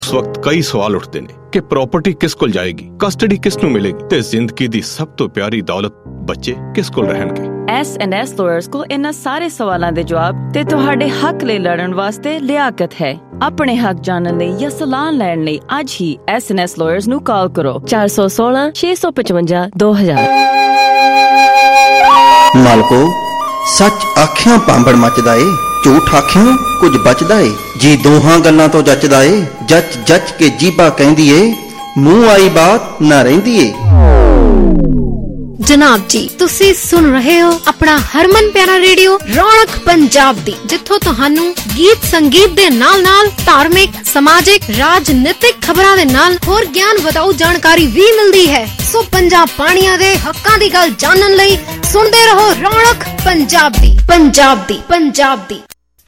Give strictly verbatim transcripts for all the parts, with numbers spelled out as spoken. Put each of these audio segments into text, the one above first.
उस वक्त कई सवाल उठते ने कि प्रॉपर्टी किस कोल जाएगी, कस्टडी किस नूं मिलेगी ते जिंदगी दी सब तो प्यारी दौलत बच्चे किस कोल रहणगे। एस एंड एस लॉयर्स को इन्हां सारे सवालां दे जवाब ते तुहाडे हक लई लड़न वास्ते लियाकत है। अपने हक जानन लई या सलाह लैण लई अज ही एस एंड एस लॉयर्स नूं कॉल करो चार सौ सोलह छे सौ पचवंजा दो हजार। मालको सच आखियां पांबड़ मचदा ए, झूठ आखियां कुछ बचदा ए। जी दोहां गल्लां तो जचदा ए, जच जच के जीबा कहंदी ए, मूंह आई बात ना रहिंदी ए। जनाब जी तुसी सुन रहे हो अपना हरमन प्यारा रेडियो रौनक पंजाब दी, जिथों तुहानू गीत संगीत दे नाल नाल धार्मिक समाजिक राजनीतिक खबरां दे नाल होर ज्ञान वधाऊ जानकारी भी मिलदी है। सो पंजाब पाणियां दे हक्कां दी गल जानन लई सुनदे रहो रौनक पंजाब दी पंजाब दी पंजाब दी।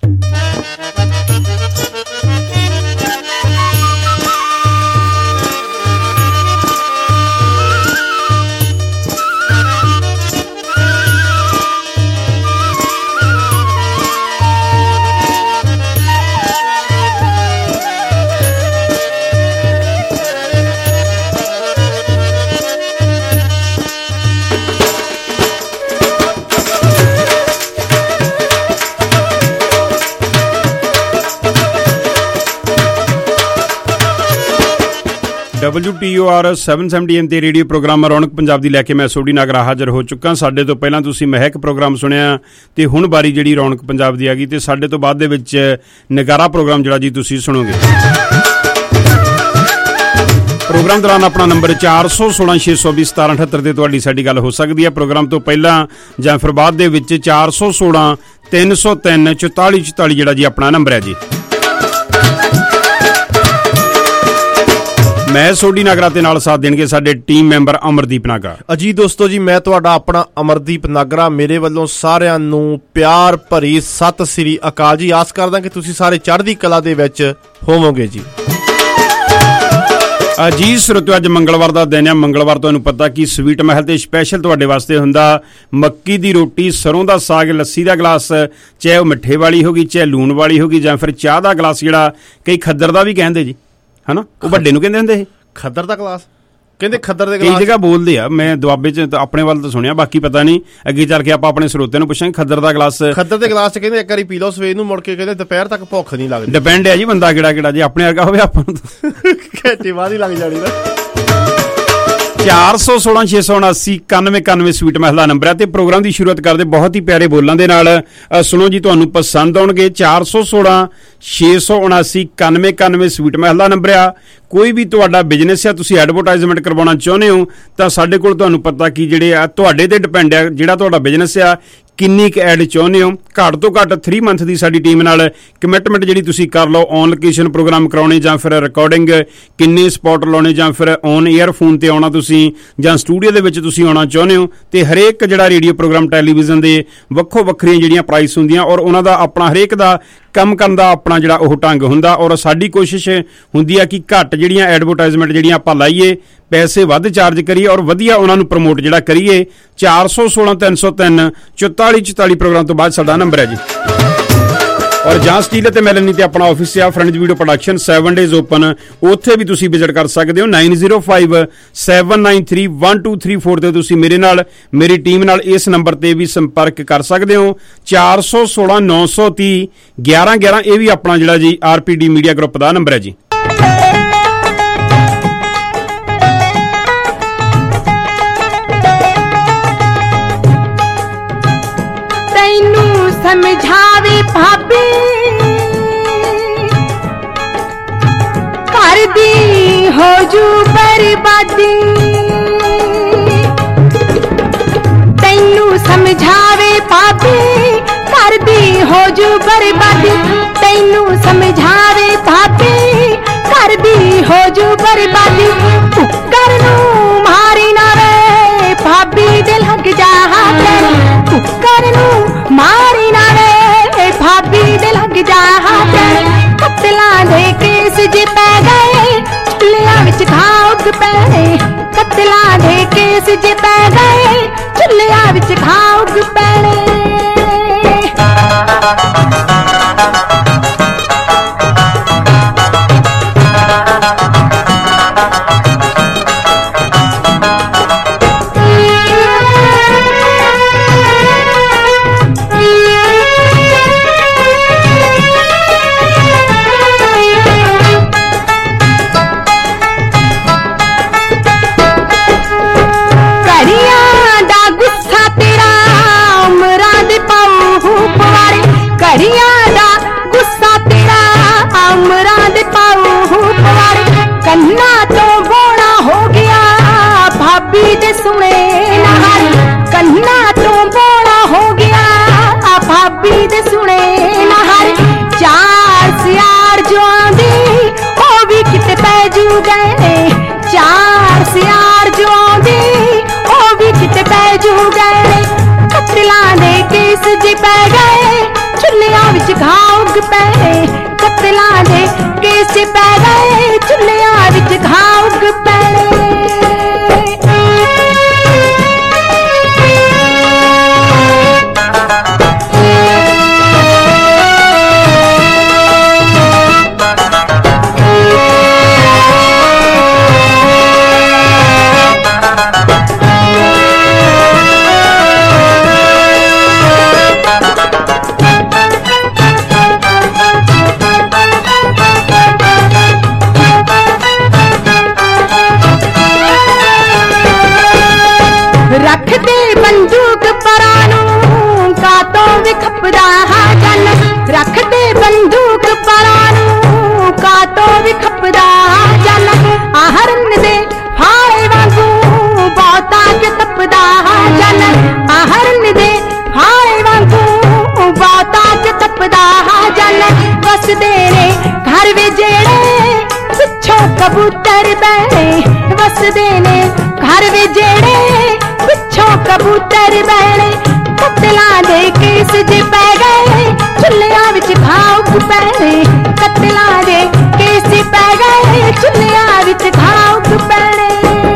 W T O R seven seventy M ते रेडियो प्रोग्राम रौनक पंजाब ਦੀ ਲੈ ਕੇ ਮੈਂ ਸੋਢੀ ਨਾਗਰਾ ਹਾਜ਼ਰ ਹੋ ਚੁੱਕਾ। ਸਾਡੇ ਤੋਂ ਪਹਿਲਾਂ ਤੁਸੀਂ ਮਹਿਕ ਪ੍ਰੋਗਰਾਮ ਸੁਣਿਆ ਤੇ ਹੁਣ ਬਾਰੀ ਜਿਹੜੀ ਰੌਣਕ ਪੰਜਾਬ ਦੀ ਆ ਗਈ ਤੇ ਸਾਡੇ ਤੋਂ ਬਾਅਦ ਦੇ ਵਿੱਚ ਨਗਾਰਾ ਪ੍ਰੋਗਰਾਮ ਜਿਹੜਾ ਜੀ ਤੁਸੀਂ ਸੁਣੋਗੇ। ਪ੍ਰੋਗਰਾਮ ਦੌਰਾਨ ਆਪਣਾ ਨੰਬਰ ਚਾਰ ਸੌ ਸੋਲਾਂ ਛੇ ਸੌ ਵੀਹ ਸਤਾਰਾਂ ਅਠੱਤਰ ਤੇ ਤੁਹਾਡੀ ਸਾਡੀ ਗੱਲ ਹੋ ਸਕਦੀ ਹੈ। ਪ੍ਰੋਗਰਾਮ ਤੋਂ ਪਹਿਲਾਂ ਜਾਂ ਫਿਰ ਬਾਅਦ ਦੇ ਵਿੱਚ ਚਾਰ ਸੌ ਸੋਲਾਂ ਤਿੰਨ ਸੌ ਤਿੰਨ ਚੁਤਾਲੀ ਚੁਤਾਲੀ ਜਿਹੜਾ ਜੀ ਆਪਣਾ ਨੰਬਰ ਹੈ ਜੀ। ਮੈਂ ਸੋਢੀ ਨਾਗਰਾ ਦੇ ਨਾਲ ਸਾਥ ਦੇਣਗੇ ਸਾਡੇ ਟੀਮ ਮੈਂਬਰ ਅਮਰਦੀਪ ਨਾਗਰਾ। ਅਜੀ ਦੋਸਤੋ ਜੀ ਮੈਂ ਤੁਹਾਡਾ ਆਪਣਾ ਅਮਰਦੀਪ ਨਾਗਰਾ, ਮੇਰੇ ਵੱਲੋਂ ਸਾਰਿਆਂ ਨੂੰ ਪਿਆਰ ਭਰੀ ਸਤਿ ਸ੍ਰੀ ਅਕਾਲ ਜੀ। ਆਸ ਕਰਦਾ ਕਿ ਤੁਸੀਂ ਸਾਰੇ ਚੜ੍ਹਦੀ ਕਲਾ ਦੇ ਵਿੱਚ ਹੋਵੋਗੇ ਜੀ। ਜੀ ਸਰੋਤਿਓ ਅੱਜ ਮੰਗਲਵਾਰ ਦਾ ਦਿਨ ਆ। ਮੰਗਲਵਾਰ ਤੁਹਾਨੂੰ ਪਤਾ ਕਿ ਸਵੀਟ ਮਹਿਲ ਤੇ ਸਪੈਸ਼ਲ ਤੁਹਾਡੇ ਵਾਸਤੇ ਹੁੰਦਾ ਮੱਕੀ ਦੀ ਰੋਟੀ, ਸਰੋਂ ਦਾ ਸਾਗ, ਲੱਸੀ ਦਾ ਗਲਾਸ, ਚਾਹੇ ਉਹ ਮਿੱਠੇ ਵਾਲੀ ਹੋ ਗਈ ਚਾਹੇ ਲੂਣ ਵਾਲੀ ਹੋ ਗਈ, ਜਾਂ ਫਿਰ ਚਾਹ ਦਾ ਗਲਾਸ ਜਿਹੜਾ ਕਈ ਖੱਦਰ ਦਾ ਵੀ ਕਹਿੰਦੇ ਜੀ, ਹਨਾ ਉਹ ਵੱਡੇ ਨੂੰ ਕਹਿੰਦੇ ਹੁੰਦੇ ਇਹ ਖੱਦਰ ਦਾ ਗਲਾਸ ਕਹਿੰਦੇ। ਖੱਦਰ ਦੇ ਕਈ ਜਗ੍ਹਾ ਬੋਲਦੇ ਆ, ਮੈਂ ਦੁਆਬੇ ਚ ਆਪਣੇ ਵੱਲ ਤਾਂ ਸੁਣਿਆ, ਬਾਕੀ ਪਤਾ ਨਹੀਂ। ਅੱਗੇ ਚੱਲ ਕੇ ਆਪਾਂ ਆਪਣੇ ਸਰੋਤਿਆਂ ਨੂੰ ਪੁੱਛਾਂਗੇ ਖੱਦਰ ਦਾ ਗਲਾਸ। ਖੱਦਰ ਦੇ ਗਲਾਸ ਚ ਕਹਿੰਦੇ ਇੱਕ ਵਾਰੀ ਪੀ ਲਓ ਸਵੇਰ ਨੂੰ, ਮੁੜ ਕੇ ਕਹਿੰਦੇ ਦੁਪਹਿਰ ਤੱਕ ਭੁੱਖ ਨਹੀਂ ਲੱਗਦੀ। ਡਿਪੈਂਡ ਹੈ ਜੀ ਬੰਦਾ ਕਿਹੜਾ ਕਿਹੜਾ, ਜੇ ਆਪਣੇ ਵਰਗਾ ਹੋਵੇ ਆਪਾਂ ਨੂੰ ਘੰਟੇ ਬਾਅਦ ਹੀ ਲੱਗ ਜਾਣੀ ਨਾ। ਚਾਰ ਸੌ ਸੋਲਾਂ ਛੇ ਸੌ ਉਨਾਸੀ ਇਕਾਨਵੇਂ ਇਕਾਨਵੇਂ ਸਵੀਟ ਮਹਿਲ ਦਾ ਨੰਬਰ ਹੈ ਤੇ ਪ੍ਰੋਗਰਾਮ ਦੀ ਸ਼ੁਰੂਆਤ ਕਰਦੇ ਬਹੁਤ ਹੀ ਪਿਆਰੇ ਬੋਲਾਂ ਦੇ ਨਾਲ। ਸੁਣੋ ਜੀ, ਤੁਹਾਨੂੰ ਪਸੰਦ ਆਉਣਗੇ। ਚਾਰ ਸੌ ਸੋਲਾਂ ਛੇ ਸੌ ਉਨਾਸੀ ਇਕਾਨਵੇਂ ਇਕਾਨਵੇਂ ਸਵੀਟ ਮਹਿਲ ਦਾ ਨੰਬਰ ਆ। ਕੋਈ ਵੀ ਤੁਹਾਡਾ ਬਿਜ਼ਨਸ ਆ, ਤੁਸੀਂ ਐਡਵਰਟਾਈਜ਼ਮੈਂਟ ਕਰਵਾਉਣਾ ਚਾਹੁੰਦੇ ਹੋ ਤਾਂ ਸਾਡੇ ਕੋਲ ਤੁਹਾਨੂੰ ਪਤਾ ਕਿ ਜਿਹੜੇ ਆ ਤੁਹਾਡੇ ਤੇ ਡਿਪੈਂਡ ਆ ਜਿਹੜਾ ਤੁਹਾਡਾ ਬਿਜ਼ਨਸ ਆ ਕਿੰਨੀ ਕੁ ਐਡ ਚਾਹੁੰਦੇ ਹੋ। ਘੱਟ ਤੋਂ ਘੱਟ ਥ੍ਰੀ ਮੰਥ ਦੀ ਸਾਡੀ ਟੀਮ ਨਾਲ ਕਮਿਟਮੈਂਟ ਜਿਹੜੀ ਤੁਸੀਂ ਕਰ ਲਓ। ਔਨ ਲੋਕੇਸ਼ਨ ਪ੍ਰੋਗਰਾਮ ਕਰਾਉਣੇ ਜਾਂ ਫਿਰ ਰਿਕਾਰਡਿੰਗ, ਕਿੰਨੇ ਸਪੌਟ ਲਾਉਣੇ ਜਾਂ ਫਿਰ ਔਨ ਏਅਰ ਫੋਨ ਤੇ ਆਉਣਾ ਤੁਸੀਂ, ਜਾਂ ਸਟੂਡੀਓ ਦੇ ਵਿੱਚ ਤੁਸੀਂ ਆਉਣਾ ਚਾਹੁੰਦੇ ਹੋ। ਤੇ ਹਰੇਕ ਜਿਹੜਾ ਰੇਡੀਓ ਪ੍ਰੋਗਰਾਮ ਟੈਲੀਵਿਜ਼ਨ ਦੇ ਵੱਖੋ ਵੱਖਰੀਆਂ ਜਿਹੜੀਆਂ ਪ੍ਰਾਈਸ ਹੁੰਦੀਆਂ ਔਰ ਉਹਨਾਂ ਦਾ ਆਪਣਾ ਹਰੇਕ ਦਾ ਕੰਮ ਕਰਨ ਦਾ ਆਪਣਾ ਜਿਹੜਾ ਉਹ ਢੰਗ ਹੁੰਦਾ। ਔਰ ਸਾਡੀ ਕੋਸ਼ਿਸ਼ ਹੁੰਦੀ ਆ ਕਿ ਘੱਟ ਜਿਹੜੀਆਂ ਐਡਵਰਟਾਈਜ਼ਮੈਂਟ ਜਿਹੜੀਆਂ ਆਪਾਂ ਲਾਈਏ, ਪੈਸੇ ਵੱਧ ਚਾਰਜ ਕਰੀਏ ਔਰ ਵਧੀਆ ਉਹਨਾਂ ਨੂੰ ਪ੍ਰਮੋਟ ਜਿਹੜਾ ਕਰੀਏ। ਚਾਰ ਸੌ ਸੋਲਾਂ ਤਿੰਨ ਸੌ ਤਿੰਨ ਚੁਤਾਲੀ ਚੁਤਾਲੀ ਪ੍ਰੋਗਰਾਮ ਤੋਂ ਬਾਅਦ ਸਾਡਾ ਨੰਬਰ ਹੈ ਜੀ। ਔਰ ਜਾਂ ਸਟੀਲ ਅਤੇ ਮੈਲਨੀ ਤੇ ਆਪਣਾ ਆਫਿਸ ਆ friends video production, seven days open, ਉੱਥੇ ਵੀ ਤੁਸੀਂ ਵਿਜ਼ਿਟ ਕਰ ਸਕਦੇ ਹੋ। Nine zero five seven nine three one two three four ਤੇ ਤੁਸੀਂ ਮੇਰੇ ਨਾਲ ਮੇਰੀ ਟੀਮ ਨਾਲ ਇਸ ਨੰਬਰ ਤੇ ਵੀ ਸੰਪਰਕ ਕਰ ਸਕਦੇ ਹੋ। ਚਾਰ ਸੌ ਸੋਲਾਂ ਨੌ ਸੌ ਤੀਹ ਗਿਆਰਾਂ ਗਿਆਰਾਂ ਇਹ ਵੀ ਆਪਣਾ ਜਿਹੜਾ G R P D media group ਦਾ ਨੰਬਰ ਹੈ ਜੀ। ਤੈਨੂੰ ਸਮਝਾਵੇ ਭਾਬੀ ਕਰਦੀ ਹੋ ਜੂ ਬਰਬਾਦੀ, ਤੈਨੂੰ ਸਮਝਾਵੇ ਭਾਬੀ ਕਰਦੀ ਹੋ ਜੂ ਬਰਬਾਦੀ, ਤੈਨੂੰ ਸਮਝਾਵੇ ਭਾਬੀ ਕਰਦੀ ਹੋ ਜੂ ਬਰਬਾਦੀ। ਕੁੱਕਰ ਨੂੰ ਮਾਰੀ ਨਾ ਵੇ ਭਾਬੀ ਦੇ ਲੱਗ ਜਾ ਹੱਥ, ਕੁੱਕਰ ਨੂੰ ਮਾਰੀ ਨਾ ਵੇ ਭਾਬੀ ਦੇ ਲੱਗ ਜਾ ਹੱਥ। ਕਤਲਾਂ ਦੇ ਕੇਸ ਜੇ ਪੈ ਗਏ ਚੁੱਲ੍ਹਿਆਂ ਵਿੱਚ ਖਾਉਗ ਪੈਣੇ, ਕਤਲਾਂ ਦੇ ਕੇਸ ਜੇ ਪੈ ਗਏ ਚੁੱਲ੍ਹਿਆਂ ਵਿੱਚ ਖਾਉਗ ਪੈਣੇ। गए चार सियार जो आउंदी ओ भी किते पै जू गए कतलां दे केस जे पै गए चुल्लियां विच घाह उग पे कतलां दे केस जे पै गए चुल्लियां विच घाह उग पे रखते बंदूक परानू का तो विखपदा जन रखते बंदूक परानू का तो विखपदा जन आहरन दे फाड़े वांगू बहुता के तपदा जन आहरन दे फाड़े वांगू बहुता के तपदा जन वसदे ने घर वे जेड़े पिछों कबूतर बहने वसदे ने घर वे जेड़े पिछों कबूतर बहने कतलां दे केस जे पै गए चुल्लियां विच घाह उग पैणे कतलां दे केस जे पै गए चुल्लियां विच घाह उग पैणे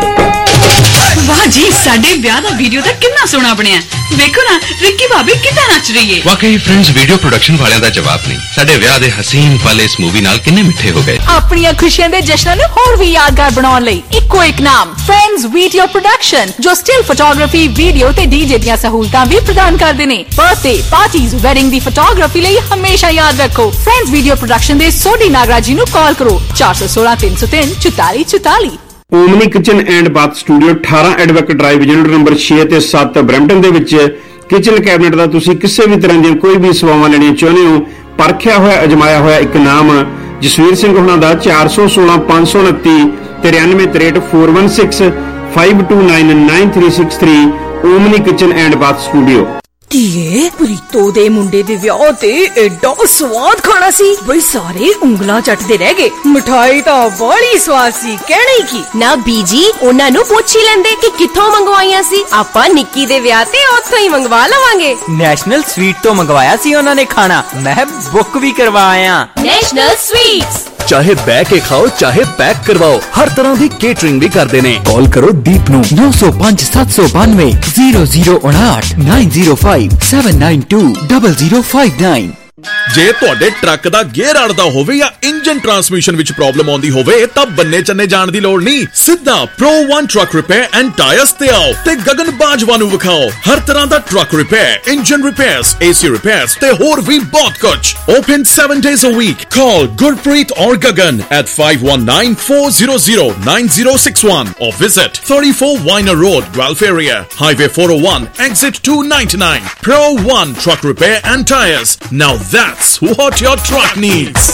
वाह जी साडे ब्याह दा वीडियो तां किन्ना सोहना बनिया देखो ना रिक्की भाभी कितना नच रही है वाकई फ्रेंड्स वीडियो प्रोडक्शन वालियां दा जवाब नहीं साडे ब्याह दे हसीन पल इस मूवी नाल किन्ने मिठे हो गए अपनी खुशियां दे जश्नां नूं होर भी यादगार बनाउण लई इक्को एक नाम फ्रेंड्स वीडियो प्रोडक्शन जो स्टिल फोटोग्राफी वीडियो ते डीजे दियां सहूलतां भी प्रदान करदे ने बर्थडे पार्टीज वेडिंग दी फोटोग्राफी लई हमेशा याद रखो फ्रेंड्स वीडियो प्रोडक्शन दे सोडी नागराज जी नूं कॉल करो चार सौ सोलह तीन सौ तीन चौताली चौताली Omni kitchen and bath studio अठारह एडवोकेट ड्राइव यूनिट नंबर छे ते सत्त ब्रैम्पटन ਦੇ ਵਿੱਚ किचन कैबिनेट ਦਾ ਤੁਸੀਂ ਕਿਸੇ ਵੀ ਤਰ੍ਹਾਂ ਦੀ ਕੋਈ ਵੀ ਸੇਵਾਵਾਂ ਲੈਣੀਆਂ ਚਾਹੁੰਦੇ ਹੋ ਪਰਖਿਆ ਹੋਇਆ ਅਜਮਾਇਆ ਹੋਇਆ ਇੱਕ ਨਾਮ ਜਸਵੀਰ ਸਿੰਘ ਹੁਣਾਂ ਦਾ ਚਾਰ ਸੌ ਸੋਲਾਂ ਪੰਜ ਸੌ ਉਨੱਤੀ ਤਰਿਆਨਵੇਂ ਤਰੇਹਠ ਚਾਰ ਇੱਕ ਛੇ five two nine nine three six three Omni kitchen and bath studio ਧੀਏ ਪ੍ਰੀਤੋ ਦੇ ਮੁੰਡੇ ਦੇ ਵਿਆਹ ਤੇ ਐਡਾ ਸਵਾਦ ਖਾਣਾ ਸੀ ਬਈ ਸਾਰੇ ਉਂਗਲਾਂ ਚੱਟਦੇ ਰਹਿ ਗਏ ਮਠਾਈ ਤਾਂ ਬੜੀ ਸਵਾਦ ਸੀ ਕਹਿਣੀ ਕੀ ਨਾ ਬੀਜੀ ਉਹਨਾਂ ਨੂੰ ਪੁੱਛ ਹੀ ਲੈਂਦੇ ਕਿ ਕਿੱਥੋਂ ਮੰਗਵਾਈਆਂ ਸੀ ਆਪਾਂ ਨਿੱਕੀ ਦੇ ਵਿਆਹ ਤੇ ਉੱਥੋਂ ਹੀ ਮੰਗਵਾ ਲਵਾਂਗੇ ਨੈਸ਼ਨਲ ਸਵੀਟ ਤੋਂ ਮੰਗਵਾਇਆ ਸੀ ਉਹਨਾਂ ਨੇ ਖਾਣਾ ਮੈਂ ਬੁੱਕ ਵੀ ਕਰਵਾਇਆ ਨੈਸ਼ਨਲ ਸਵੀਟਸ चाहे बह के खाओ चाहे पैक करवाओ हर तरह की केटरिंग भी करते ने कॉल करो दीप नू नौ सौ पांच सात सौ बानवे जीरो जीरो उनाहठ nine zero five seven nine two double zero five nine जे तुहाडे ट्रक दा गेयर अड़दा होवे या इंजन ट्रांसमिशन विच प्रॉब्लम आउंदी होवे तां बन्ने चन्ने जाण दी लोड़ नहीं सीधा pro one truck repair and tyres ते आओ ते गगन बाजवा नू विखाओ हर तरह दा truck repair engine repairs AC repairs ते होर भी बहुत कुछ open seven days a week call Gurpreet or Gagan at five one nine four zero zero nine zero six one or visit thirty-four Weiner Road Guelph area Highway four oh one exit two ninety-nine Pro One Truck Repair and Tires now that's what your truck needs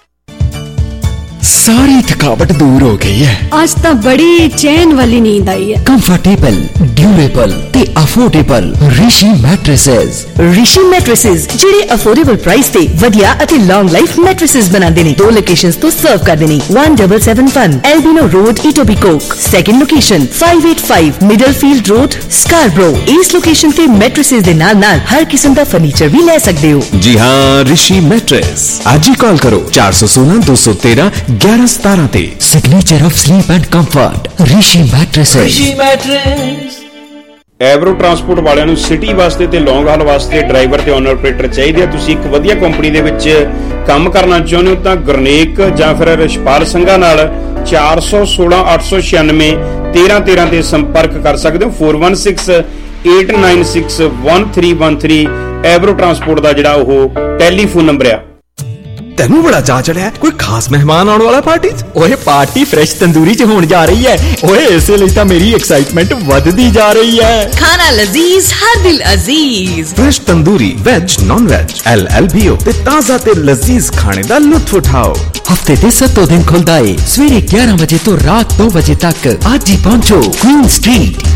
सारी थकावट दूर हो गई है आज तो बड़ी चैन वाली नींद आई है कंफर्टेबल ड्यूरेबल ते affordable Rishi mattresses Rishi mattresses ਜਿਹੜੇ ਅਫੋਰਡੇਬਲ ਪ੍ਰਾਈਸ ਤੇ ਵਧੀਆ ਅਤੇ ਲੌਂਗ ਲਾਈਫ ਮੈਟ੍ਰੈਸਸ ਬਣਾਉਂਦੇ ਨੇ ਦੋ ਲੋਕੇਸ਼ਨਸ ਤੋਂ ਸਰਵ ਕਰਦੇ ਨੇ one seven seven one Albino Road Etobicoke second location five eighty-five Middlefield Road Scarborough ਇਸ ਲੋਕੇਸ਼ਨ ਤੇ ਮੈਟ੍ਰੈਸਸ ਦੇ ਨਾਲ ਨਾਲ ਹਰ ਕਿਸਮ ਦਾ ਫਰਨੀਚਰ ਵੀ ਲੈ ਸਕਦੇ ਹੋ जी हाँ ऋषि मैट्रेस आज ही कॉल करो चार सौ सोलह दो सौ तेरह ग्यारह सतारह ते signature of sleep and comfort Rishi mattresses Rishi mattress Avro transport ਵਾਲਿਆਂ ਨੂੰ ਸਿਟੀ ਵਾਸਤੇ ਤੇ ਲੌਂਗ ਹਾਲ ਵਾਸਤੇ ਡਰਾਈਵਰ ਤੇ ਓਨਰ ਆਪਰੇਟਰ ਚਾਹੀਦੇ ਆ ਤੁਸੀਂ ਇੱਕ ਵਧੀਆ ਕੰਪਨੀ ਦੇ ਵਿੱਚ ਕੰਮ ਕਰਨਾ ਚਾਹੁੰਦੇ ਹੋ ਤਾਂ ਗੁਰਨੇਕ ਜਾਂ ਫਿਰ ਰਿਸ਼ਪਾਲ ਸੰਘਾ ਨਾਲ ਚਾਰ ਸੌ ਸੋਲਾਂ ਅੱਠ ਸੌ ਛਿਆਨਵੇਂ ਤੇਰਾਂ ਤੇਰਾਂ ਤੇ ਸੰਪਰਕ ਕਰ ਸਕਦੇ ਹੋ four one six eight nine six one three one three Avro transport ਦਾ ਜਿਹੜਾ ਉਹ ਟੈਲੀਫੋਨ ਨੰਬਰ ਆ ਤੈਨੂੰ ਬੜਾ ਚਾਅ ਚੜਿਆ ਕੋਈ ਖਾਸ ਮਹਿਮਾਨ ਆਉਣ ਵਾਲਾ ਪਾਰਟੀ 'ਚ ਓਏ ਪਾਰਟੀ ਫਰੈਸ਼ ਤੰਦੂਰੀ 'ਚ ਹੋਣ ਜਾ ਰਹੀ ਹੈ ਓਏ ਇਸੇ ਲਈ ਤਾਂ ਮੇਰੀ ਐਕਸਾਈਟਮੈਂਟ ਵੱਧਦੀ ਜਾ ਰਹੀ ਹੈ ਖਾਣਾ ਲਜ਼ੀਜ਼ ਹਰ ਦਿਲ ਅਜ਼ੀਜ਼ fresh tandoori veg non veg L L B O ਤੇ ਤਾਜ਼ਾ ਤੇ ਲਜ਼ੀਜ਼ ਖਾਣੇ ਦਾ ਲੁਤਫ ਉਠਾਓ ਹਫਤੇ ਦੇ ਸੱਤੋਂ ਦਿਨ ਖੁੱਲਦਾ ਏ ਸਵੇਰੇ ਗਿਆਰਾਂ ਵਜੇ ਤੋਂ ਰਾਤ ਦੋ ਵਜੇ ਤੱਕ ਅੱਜ ਹੀ ਪਹੁੰਚੋ Queen Street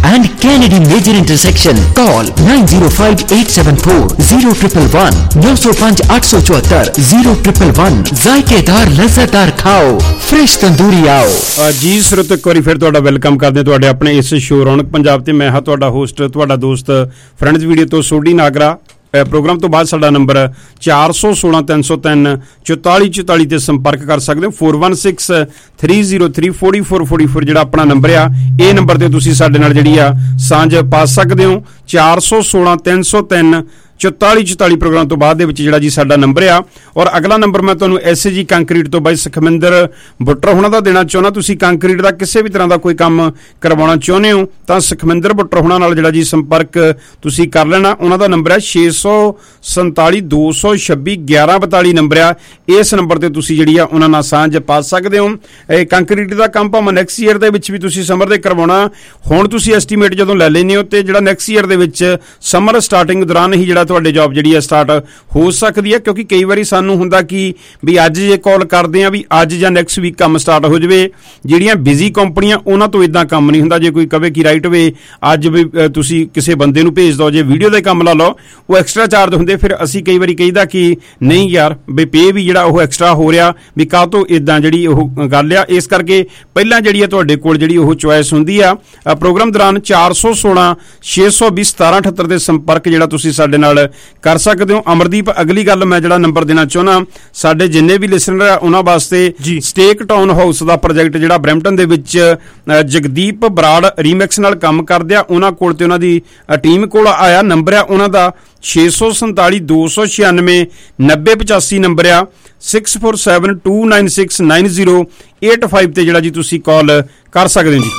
and Kennedy Major intersection. Call nine zero five eight seven four zero one one one नौ सौ पाँच आठ सौ चौहत्तर जीरो ट्रिपल वन। जायकेदार लज्जतदार खाओ, फ्रेश तंदूरी आओ। जी श्रोत एक बार फिर तुहाडा वेलकम करदे तुहाडे अपने इस शो रौनक पंजाब ते मैं हां तुहाडा होस्ट तुहाडा दोस्त फ्रेंड्स वीडियो तो सोडी नागरा। प्रोग्राम तो बाद साडा नंबर चार सौ सोलह तीन सौ तीन चौताली चौताली ते संपर्क कर सकते हो। Four one six three zero three forty four forty four जिहड़ा अपना नंबर आ, ये नंबर ते तुसीं साडे नाल जिहड़ी आ सांझ पा सकदे हो। चार सौ सोलह तीन सौ तीन चौताली चौताली प्रोग्राम तो बाद जिहड़ा जी साडा नंबर आ। और अगला नंबर मैं तुहानूं एस जी कंक्रीट तो बाई सुखमिंदर बुट्टर हुणां दा देना चाहुंदा। तुसीं कंक्रीट दा किसी भी तरह का कोई काम करवाउणा चाहुंदे हो तां सुखमिंदर बुट्टर हुणां नाल जिहड़ा जी संपर्क तुसीं कर लेना। उन्हां दा नंबर है छे सौ संताली दो सौ छब्बी ग्यारह बताली नंबर आ। इस नंबर ते तुसीं जिहड़ी आ उन्हां नाल सांझ पा सकदे हो। ਇਹ ਕੰਕਰੀਟ ਦਾ ਕੰਮ ਭਾਵੇਂ ਨੈਕਸਟ ਈਅਰ ਦੇ ਵਿੱਚ ਵੀ ਤੁਸੀਂ ਸਮਰ ਦੇ ਕਰਵਾਉਣਾ, ਹੁਣ ਤੁਸੀਂ ਐਸਟੀਮੇਟ ਜਦੋਂ ਲੈ ਲੈਂਦੇ ਹੋ ਤੇ ਜਿਹੜਾ ਨੈਕਸਟ ਈਅਰ ਦੇ ਵਿੱਚ ਸਮਰ ਸਟਾਰਟਿੰਗ ਦੌਰਾਨ ਹੀ ਜਿਹੜਾ ਤੁਹਾਡੇ ਜੌਬ ਜਿਹੜੀ ਹੈ ਸਟਾਰਟ ਹੋ ਸਕਦੀ ਹੈ। ਕਿਉਂਕਿ ਕਈ ਵਾਰੀ ਸਾਨੂੰ ਹੁੰਦਾ ਕਿ ਵੀ ਅੱਜ ਜੇ ਕਾਲ ਕਰਦੇ ਆ ਵੀ ਅੱਜ ਜਾਂ ਨੈਕਸਟ ਵੀਕ ਕੰਮ ਸਟਾਰਟ ਹੋ ਜਾਵੇ। ਜਿਹੜੀਆਂ ਬਿਜ਼ੀ ਕੰਪਨੀਆਂ ਉਹਨਾਂ ਤੋਂ ਇਦਾਂ ਕੰਮ ਨਹੀਂ ਹੁੰਦਾ। ਜੇ ਕੋਈ ਕਵੇ ਕਿ ਰਾਈਟ ਵੇ ਅੱਜ ਵੀ ਤੁਸੀਂ ਕਿਸੇ ਬੰਦੇ ਨੂੰ ਭੇਜ ਦਿਓ, ਜੇ ਵੀਡੀਓ ਦਾ ਕੰਮ ਲਾ ਲਓ ਉਹ ਐਕਸਟਰਾ ਚਾਰਜ ਹੁੰਦੇ। ਫਿਰ ਅਸੀਂ ਕਈ ਵਾਰੀ ਕਹੀਦਾ ਕਿ ਨਹੀਂ ਯਾਰ ਵੀ ਪੇ ਵੀ ਜਿਹੜਾ ਉਹ ਐਕਸਟਰਾ ਹੋ ਰਿਹਾ ਵੀ ਕਾਹ ਤੋਂ ਇਦਾਂ ਜਿਹੜੀ ਉਹ ਗੱਲ ਆ। ਇਸ ਕਰਕੇ ਪਹਿਲਾਂ ਜਿਹੜੀ ਹੈ ਤੁਹਾਡੇ ਕੋਲ ਜਿਹੜੀ ਉਹ ਚੁਆਇਸ ਹੁੰਦੀ ਆ ਪ੍ਰੋਗਰਾਮ ਦੌਰਾਨ ਚਾਰ ਸੌ ਸੋਲਾਂ ਛੇ ਸੌ ਵੀਹ ਸਤਾਰਾਂ ਅਠੱਤਰ ਦੇ ਸੰਪਰਕ ਜਿਹੜਾ ਤੁਸੀਂ ਸਾਡੇ ਨਾਲ ਕਰ ਸਕਦੇ ਹੋ। ਅਮਰਦੀਪ ਅਗਲੀ ਗੱਲ ਮੈਂ ਜਿਹੜਾ ਨੰਬਰ ਦੇਣਾ ਚਾਹੁੰਦਾ ਸਾਡੇ ਜਿੰਨੇ ਵੀ ਲਿਸਨਰ ਆ ਉਹਨਾਂ ਵਾਸਤੇ ਸਟੇਕ ਟਾਊਨ ਹਾਊਸ ਦਾ ਪ੍ਰੋਜੈਕਟ ਜਿਹੜਾ ਬਰੈਂਪਟਨ ਦੇ ਵਿੱਚ ਜਗਦੀਪ ਬਰਾੜ ਰੀਮੈਕਸ ਨਾਲ ਕੰਮ ਕਰਦੇ ਆ ਉਹਨਾਂ ਕੋਲ ਤੇ ਉਹਨਾਂ ਦੀ ਟੀਮ ਕੋਲ ਆਇਆ ਨੰਬਰ ਆ ਉਹਨਾਂ ਦਾ ਛੇ ਸੌ ਸੰਤਾਲੀ ਦੋ ਸੌ ਛਿਆਨਵੇਂ ਨੱਬੇ ਪਚਾਸੀ ਨੰਬਰ ਆ six four seven two nine six nine zero eight five ਤੇ ਜਿਹੜਾ ਜੀ ਤੁਸੀਂ ਕਾਲ ਕਰ ਸਕਦੇ ਹੋ ਜੀ।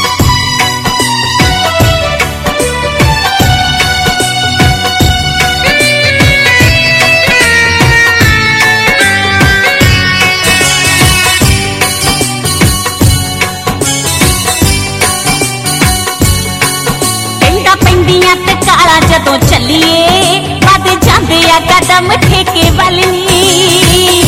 ਜਦੋਂ ਚੱਲੀਏ ਵੱਧ ਜਾਂਦੇ ਆ ਕਦਮ ਠੇਕੇ ਵੱਲ ਨੀ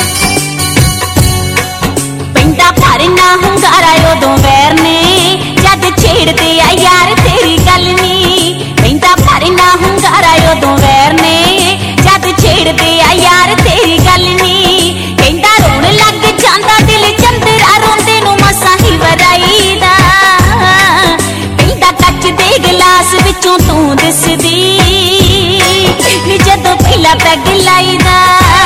ਪੈਂਦਾ ਭਰਨਾ ਹੁੰਗਾਰਾ ਉਦੋਂ ਵੈਰ ਨੇ ਜਦ ਛੇੜਦੇ ਆ ਯਾਰ ਤੇਰੀ ਗੱਲ ਨੀ ਪੈਂਦਾ ਭਰਨਾ ਹੁੰਗਾਰਾ ਉਦੋਂ ਵੈਰ ਨੇ ਜਦ ਛੇੜਦੇ ਆ ਯਾਰ ਤੇਰੀ ਗੱਲ ਨੀ ਕਹਿੰਦਾ ਰੋਣ ਲੱਗ ਜਾਂਦਾ ਦਿਲ ਚੰਦਰਾ ਰੋਂਦੇ ਨੂੰ ਮਸਾਂ ਹੀ ਵਰਾਈ ਦਾ ਕਹਿੰਦਾ ਕੱਚ ਦੇ ਗਲਾਸ ਵਿੱਚੋਂ ਤੂੰ ਦਿਸਦੀ ਨੀ ਜਦੋਂ ਖਿਲਾ ਪੈਗ ਲਾਈਦਾ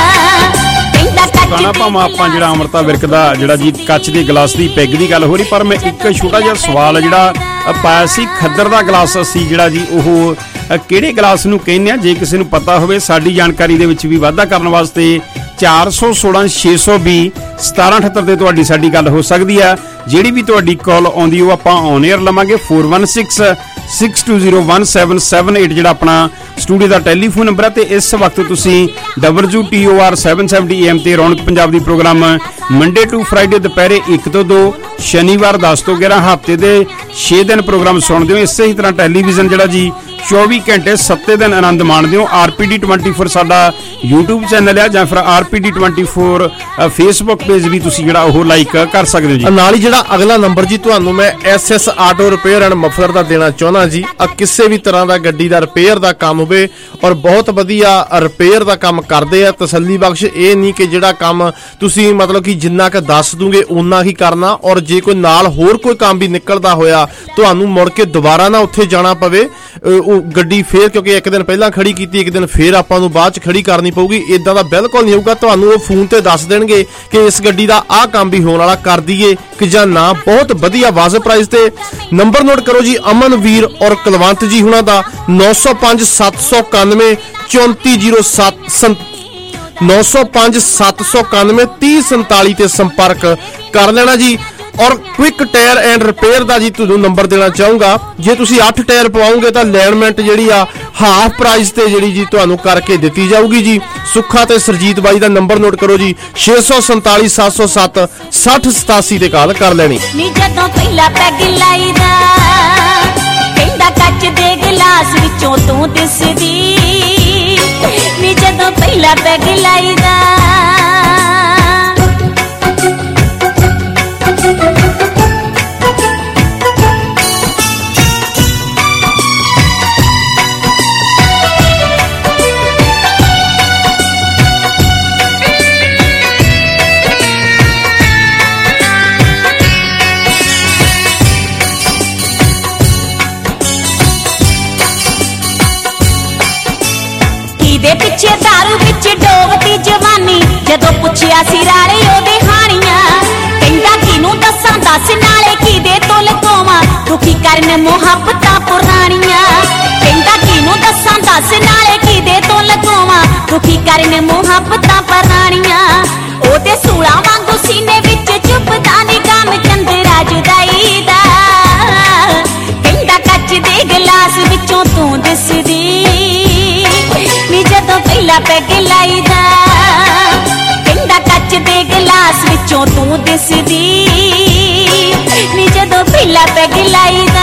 ਗਾਣਾ ਭਾਵੇਂ ਆਪਾਂ ਜਿਹੜਾ ਅਮਰਤਾ ਵਿਰਕ ਦਾ ਜਿਹੜਾ ਜੀ ਕੱਚ ਦੇ ਗਲਾਸ ਦੀ ਪੈਗ ਦੀ ਗੱਲ ਹੋ ਰਹੀ, ਪਰ ਮੈਂ ਇੱਕ ਛੋਟਾ ਜਿਹਾ ਸਵਾਲ ਜਿਹੜਾ ਪਾਇਆ ਸੀ ਖੱਦਰ ਦਾ ਗਲਾਸ ਅਸੀਂ ਜਿਹੜਾ ਜੀ ਉਹ ਕਿਹੜੇ ਗਲਾਸ ਨੂੰ ਕਹਿੰਦੇ ਆ। ਜੇ ਕਿਸੇ ਨੂੰ ਪਤਾ ਹੋਵੇ ਸਾਡੀ ਜਾਣਕਾਰੀ ਦੇ ਵਿੱਚ ਵੀ ਵਾਧਾ ਕਰਨ ਵਾਸਤੇ ਚਾਰ ਸੌ ਸੋਲਾਂ ਛੇ ਸੌ ਵੀਹ ਸਤਾਰਾਂ ਅਠੱਤਰ ਤੇ ਤੁਹਾਡੀ ਸਾਡੀ ਗੱਲ ਹੋ ਸਕਦੀ ਆ। ਜਿਹੜੀ ਵੀ ਤੁਹਾਡੀ ਕਾਲ ਆਉਂਦੀ ਉਹ ਆਪਾਂ ਔਨ ਏਅਰ ਲਵਾਂਗੇ। Four one six six two zero one seven seven eight ਜਿਹੜਾ ਆਪਣਾ ਸਟੂਡੀਓ ਦਾ ਟੈਲੀਫੋਨ ਨੰਬਰ ਹੈ। ਤੇ ਇਸ ਵਕਤ ਤੁਸੀਂ W T O R seven seventy A M ਤੇ ਰੌਣਕ ਪੰਜਾਬ ਦੀ ਪ੍ਰੋਗਰਾਮ ਮੰਡੇ ਟੂ ਫਰਾਈਡੇ ਦੁਪਹਿਰੇ ਇੱਕ ਤੋਂ ਦੋ ਸ਼ਨੀਵਾਰ ਦਸ ਤੋਂ ਗਿਆਰਾਂ ਹਫ਼ਤੇ ਦੇ ਛੇ ਦਿਨ ਪ੍ਰੋਗਰਾਮ ਸੁਣਦੇ ਹੋ। ਇਸੇ ਹੀ ਤਰ੍ਹਾਂ ਟੈਲੀਵਿਜ਼ਨ ਜਿਹੜਾ ਜੀ ਚੌਵੀ ਘੰਟੇ ਸੱਤੇ ਦਿਨ ਆਨੰਦ ਮਾਣਦੇ ਹੋ। R P D twenty four ਸਾਡਾ YouTube ਚੈਨਲ ਆ ਜਾਂ ਫਿਰ R P D twenty four Facebook page ਵੀ ਤੁਸੀਂ ਜਿਹੜਾ ਉਹ ਲਾਈਕ ਕਰ ਸਕਦੇ ਹੋ ਜੀ। ਨਾਲ ਹੀ ਜਿਹੜਾ ਅਗਲਾ ਨੰਬਰ ਜੀ ਤੁਹਾਨੂੰ ਮੈਂ S S auto repair and muffler ਦਾ ਦੇਣਾ ਚਾਹੁੰਦਾ ਜੀ। ਆ ਕਿਸੇ ਵੀ ਤਰ੍ਹਾਂ ਦਾ ਗੱਡੀ ਦਾ ਰਿਪੇਅਰ ਦਾ ਕੰਮ ਹੋਵੇ ਔਰ ਬਹੁਤ ਵਧੀਆ ਰਿਪੇਅਰ ਦਾ ਕੰਮ ਕਰਦੇ ਆ। ਤਸੱਲੀ ਬਖਸ਼ ਇਹ ਨਹੀਂ ਕਿ ਜਿਹੜਾ ਕੰਮ ਤੁਸੀਂ ਮਤਲਬ ਕਿ ਜਿੰਨਾ ਕੁ ਦੱਸ ਦੂਗੇ ਓਨਾ ਹੀ ਕਰਨਾ, ਔਰ ਜੇ ਕੋਈ ਨਾਲ ਹੋਰ ਕੋਈ ਕੰਮ ਵੀ ਨਿਕਲਦਾ ਹੋਇਆ ਤੁਹਾਨੂੰ ਮੁੜ ਕੇ ਦੁਬਾਰਾ ਨਾ ਉੱਥੇ ਜਾਣਾ ਪਵੇ। ਉਹ ਗੱਡੀ ਫੇਰ ਕਿਉਂਕਿ ਇੱਕ ਦਿਨ ਪਹਿਲਾਂ ਖੜੀ ਕੀਤੀ ਇੱਕ ਦਿਨ ਫੇਰ ਆਪਾਂ ਨੂੰ ਬਾਅਦ ਚ ਖੜੀ ਕਰਨੀ ਪਊਗੀ, ਇਦਾਂ ਦਾ ਬਿਲਕੁਲ ਨਹੀਂ ਹੋਊਗਾ। ਤੁਹਾਨੂੰ ਉਹ ਫੋਨ ਤੇ ਦੱਸ ਦੇਣਗੇ ਕਿ ਇਸ ਗੱਡੀ ਦਾ ਆਹ ਕੰਮ ਵੀ ਹੋਣ ਵਾਲਾ, ਕਰ ਦਈਏ ਕਿ ਜਾਂ ਨਾ। ਬਹੁਤ ਵਧੀਆ ਵਾਜਬ ਪ੍ਰਾਈਸ ਤੇ ਨੰਬਰ ਨੋਟ ਕਰੋ ਜੀ ਅਮਨਵੀਰ ਔਰ ਕੁਲਵੰਤ ਜੀ ਹੁਣਾਂ ਦਾ ਨੌ ਸੌ ਪੰਜ ਸੱਤ ਸੌ ਇਕਾਨਵੇਂ ਚੌਂਤੀ ਜ਼ੀਰੋ ਸੱਤ ਨੌ ਸੌ ਪੰਜ ਸੱਤ ਸੌ ਇਕਾਨਵੇਂ ਤੀਹ ਸੰਤਾਲੀ ਤੇ ਸੰਪਰਕ ਕਰ ਲੈਣਾ ਜੀ। ਔਰ ਕੁਇਕ ਟਾਇਰ ਐਂਡ ਰਿਪੇਅਰ ਦਾ ਜੀ ਤੁਹਾਨੂੰ ਨੰਬਰ ਦੇਣਾ ਚਾਹੂੰਗਾ। ਜੇ ਤੁਸੀਂ ਅੱਠ ਟਾਇਰ ਪਵਾਓਗੇ ਤਾਂ ਅਲਾਈਨਮੈਂਟ ਜਿਹੜੀ ਆ ਹਾਫ ਪ੍ਰਾਈਸ ਤੇ ਜਿਹੜੀ ਜੀ ਤੁਹਾਨੂੰ ਕਰਕੇ ਦਿੱਤੀ ਜਾਊਗੀ ਜੀ। ਸੁੱਖਾ ਤੇ ਸਰਜੀਤ ਬਾਈ ਦਾ ਨੰਬਰ ਨੋਟ ਕਰੋ ਜੀ ਛੇ ਸੌ ਸੰਤਾਲੀ ਸੱਤ ਸੌ ਸੱਤ ਸੱਠ ਸਤਾਸੀ ਤੇ ਕਾਲ ਕਰ ਲੈਣੀ। ਨੀ ਜਦੋਂ ਪਹਿਲਾ ਪੈਗ ਲਾਈਦਾ ਕਹਿੰਦਾ ਕੱਚ ਦੇ ਗਲਾਸ ਵਿੱਚੋਂ ਤੂੰ ਦਿਸਦੀ ਨੀ ਜਦੋਂ ਪਹਿਲਾ ਪੈਗ ਲਾਈਦਾ ਦੱਸ ਨਾਲੇ ਕਿਦੇ ਤੋਂ ਲਗਾਵਾਂ ਦੁਖੀ ਕਰਨ ਮੁਹੱਬਤਾਂ ਪੁਰਾਣੀਆਂ ਕਹਿੰਦਾ ਕਿਹਨੂੰ ਦੱਸਾਂ ਦੱਸ ਨਾਲੇ ਕਿਦੇ ਤੋਂ ਲਗਾਵਾਂ ਦੁਖੀ ਕਰਨ ਮੁਹੱਬਤਾਂ ਪੁਰਾਣੀਆਂ ਉਹ ਤੇ ਸੂਲਾਂ ਵਾਂਗੂ ਸੀਨੇ ਵਿੱਚ ਚੁੱਪਦਾ ਨੀ ਕੰਮ ਚੰਦਰਾ ਜੁਦਾਈ ਦਾ ਕਹਿੰਦਾ ਕੱਚ ਦੇ ਗਲਾਸ ਵਿੱਚੋਂ ਤੂੰ ਦਿਸਦੀ ਨੀ ਜਦੋਂ ਪਹਿਲਾ ਪੈਗ ਲਾਈਦਾ ਕਹਿੰਦਾ ਕੱਚ ਦੇ ਗਲਾਸ ਵਿੱਚੋਂ ਤੂੰ ਦਿਸਦੀ ਨੀ ਜਦੋਂ ਪਹਿਲਾ ਪੈਗ ਲਾਈਦਾ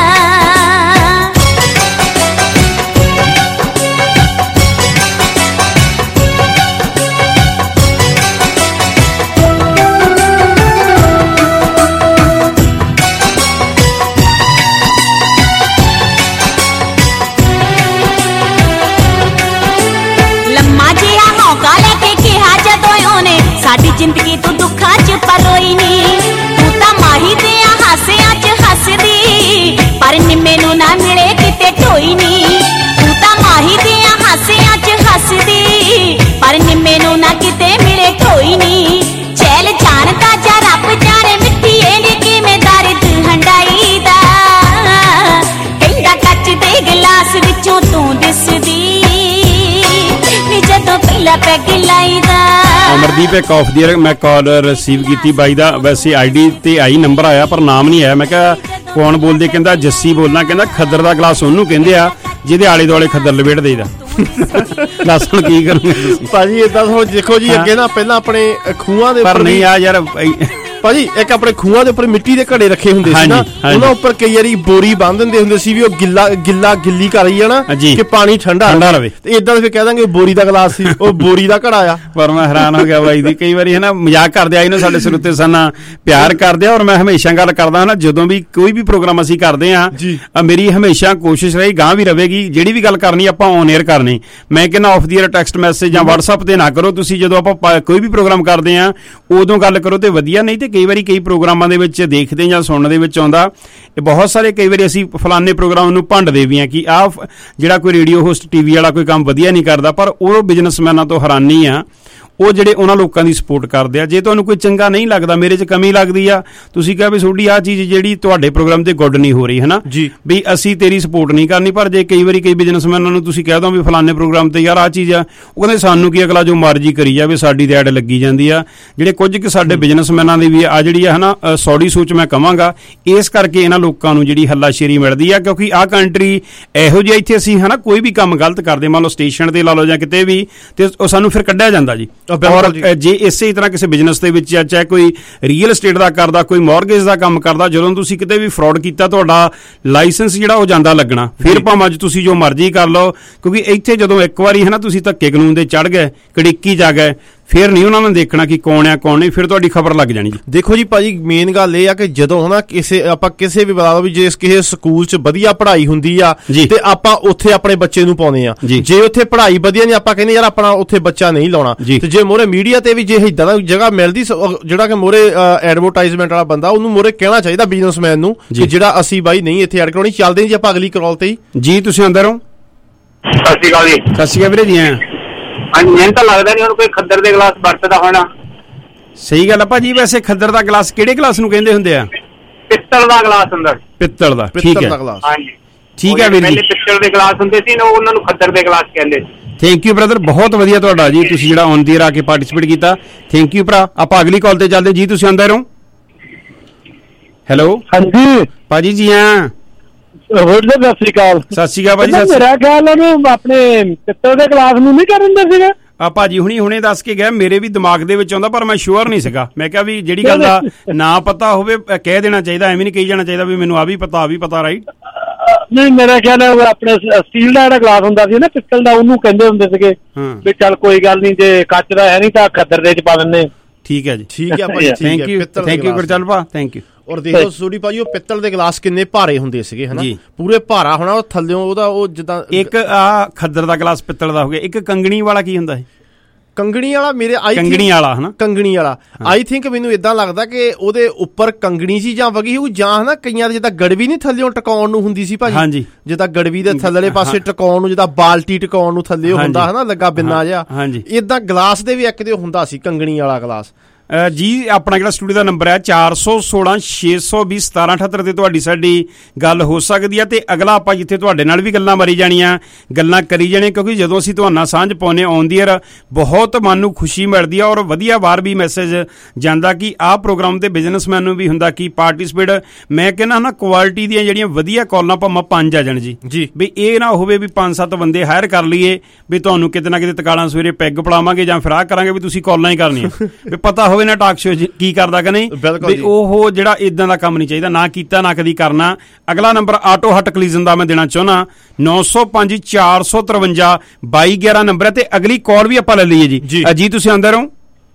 ਸਾਡੀ ਜ਼ਿੰਦਗੀ ਤੂੰ ਦੁੱਖਾਂ 'ਚ ਪਰੋਈ ਨੀ ਤੂੰ ਤਾਂ ਮਾਹੀ ਦੇ ਹਾਸਿਆਂ 'ਚ ਹੱਸਦੀ ਪਰ ਨਿੰਮੇ ਨੂੰ ਨਾ ਮਿਲੇ ਕਿਤੇ ਢੋਈ ਨੀ ਤੂੰ ਤਾਂ ਮਾਹੀ ਦੇ ਹਾਸਿਆਂ 'ਚ ਹੱਸਦੀ ਪਰ ਨਿੰਮੇ ਨੂੰ ਨਾ ਕਿਤੇ ਮਿਲੇ ਢੋਈ ਨੀ ਚੈਲ ਜਾਣਦਾ ਜਾਂ ਰੱਬ ਜਾਣੇ ਮਿੱਠੀਏ ਨੀ ਕਿਵੇਂ ਦਰਦ ਹੰਡਾਈ ਦਾ ਕਹਿੰਦਾ ਕੱਚ ਦੇ ਗਲਾਸ ਵਿੱਚੋਂ ਤੂੰ ਦਿਸਦੀ ਨੀ ਜਦੋਂ ਪਹਿਲਾ ਪੈਗ ਲਾਈਦਾ ਅਮਰਦੀਪ ਇੱਕ ਆਫ ਦੀ ਮੈਂ ਕਾਲ ਰਿਸੀਵ ਕੀਤੀ ਬਾਈ ਦਾ ਵੈਸੇ ਆਈਡੀ ਤੇ ਆਈ ਨੰਬਰ ਆਇਆ ਪਰ ਨਾਮ ਨਹੀਂ ਆਇਆ ਮੈਂ ਕਿਹਾ ਕੌਣ ਬੋਲਦੇ ਕਹਿੰਦਾ ਜੱਸੀ ਬੋਲਣਾ ਕਹਿੰਦਾ ਖੱਦਰ ਦਾ ਗਲਾਸ ਉਹਨੂੰ ਕਹਿੰਦੇ ਆ ਜਿਹਦੇ ਆਲੇ ਦੁਆਲੇ ਖੱਦਰ ਲਪੇਟ ਦੇਈਦਾ ਦੱਸ ਹੁਣ ਕੀ ਕਰੂੰਗੇ ਭਾਜੀ ਏਦਾਂ ਦੇਖੋ ਜੀ ਅੱਗੇ ਨਾ ਪਹਿਲਾਂ ਆਪਣੇ ਖੂਹਾਂ ਦੇ ਪਰ ਨਹੀਂ ਆ ਯਾਰ ਭਾਜੀ ਇੱਕ ਆਪਣੇ ਖੂਹਾਂ ਦੇ ਉੱਪਰ ਮਿੱਟੀ ਦੇ ਘੜੇ ਰੱਖੇ ਹੁੰਦੇ ਸੀ ਨਾ ਉਹਨਾਂ ਉੱਪਰ ਕਈ ਵਾਰੀ ਬੋਰੀ ਬੰਨ ਦਿੰਦੇ ਹੁੰਦੇ ਸੀ ਵੀ ਉਹ ਗਿੱਲਾ ਗਿੱਲਾ ਗਿੱਲੀ ਕਰ ਰਹੀ ਆ ਨਾ ਕਿ ਪਾਣੀ ਠੰਡਾ ਠੰਡਾ ਰਵੇ ਤੇ ਇਦਾਂ ਫਿਰ ਕਹਿ ਦਾਂਗੇ ਬੋਰੀ ਦਾ ਗਲਾਸ ਸੀ ਉਹ ਬੋਰੀ ਦਾ ਘੜਾ ਆ ਪਰ ਮੈਂ ਹੈਰਾਨ ਹੋ ਗਿਆ ਬਾਈ ਦੀ ਕਈ ਵਾਰੀ ਹੈ ਨਾ ਮਜ਼ਾਕ ਕਰਦੇ ਆਈ ਨਾ ਸਾਡੇ ਸਰੋਤੇ ਸਾਨਾ ਪਿਆਰ ਕਰਦੇ ਆ ਔਰ ਮੈਂ ਹਮੇਸ਼ਾ ਗੱਲ ਕਰਦਾ ਹਾਂ ਨਾ ਜਦੋਂ ਵੀ ਕੋਈ ਵੀ ਪ੍ਰੋਗਰਾਮ ਅਸੀਂ ਕਰਦੇ ਆ ਮੇਰੀ ਹਮੇਸ਼ਾ ਕੋਸ਼ਿਸ਼ ਰਹੀ ਗਾਂ ਵੀ ਰਵੇਗੀ ਜਿਹੜੀ ਵੀ ਗੱਲ ਕਰਨੀ ਆਪਾਂ ਔਨ 에ਅਰ ਕਰਨੀ ਮੈਂ ਕਹਿੰਦਾ off the air text message ਜਾਂ WhatsApp ਤੇ ਨਾ ਕਰੋ ਤੁਸੀਂ ਜਦੋਂ ਆਪਾਂ ਕੋਈ ਵੀ ਪ੍ਰੋਗਰਾਮ ਕਰਦੇ ਆ ਉਦੋਂ ਗੱਲ ਕਰੋ ਤੇ ਵਧੀਆ ਨਹੀਂ ਤੇ ਕਈ ਵਾਰੀ ਕਈ ਪ੍ਰੋਗਰਾਮਾਂ ਦੇ ਵਿੱਚ ਦੇਖਦੇ ਜਾਂ ਸੁਣਨ ਦੇ ਵਿੱਚ ਆਉਂਦਾ ਇਹ ਬਹੁਤ ਸਾਰੇ ਕਈ ਵਾਰੀ ਅਸੀਂ ਫਲਾਣੇ ਪ੍ਰੋਗਰਾਮ ਨੂੰ ਭੰਡਦੇ ਵੀ ਆ ਕਿ ਆਹ ਜਿਹੜਾ ਕੋਈ ਰੇਡੀਓ ਹੋਸਟ ਟੀਵੀ ਵਾਲਾ ਕੋਈ ਕੰਮ ਵਧੀਆ ਨਹੀਂ ਕਰਦਾ ਪਰ ਉਹ ਬਿਜ਼ਨਸਮੈਨਾਂ ਤੋਂ ਹੈਰਾਨੀ ਆ ਉਹ ਜਿਹੜੇ ਉਹਨਾਂ ਲੋਕਾਂ ਦੀ ਸਪੋਰਟ ਕਰਦੇ ਆ ਜੇ ਤੁਹਾਨੂੰ ਕੋਈ ਚੰਗਾ ਨਹੀਂ ਲੱਗਦਾ ਮੇਰੇ 'ਚ ਕਮੀ ਲੱਗਦੀ ਆ ਤੁਸੀਂ ਕਿਹਾ ਵੀ ਤੁਹਾਡੀ ਆਹ ਚੀਜ਼ ਜਿਹੜੀ ਤੁਹਾਡੇ ਪ੍ਰੋਗਰਾਮ ਤੇ ਗੁੱਡ ਨਹੀਂ ਹੋ ਰਹੀ ਹੈ ਨਾ ਵੀ ਅਸੀਂ ਤੇਰੀ ਸਪੋਰਟ ਨਹੀਂ ਕਰਨੀ ਪਰ ਜੇ ਕਈ ਵਾਰੀ ਕਈ ਬਿਜ਼ਨਸਮੈਨਾਂ ਨੂੰ ਤੁਸੀਂ ਕਹਿ ਦੋ ਵੀ ਫਲਾਣੇ ਪ੍ਰੋਗਰਾਮ ਤੇ ਯਾਰ ਆਹ ਚੀਜ਼ ਆ ਉਹ ਕਹਿੰਦੇ ਸਾਨੂੰ ਕੀ ਅਗਲਾ ਜੋ ਮਰਜ਼ੀ ਕਰੀ ਜਾਵੇ ਸਾਡੀ ਤੇ ਐਡ ਲੱਗੀ ਜਾਂਦੀ ਆ ਜਿਹੜੇ ਕੁਝ ਕਿ ਸਾਡੇ ਬਿਜ਼ਨਸਮੈਨਾਂ ਦੀ ਵੀ ਆ ਜਿਹੜੀ ਆ ਹਨਾ ਸੌੜੀ ਸੋਚ ਮੈਂ ਕਹਾਂਗਾ ਇਸ ਕਰਕੇ ਇਹਨਾਂ ਲੋਕਾਂ ਨੂੰ ਜਿਹੜੀ ਹੱਲਾਸ਼ੇਰੀ ਮਿਲਦੀ ਆ ਕਿਉਂਕਿ ਆਹ ਕੰਟਰੀ ਇਹੋ ਜਿਹੀ ਇੱਥੇ ਅਸੀਂ ਹਨਾ ਕੋਈ ਵੀ ਕੰਮ ਗਲਤ ਕਰਦੇ ਮੰਨ ਲਓ ਸਟੇਸ਼ਨ ਤੇ ਲਾ ਲਓ ਜਾਂ ਕਿਤੇ ਵੀ ਤੇ ਉਹ ਸਾਨੂੰ ਫਿਰ ਕੱਢਿਆ ਜਾਂਦਾ ਜੀ ਔਰ ਜੇ ਇਸੇ ਤਰ੍ਹਾਂ ਕਿਸੇ ਬਿਜ਼ਨਸ ਦੇ ਵਿੱਚ ਚਾਹੇ ਕੋਈ ਰੀਅਲ estate ਦਾ ਕਰਦਾ ਕੋਈ ਮੌਰਗੇਜ ਦਾ ਕੰਮ ਕਰਦਾ ਜਦੋਂ ਤੁਸੀਂ ਕਿਤੇ ਵੀ ਫਰਾਡ ਕੀਤਾ ਤੁਹਾਡਾ ਲਾਇਸੈਂਸ ਜਿਹੜਾ ਉਹ ਜਾਂਦਾ ਲੱਗਣਾ ਫਿਰ ਭਾਵੇਂ ਅੱਜ ਤੁਸੀਂ ਜੋ ਮਰਜ਼ੀ ਕਰ ਲਓ ਕਿਉਂਕਿ ਇੱਥੇ ਜਦੋਂ ਇੱਕ ਵਾਰੀ ਹੈ ਨਾ ਤੁਸੀਂ ਧੱਕੇ ਕਾਨੂੰਨ ਦੇ ਚੜ੍ਹ ਗਏ ਕੜਿੱਕੀ ਜਾ ਗਏ ਫਿਰ ਨਹੀਂ ਉਹਨਾਂ ਨੇ ਦੇਖਣਾ ਕਿ ਕੌਣ ਆ ਕੌਣ ਨਹੀਂ ਫਿਰ ਤੁਹਾਡੀ ਖਬਰ ਲੱਗ ਜਾਣੀ ਜੀ ਦੇਖੋ ਜੀ ਭਾਜੀ ਮੇਨ ਗੱਲ ਇਹ ਆ ਕਿ ਜਦੋਂ ਹਨਾ ਕਿਸੇ ਆਪਾਂ ਕਿਸੇ ਵੀ ਬਤਾ ਵੀ ਜੇ ਕਿਸੇ ਸਕੂਲ 'ਚ ਵਧੀਆ ਪੜ੍ਹਾਈ ਹੁੰਦੀ ਆ ਤੇ ਆਪਾਂ ਉੱਥੇ ਆਪਣੇ ਬੱਚੇ ਨੂੰ ਪਾਉਂਦੇ ਆ ਜੇ ਉੱਥੇ ਪੜ੍ਹਾਈ ਵਧੀਆ ਨਹੀਂ ਆਪਾਂ ਕਹਿੰਦੇ ਯਾਰ ਆਪਣਾ ਉੱਥੇ ਬੱਚਾ ਨਹੀਂ ਲਾਉਣਾ ਤੇ ਜੇ ਮੋਰੇ ਮੀਡੀਆ ਤੇ ਵੀ ਜੇ ਏਦਾਂ ਦਾ ਜਗ੍ਹਾ ਮਿਲਦੀ ਜਿਹੜਾ ਕਿ ਮੋਰੇ ਐਡਵਰਟਾਈਜ਼ਮੈਂਟ ਵਾਲਾ ਬੰਦਾ ਉਹਨੂੰ ਮੋਰੇ ਕਹਿਣਾ ਚਾਹੀਦਾ ਬਿਜ਼ਨਸਮੈਨ ਨੂੰ ਕਿ ਜਿਹੜਾ ਅਸੀਂ ਬਾਈ ਨਹੀਂ ਇੱਥੇ ਐਡ ਕਰਾਉਣੀ ਚੱਲਦੇ ਜੀ ਆਪਾਂ ਅਗਲੀ ਕਾਲ ਤੇ ਜੀ ਤੁਸੀਂ ਅੰਦਰ ਹੋ ਸਤਿ ਸ਼੍ਰੀ ਅਕਾਲ ਜੀ ਸਤਿ ਸ਼੍ਰੀ ਅਕਾਲ ਵੀਰੇ ਜੀ ਹਾਂਜੀ ਮੈਨੂੰ ਤਾਂ ਲੱਗਦਾ ਨਹੀਂ ਹੁਣ ਕੋਈ ਖੱਦਰ ਦੇ ਗਲਾਸ ਵਰਤਦਾ ਹੋਣਾ ਸਹੀ ਗੱਲ ਆ ਭਾਜੀ ਵੈਸੇ ਖੱਦਰ ਦਾ ਗਲਾਸ ਕਿਹੜੇ ਗਲਾਸ ਨੂੰ ਕਹਿੰਦੇ ਹੁੰਦੇ ਆ ਪਿੱਤਲ ਦਾ ਗਲਾਸ ਹੁੰਦਾ ਪਿੱਤਲ ਦਾ ਠੀਕ ਹੈ ਹਾਂਜੀ ਠੀਕ ਹੈ ਵੀਰ ਜੀ ਪਿੱਤਲ ਦੇ ਗਲਾਸ ਹੁੰਦੇ ਸੀ ਨਾ ਉਹਨਾਂ ਨੂੰ ਖੱਦਰ ਦੇ ਗਲਾਸ ਕਹਿੰਦੇ ਥੈਂਕ ਯੂ ਬ੍ਰਦਰ ਬਹੁਤ ਵਧੀਆ ਤੁਹਾਡਾ ਜੀ ਤੁਸੀਂ ਜਿਹੜਾ ਔਨ ਦੀ 에ਅਰ ਆ ਕੇ ਪਾਰਟਿਸਿਪੇਟ ਕੀਤਾ ਥੈਂਕ ਯੂ ਭਰਾ ਆਪਾਂ ਅਗਲੀ ਕਾਲ ਤੇ ਚੱਲਦੇ ਜੀ ਤੁਸੀਂ ਆਉਂਦੇ ਰਹੋ ਹੈਲੋ ਹਾਂਜੀ ਭਾਜੀ ਜੀ ਹਾਂ ਹੋਰ ਸਤਿ ਸ਼੍ਰੀ ਅਕਾਲ ਸਤਿ ਸ਼੍ਰੀ ਅਕਾਲ ਭਾਜੀ ਮੇਰਾ ਖਿਆਲ ਉਹਨੂੰ ਆਪਣੇ ਪਿੱਤਲ ਦੇ ਗਲਾਸ ਨੂੰ ਨਹੀਂ ਕਰਨ ਦਿੰਦੇ ਸੀਗਾ ਆ ਭਾਜੀ ਹੁਣੀ ਹੁਣੇ ਦੱਸ ਕੇ ਗਿਆ ਮੇਰੇ ਵੀ ਦਿਮਾਗ ਦੇ ਵਿੱਚ ਆਉਂਦਾ ਪਰ ਮੈਂ ਸ਼ੋਰ ਨਹੀਂ ਸੀਗਾ ਮੈਂ ਕਿਹਾ ਵੀ ਜਿਹੜੀ ਗੱਲ ਦਾ ਨਾ ਪਤਾ ਹੋਵੇ ਕਹਿ ਦੇਣਾ ਚਾਹੀਦਾ ਐਵੇਂ ਨਹੀਂ ਕਹੀ ਜਾਣਾ ਚਾਹੀਦਾ ਵੀ ਮੈਨੂੰ ਆ ਵੀ ਪਤਾ ਆ ਵੀ ਪਤਾ ਰਾਈਟ ਨਹੀਂ ਮੇਰਾ ਖਿਆਲ ਹੈ ਆਪਣੇ ਸਟੀਲ ਦਾ ਜਿਹੜਾ ਗਲਾਸ ਹੁੰਦਾ ਸੀ ਨਾ ਪਿੱਤਲ ਦਾ ਉਹਨੂੰ ਕਹਿੰਦੇ ਹੁੰਦੇ ਸੀਗੇ ਵੀ ਚੱਲ ਕੋਈ ਗੱਲ ਨਹੀਂ ਜੇ ਕੱਚ ਦਾ ਹੈ ਨਹੀਂ ਤਾਂ ਖੱਦਰ ਦੇ ਚ ਪਾ ਦਿੰਦੇ ਠੀਕ ਹੈ ਜੀ ਠੀਕ ਹੈ ਭਾਜੀ ਥੈਂਕ ਯੂ ਥੈਂਕ ਯੂ ਗੁਰਚਲਪਾ ਥੈਂਕ ਯੂ ਔਰ ਦੇਖੋ ਸੂਰੀ ਭਾਜੀ ਉਹ ਪਿੱਤਲ ਦੇ ਗਲਾਸ ਕਿੰਨੇ ਭਾਰੇ ਹੁੰਦੇ ਸੀਗੇ ਹਨਾ ਪੂਰੇ ਭਾਰਾ ਹੋਣਾ ਉਹ ਥੱਲਿਓਂ ਉਹਦਾ ਉਹ ਜਿੱਦਾਂ ਇੱਕ ਆ ਖੱਦਰ ਦਾ ਗਲਾਸ ਪਿੱਤਲ ਦਾ ਹੋ ਗਿਆ ਇੱਕ ਕੰਗਣੀ ਵਾਲਾ ਕੀ ਹੁੰਦਾ ਹੈ ਕੰਗਣੀ ਵਾਲਾ ਮੇਰੇ ਆਈ ਕੰਗਣੀ ਵਾਲਾ ਹਨਾ ਕੰਗਣੀ ਵਾਲਾ ਆਈ ਥਿੰਕ ਮੈਨੂੰ ਇਦਾਂ ਲੱਗਦਾ ਕਿ ਉਹਦੇ ਉੱਪਰ ਕੰਗਣੀ ਸੀ ਜਾਂ ਵਗੀ ਹੋਊ ਜਾਂ ਹਨਾ ਕਈਆਂ ਦੇ ਜਿੱਦਾਂ ਗੜਵੀ ਨਹੀਂ ਥੱਲਿਓਂ ਟਿਕਾਉਣ ਨੂੰ ਹੁੰਦੀ ਸੀ ਭਾਜੀ ਜਿੱਦਾਂ ਗੜਵੀ ਦੇ ਥੱਲੜੇ ਪਾਸੇ ਟਿਕਾਉਣ ਨੂੰ ਜਿੱਦਾਂ ਬਾਲਟੀ ਟਿਕਾਉਣ ਨੂੰ ਥੱਲੇ ਹੁੰਦਾ ਹਨਾ ਲੱਗਾ ਬਿੰਨਾ ਜਿਹਾ ਇਦਾਂ ਗਲਾਸ ਦੇ ਵੀ ਇੱਕ ਦੇ ਹੁੰਦਾ ਸੀ ਕੰਗਣੀ ਵਾਲਾ ਗਲਾਸ ਜੀ ਆਪਣਾ ਜਿਹੜਾ ਸਟੂਡੀਓ ਦਾ ਨੰਬਰ ਹੈ ਚਾਰ ਸੌ ਸੋਲਾਂ ਛੇ ਸੌ ਵੀਹ ਸਤਾਰਾਂ ਅਠੱਤਰ ਤੇ ਤੁਹਾਡੀ ਸਾਡੀ ਗੱਲ ਹੋ ਸਕਦੀ ਹੈ। ਤੇ ਅਗਲਾ ਆਪਾਂ ਜਿੱਥੇ ਤੁਹਾਡੇ ਨਾਲ ਵੀ ਗੱਲਾਂ ਮਾਰੀ ਜਾਣੀਆਂ, ਗੱਲਾਂ ਕਰੀ ਜਾਣੀਆਂ, ਕਿਉਂਕਿ ਜਦੋਂ ਅਸੀਂ ਤੁਹਾਨੂੰ ਸਾਂਝ ਪਾਉਂਦੇ ਔਨ ਦੀ ਏਅਰ ਬਹੁਤ ਮਨ ਨੂੰ ਖੁਸ਼ੀ ਮਿਲਦੀ ਆ ਔਰ ਵਧੀਆ ਵਾਰ ਵੀ ਮੈਸੇਜ ਜਾਂਦਾ ਕਿ ਆਹ ਪ੍ਰੋਗਰਾਮ ਤੇ ਬਿਜ਼ਨਸਮੈਨ ਨੂੰ ਵੀ ਹੁੰਦਾ ਕਿ ਪਾਰਟੀਸਪੇਟ। ਮੈਂ ਕਹਿੰਦਾ ਨਾ ਕੁਆਲਿਟੀ ਦੀਆਂ ਜਿਹੜੀਆਂ ਵਧੀਆ ਕਾਲਾਂ ਭਾਵੇਂ ਪੰਜ ਆ ਜਾਣ ਜੀ ਜੀ ਵੀ ਇਹ ਨਾ ਹੋਵੇ ਵੀ ਪੰਜ ਸੱਤ ਬੰਦੇ ਹਾਇਰ ਕਰ ਲਈਏ ਵੀ ਤੁਹਾਨੂੰ ਕਿਤੇ ਨਾ ਕਿਤੇ ਤਕਾਲਾਂ ਸਵੇਰੇ ਪੈਗ ਪੜਾਵਾਂਗੇ ਜਾਂ ਫਿਰ ਆਹ ਕਰਾਂਗੇ ਵੀ ਤੁਸੀਂ ਕਾਲਾਂ ਹੀ ਕਰਨੀਆਂ ਵੀ ਪਤਾ ਹੋਵੇ ਨਾ ਟਾਕ ਸ਼ੋ ਕੀ ਕਰਦਾ ਕਿ ਨਹੀਂ। ਵੀ ਉਹ ਜਿਹੜਾ ਇਦਾਂ ਦਾ ਕੰਮ ਨਹੀਂ ਚਾਹੀਦਾ, ਨਾ ਕੀਤਾ ਨਾ ਕਦੀ ਕਰਨਾ। ਅਗਲਾ ਨੰਬਰ ਆਟੋ ਹਟ ਕਲੀਜ਼ਨ ਦਾ ਮੈਂ ਦੇਣਾ ਚਾਹੁੰਦਾ ਨੌ ਸੌ ਪੰਜ ਚਾਰ ਸੌ ਤਰਵੰਜਾ ਬਾਈ ਗਿਆਰਾਂ ਨੰਬਰ ਹੈ। ਤੇ ਅਗਲੀ ਕਾਲ ਵੀ ਆਪਾਂ ਲੈ ਲਈਏ ਜੀ। ਜੀ ਤੁਸੀਂ ਆਉਂਦੇ ਰਹੋ।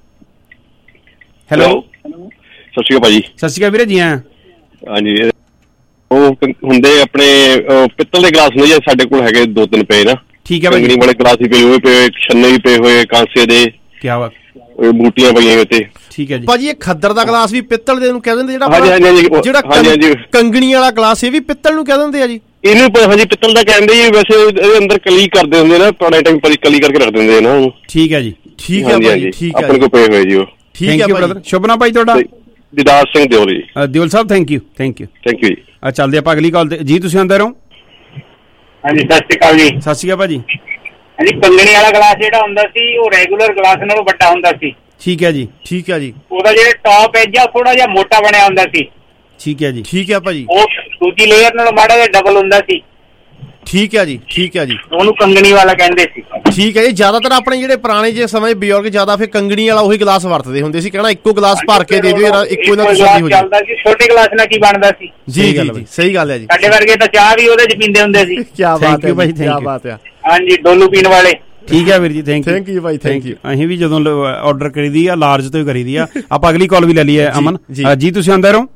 ਹੈਲੋ ਸਤਿ ਸ਼੍ਰੀ ਅਕਾਲ ਭਾਜੀ। ਸਤਿ ਸ਼੍ਰੀ ਅਕਾਲ ਵੀਰੇ ਜੀ। ਹਾਂ ਹਾਂਜੀ, ਉਹ ਹੁੰਦੇ ਆਪਣੇ ਪਿੱਤਲ ਦੇ ਗਲਾਸ ਹੁੰਦੇ ਜੀ ਸਾਡੇ ਕੋਲ ਹੈਗੇ ਦੋ ਤਿੰਨ ਪਏ ਨਾ। ਠੀਕ ਹੈ ਭਾਜੀ। ਕੰਗਣੀ ਵਾਲੇ ਗਲਾਸ ਵੀ ਪਏ ਹੋਏ, ਪਏ ਛੰਨੇ ਵੀ ਪਏ ਹੋਏ ਕਾਂਸੇ ਦੇ। ਕਿਆ ਬਾਤ। ਬੂਟੀਆਂ ਪਈਆਂ ਉੱਤੇ। ਠੀਕ ਹੈ ਜੀ ਭਾਜੀ। ਇਹ ਖੱਦਰ ਦਾ ਗਲਾਸ ਵੀ ਪਿੱਤਲ ਦੇ ਨੂੰ ਕਹਿ ਦਿੰਦੇ, ਜਿਹੜਾ ਜਿਹੜਾ ਕੰਗਣੀ ਵਾਲਾ ਗਲਾਸ ਇਹ ਵੀ ਪਿੱਤਲ ਨੂੰ ਕਹਿ ਦਿੰਦੇ ਆ ਜੀ। ਇਹਨੂੰ ਹਾਂਜੀ ਪਿੱਤਲ ਦਾ ਕਹਿੰਦੇ ਜੀ। ਵੈਸੇ ਇਹਦੇ ਅੰਦਰ ਕਲੀ ਕਰਦੇ ਹੁੰਦੇ ਨਾ, ਪੁਰਾਣੇ ਟਾਈਮ ਪਰ ਕਲੀ ਕਰਕੇ ਰੱਖ ਦਿੰਦੇ ਨਾ ਉਹਨੂੰ। ਠੀਕ ਹੈ ਜੀ। ਠੀਕ ਹੈ ਭਾਜੀ। ਠੀਕ ਹੈ, ਆਪਣੇ ਕੋਲ ਪਏ ਹੋਏ ਜੀ ਉਹ। ਠੀਕ ਹੈ ਬ੍ਰਦਰ। ਸ਼ੁਭ ਨਾਮ ਭਾਈ ਤੁਹਾਡਾ? Didar Singh Deol ji. Deol Sahib thank you thank you thank you ਜੀ। ਆ ਚੱਲਦੇ ਆਪਾਂ ਅਗਲੀ ਕਾਲ ਤੇ। ਜੀ ਤੁਸੀਂ ਆਉਂਦੇ ਰਹੋ। ਹਾਂਜੀ ਸਤਿ ਸ਼੍ਰੀ ਅਕਾਲ ਜੀ। ਸਤਿ ਸ਼੍ਰੀ ਅਕਾਲ ਭਾਜੀ। ਹਾਂਜੀ, ਕੰਗਣੀ ਵਾਲਾ ਗਲਾਸ ਜਿਹੜਾ ਹੁੰਦਾ ਸੀ ਉਹ ਰੈਗੂਲਰ ਗਲਾਸ ਨਾਲੋਂ ਵੱਡਾ ਹੁੰਦਾ ਸੀ। ਠੀਕ ਹੈ ਜੀ। ਠੀਕ ਹੈ ਜੀ। ਉਹਦਾ ਜਿਹੜਾ ਟੌਪ ਐਜ ਆ ਥੋੜਾ ਜਿਹਾ ਮੋਟਾ ਬਣਿਆ ਹੁੰਦਾ ਸੀ। ਠੀਕ ਹੈ ਜੀ। ਠੀਕ ਹੈ ਭਾਜੀ। ਉਹ ਦੂਜੀ ਲੇਅਰ ਨਾਲੋਂ ਮਾੜਾ ਜਿਹਾ ਡਬਲ ਹੁੰਦਾ ਸੀ। ਠੀਕ ਹੈ ਜੀ। ਠੀਕ ਹੈ ਜੀ। ਉਹਨੂੰ ਕੰਗਣੀ ਵਾਲਾ ਕਹਿੰਦੇ ਸੀ। ਠੀਕ ਹੈ ਜੀ। ਜ਼ਿਆਦਾਤਰ ਆਪਣੇ ਜਿਹੜੇ ਪੁਰਾਣੇ ਜੇ ਸਮੇਂ ਬਜ਼ੁਰਗ ਜ਼ਿਆਦਾ ਫਿਰ ਕੰਗਣੀ ਵਾਲਾ ਉਹੀ ਗਲਾਸ ਵਰਤਦੇ ਹੁੰਦੇ ਸੀ, ਕਹਿਣਾ ਇੱਕੋ ਗਲਾਸ ਭਰ ਕੇ ਦੇ ਦਿਓ, ਇੱਕੋ ਇਹਨਾਂ ਦੀ ਹੋ ਚੱਲਦਾ ਸੀ। ਛੋਟੇ ਗਲਾਸ ਨਾਲ ਕੀ ਬਣਦਾ ਸੀ? ਜੀ ਜੀ ਸਹੀ ਗੱਲ ਹੈ ਜੀ। ਸਾਡੇ ਵਰਗੇ ਤਾਂ ਚਾਹ ਵੀ ਉਹਦੇ ਚ ਪੀਂਦੇ ਹੁੰਦੇ ਸੀ। ਕੀ ਬਾਤ ਹੈ ਭਾਈ, ਕੀ ਬਾਤ ਹੈ। ਹਾਂਜੀ, ਡੋਲੂ ਪੀਣ ਵਾਲੇ। ਠੀਕ ਹੈ ਵੀਰ ਜੀ, ਥੈਂਕ ਯੂ ਥੈਂਕ ਯੂ ਭਾਈ, ਥੈਂਕ ਯੂ। ਅਸੀਂ ਵੀ ਜਦੋਂ ਆਰਡਰ ਕਰੀਦੀ ਆ ਲਾਰਜ ਤੋਂ ਹੀ ਕਰੀਦੀ ਆ। ਆਪਾਂ ਅਗਲੀ ਕਾਲ ਵੀ ਲੈ ਲਈਏ। ਅਮਨ ਜੀ ਤੁਸੀਂ ਆਉਂਦੇ ਰਹੋ।